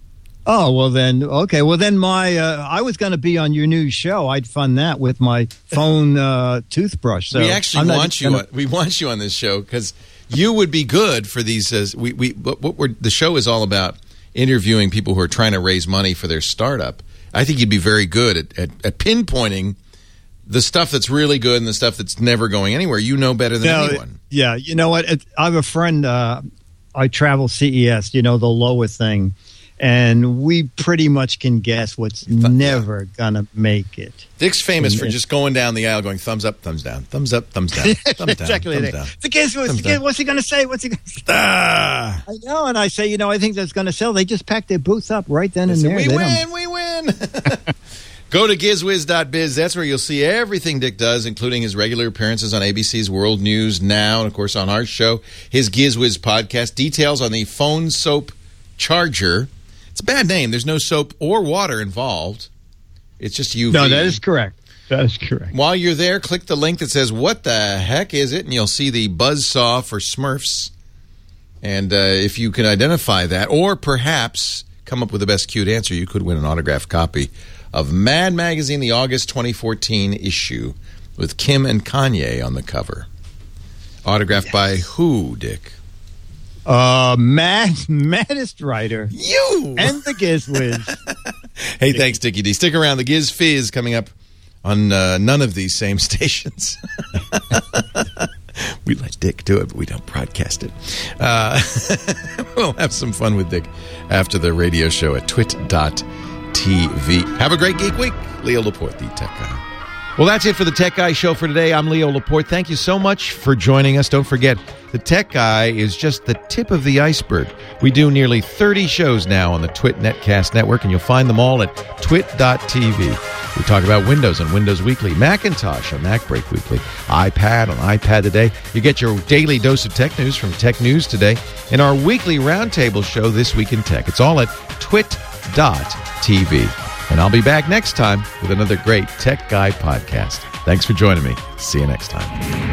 Speaker 17: Oh, well then, okay. Well then my, uh, I was going to be on your new show. I'd fund that with my phone uh, toothbrush. So
Speaker 3: we actually
Speaker 17: I'm not
Speaker 3: want you.
Speaker 17: gonna-
Speaker 3: On, we want you on this show because you would be good for these. Uh, we we what, what we're the show is all about interviewing people who are trying to raise money for their startup. I think you'd be very good at, at, at pinpointing the stuff that's really good and the stuff that's never going anywhere. You know better than
Speaker 17: No,
Speaker 3: anyone.
Speaker 17: Yeah, you know what? It, I have a friend, uh, I travel C E S, you know, the lower thing. And we pretty much can guess what's never going to make it.
Speaker 3: Dick's famous
Speaker 17: And
Speaker 3: for
Speaker 17: it-
Speaker 3: just going down the aisle, going thumbs up, thumbs down, thumbs up, thumbs down, thumbs down,
Speaker 17: exactly.
Speaker 3: thumbs down.
Speaker 17: The guess was,
Speaker 3: Thumbs
Speaker 17: the guess-
Speaker 3: down.
Speaker 17: what's he going to say? What's he going to say?
Speaker 3: Ah.
Speaker 17: I know, and I say, you know, I think that's going to sell. They just packed their booth up right then and
Speaker 3: They
Speaker 17: there.
Speaker 3: said, we
Speaker 17: They
Speaker 3: win,
Speaker 17: don't-
Speaker 3: we win. Go to gizwiz dot biz. That's where you'll see everything Dick does, including his regular appearances on A B C's World News Now, and, of course, on our show, his GizWiz podcast. Details on the phone soap charger. It's a bad name. There's no soap or water involved. It's just U V.
Speaker 17: No, that is correct. That is correct.
Speaker 3: While you're there, click the link that says, what the heck is it? And you'll see the buzzsaw for Smurfs. And uh, if you can identify that, or perhaps come up with the best cute answer, you could win an autographed copy of Mad Magazine, the August twenty fourteen issue, with Kim and Kanye on the cover. Autographed yes. by who, Dick?
Speaker 17: Uh, mad, maddest writer.
Speaker 3: You!
Speaker 17: And the GizWiz.
Speaker 3: Hey, thanks, Dickie D. Stick around. The Giz Fizz coming up on uh, none of these same stations. We let Dick do it, but we don't broadcast it. Uh, we'll have some fun with Dick after the radio show at twit dot t v. Have a great Geek Week. Leo Laporte, the Tech Guy. Well, that's it for the Tech Guy Show for today. I'm Leo Laporte. Thank you so much for joining us. Don't forget, the Tech Guy is just the tip of the iceberg. We do nearly thirty shows now on the Twit Netcast Network, and you'll find them all at twit dot t v. We talk about Windows on Windows Weekly, Macintosh on MacBreak Weekly, iPad on iPad Today. You get your daily dose of tech news from Tech News Today, and our weekly roundtable show, This Week in Tech. It's all at twit dot t v. And I'll be back next time with another great Tech Guy podcast. Thanks for joining me. See you next time.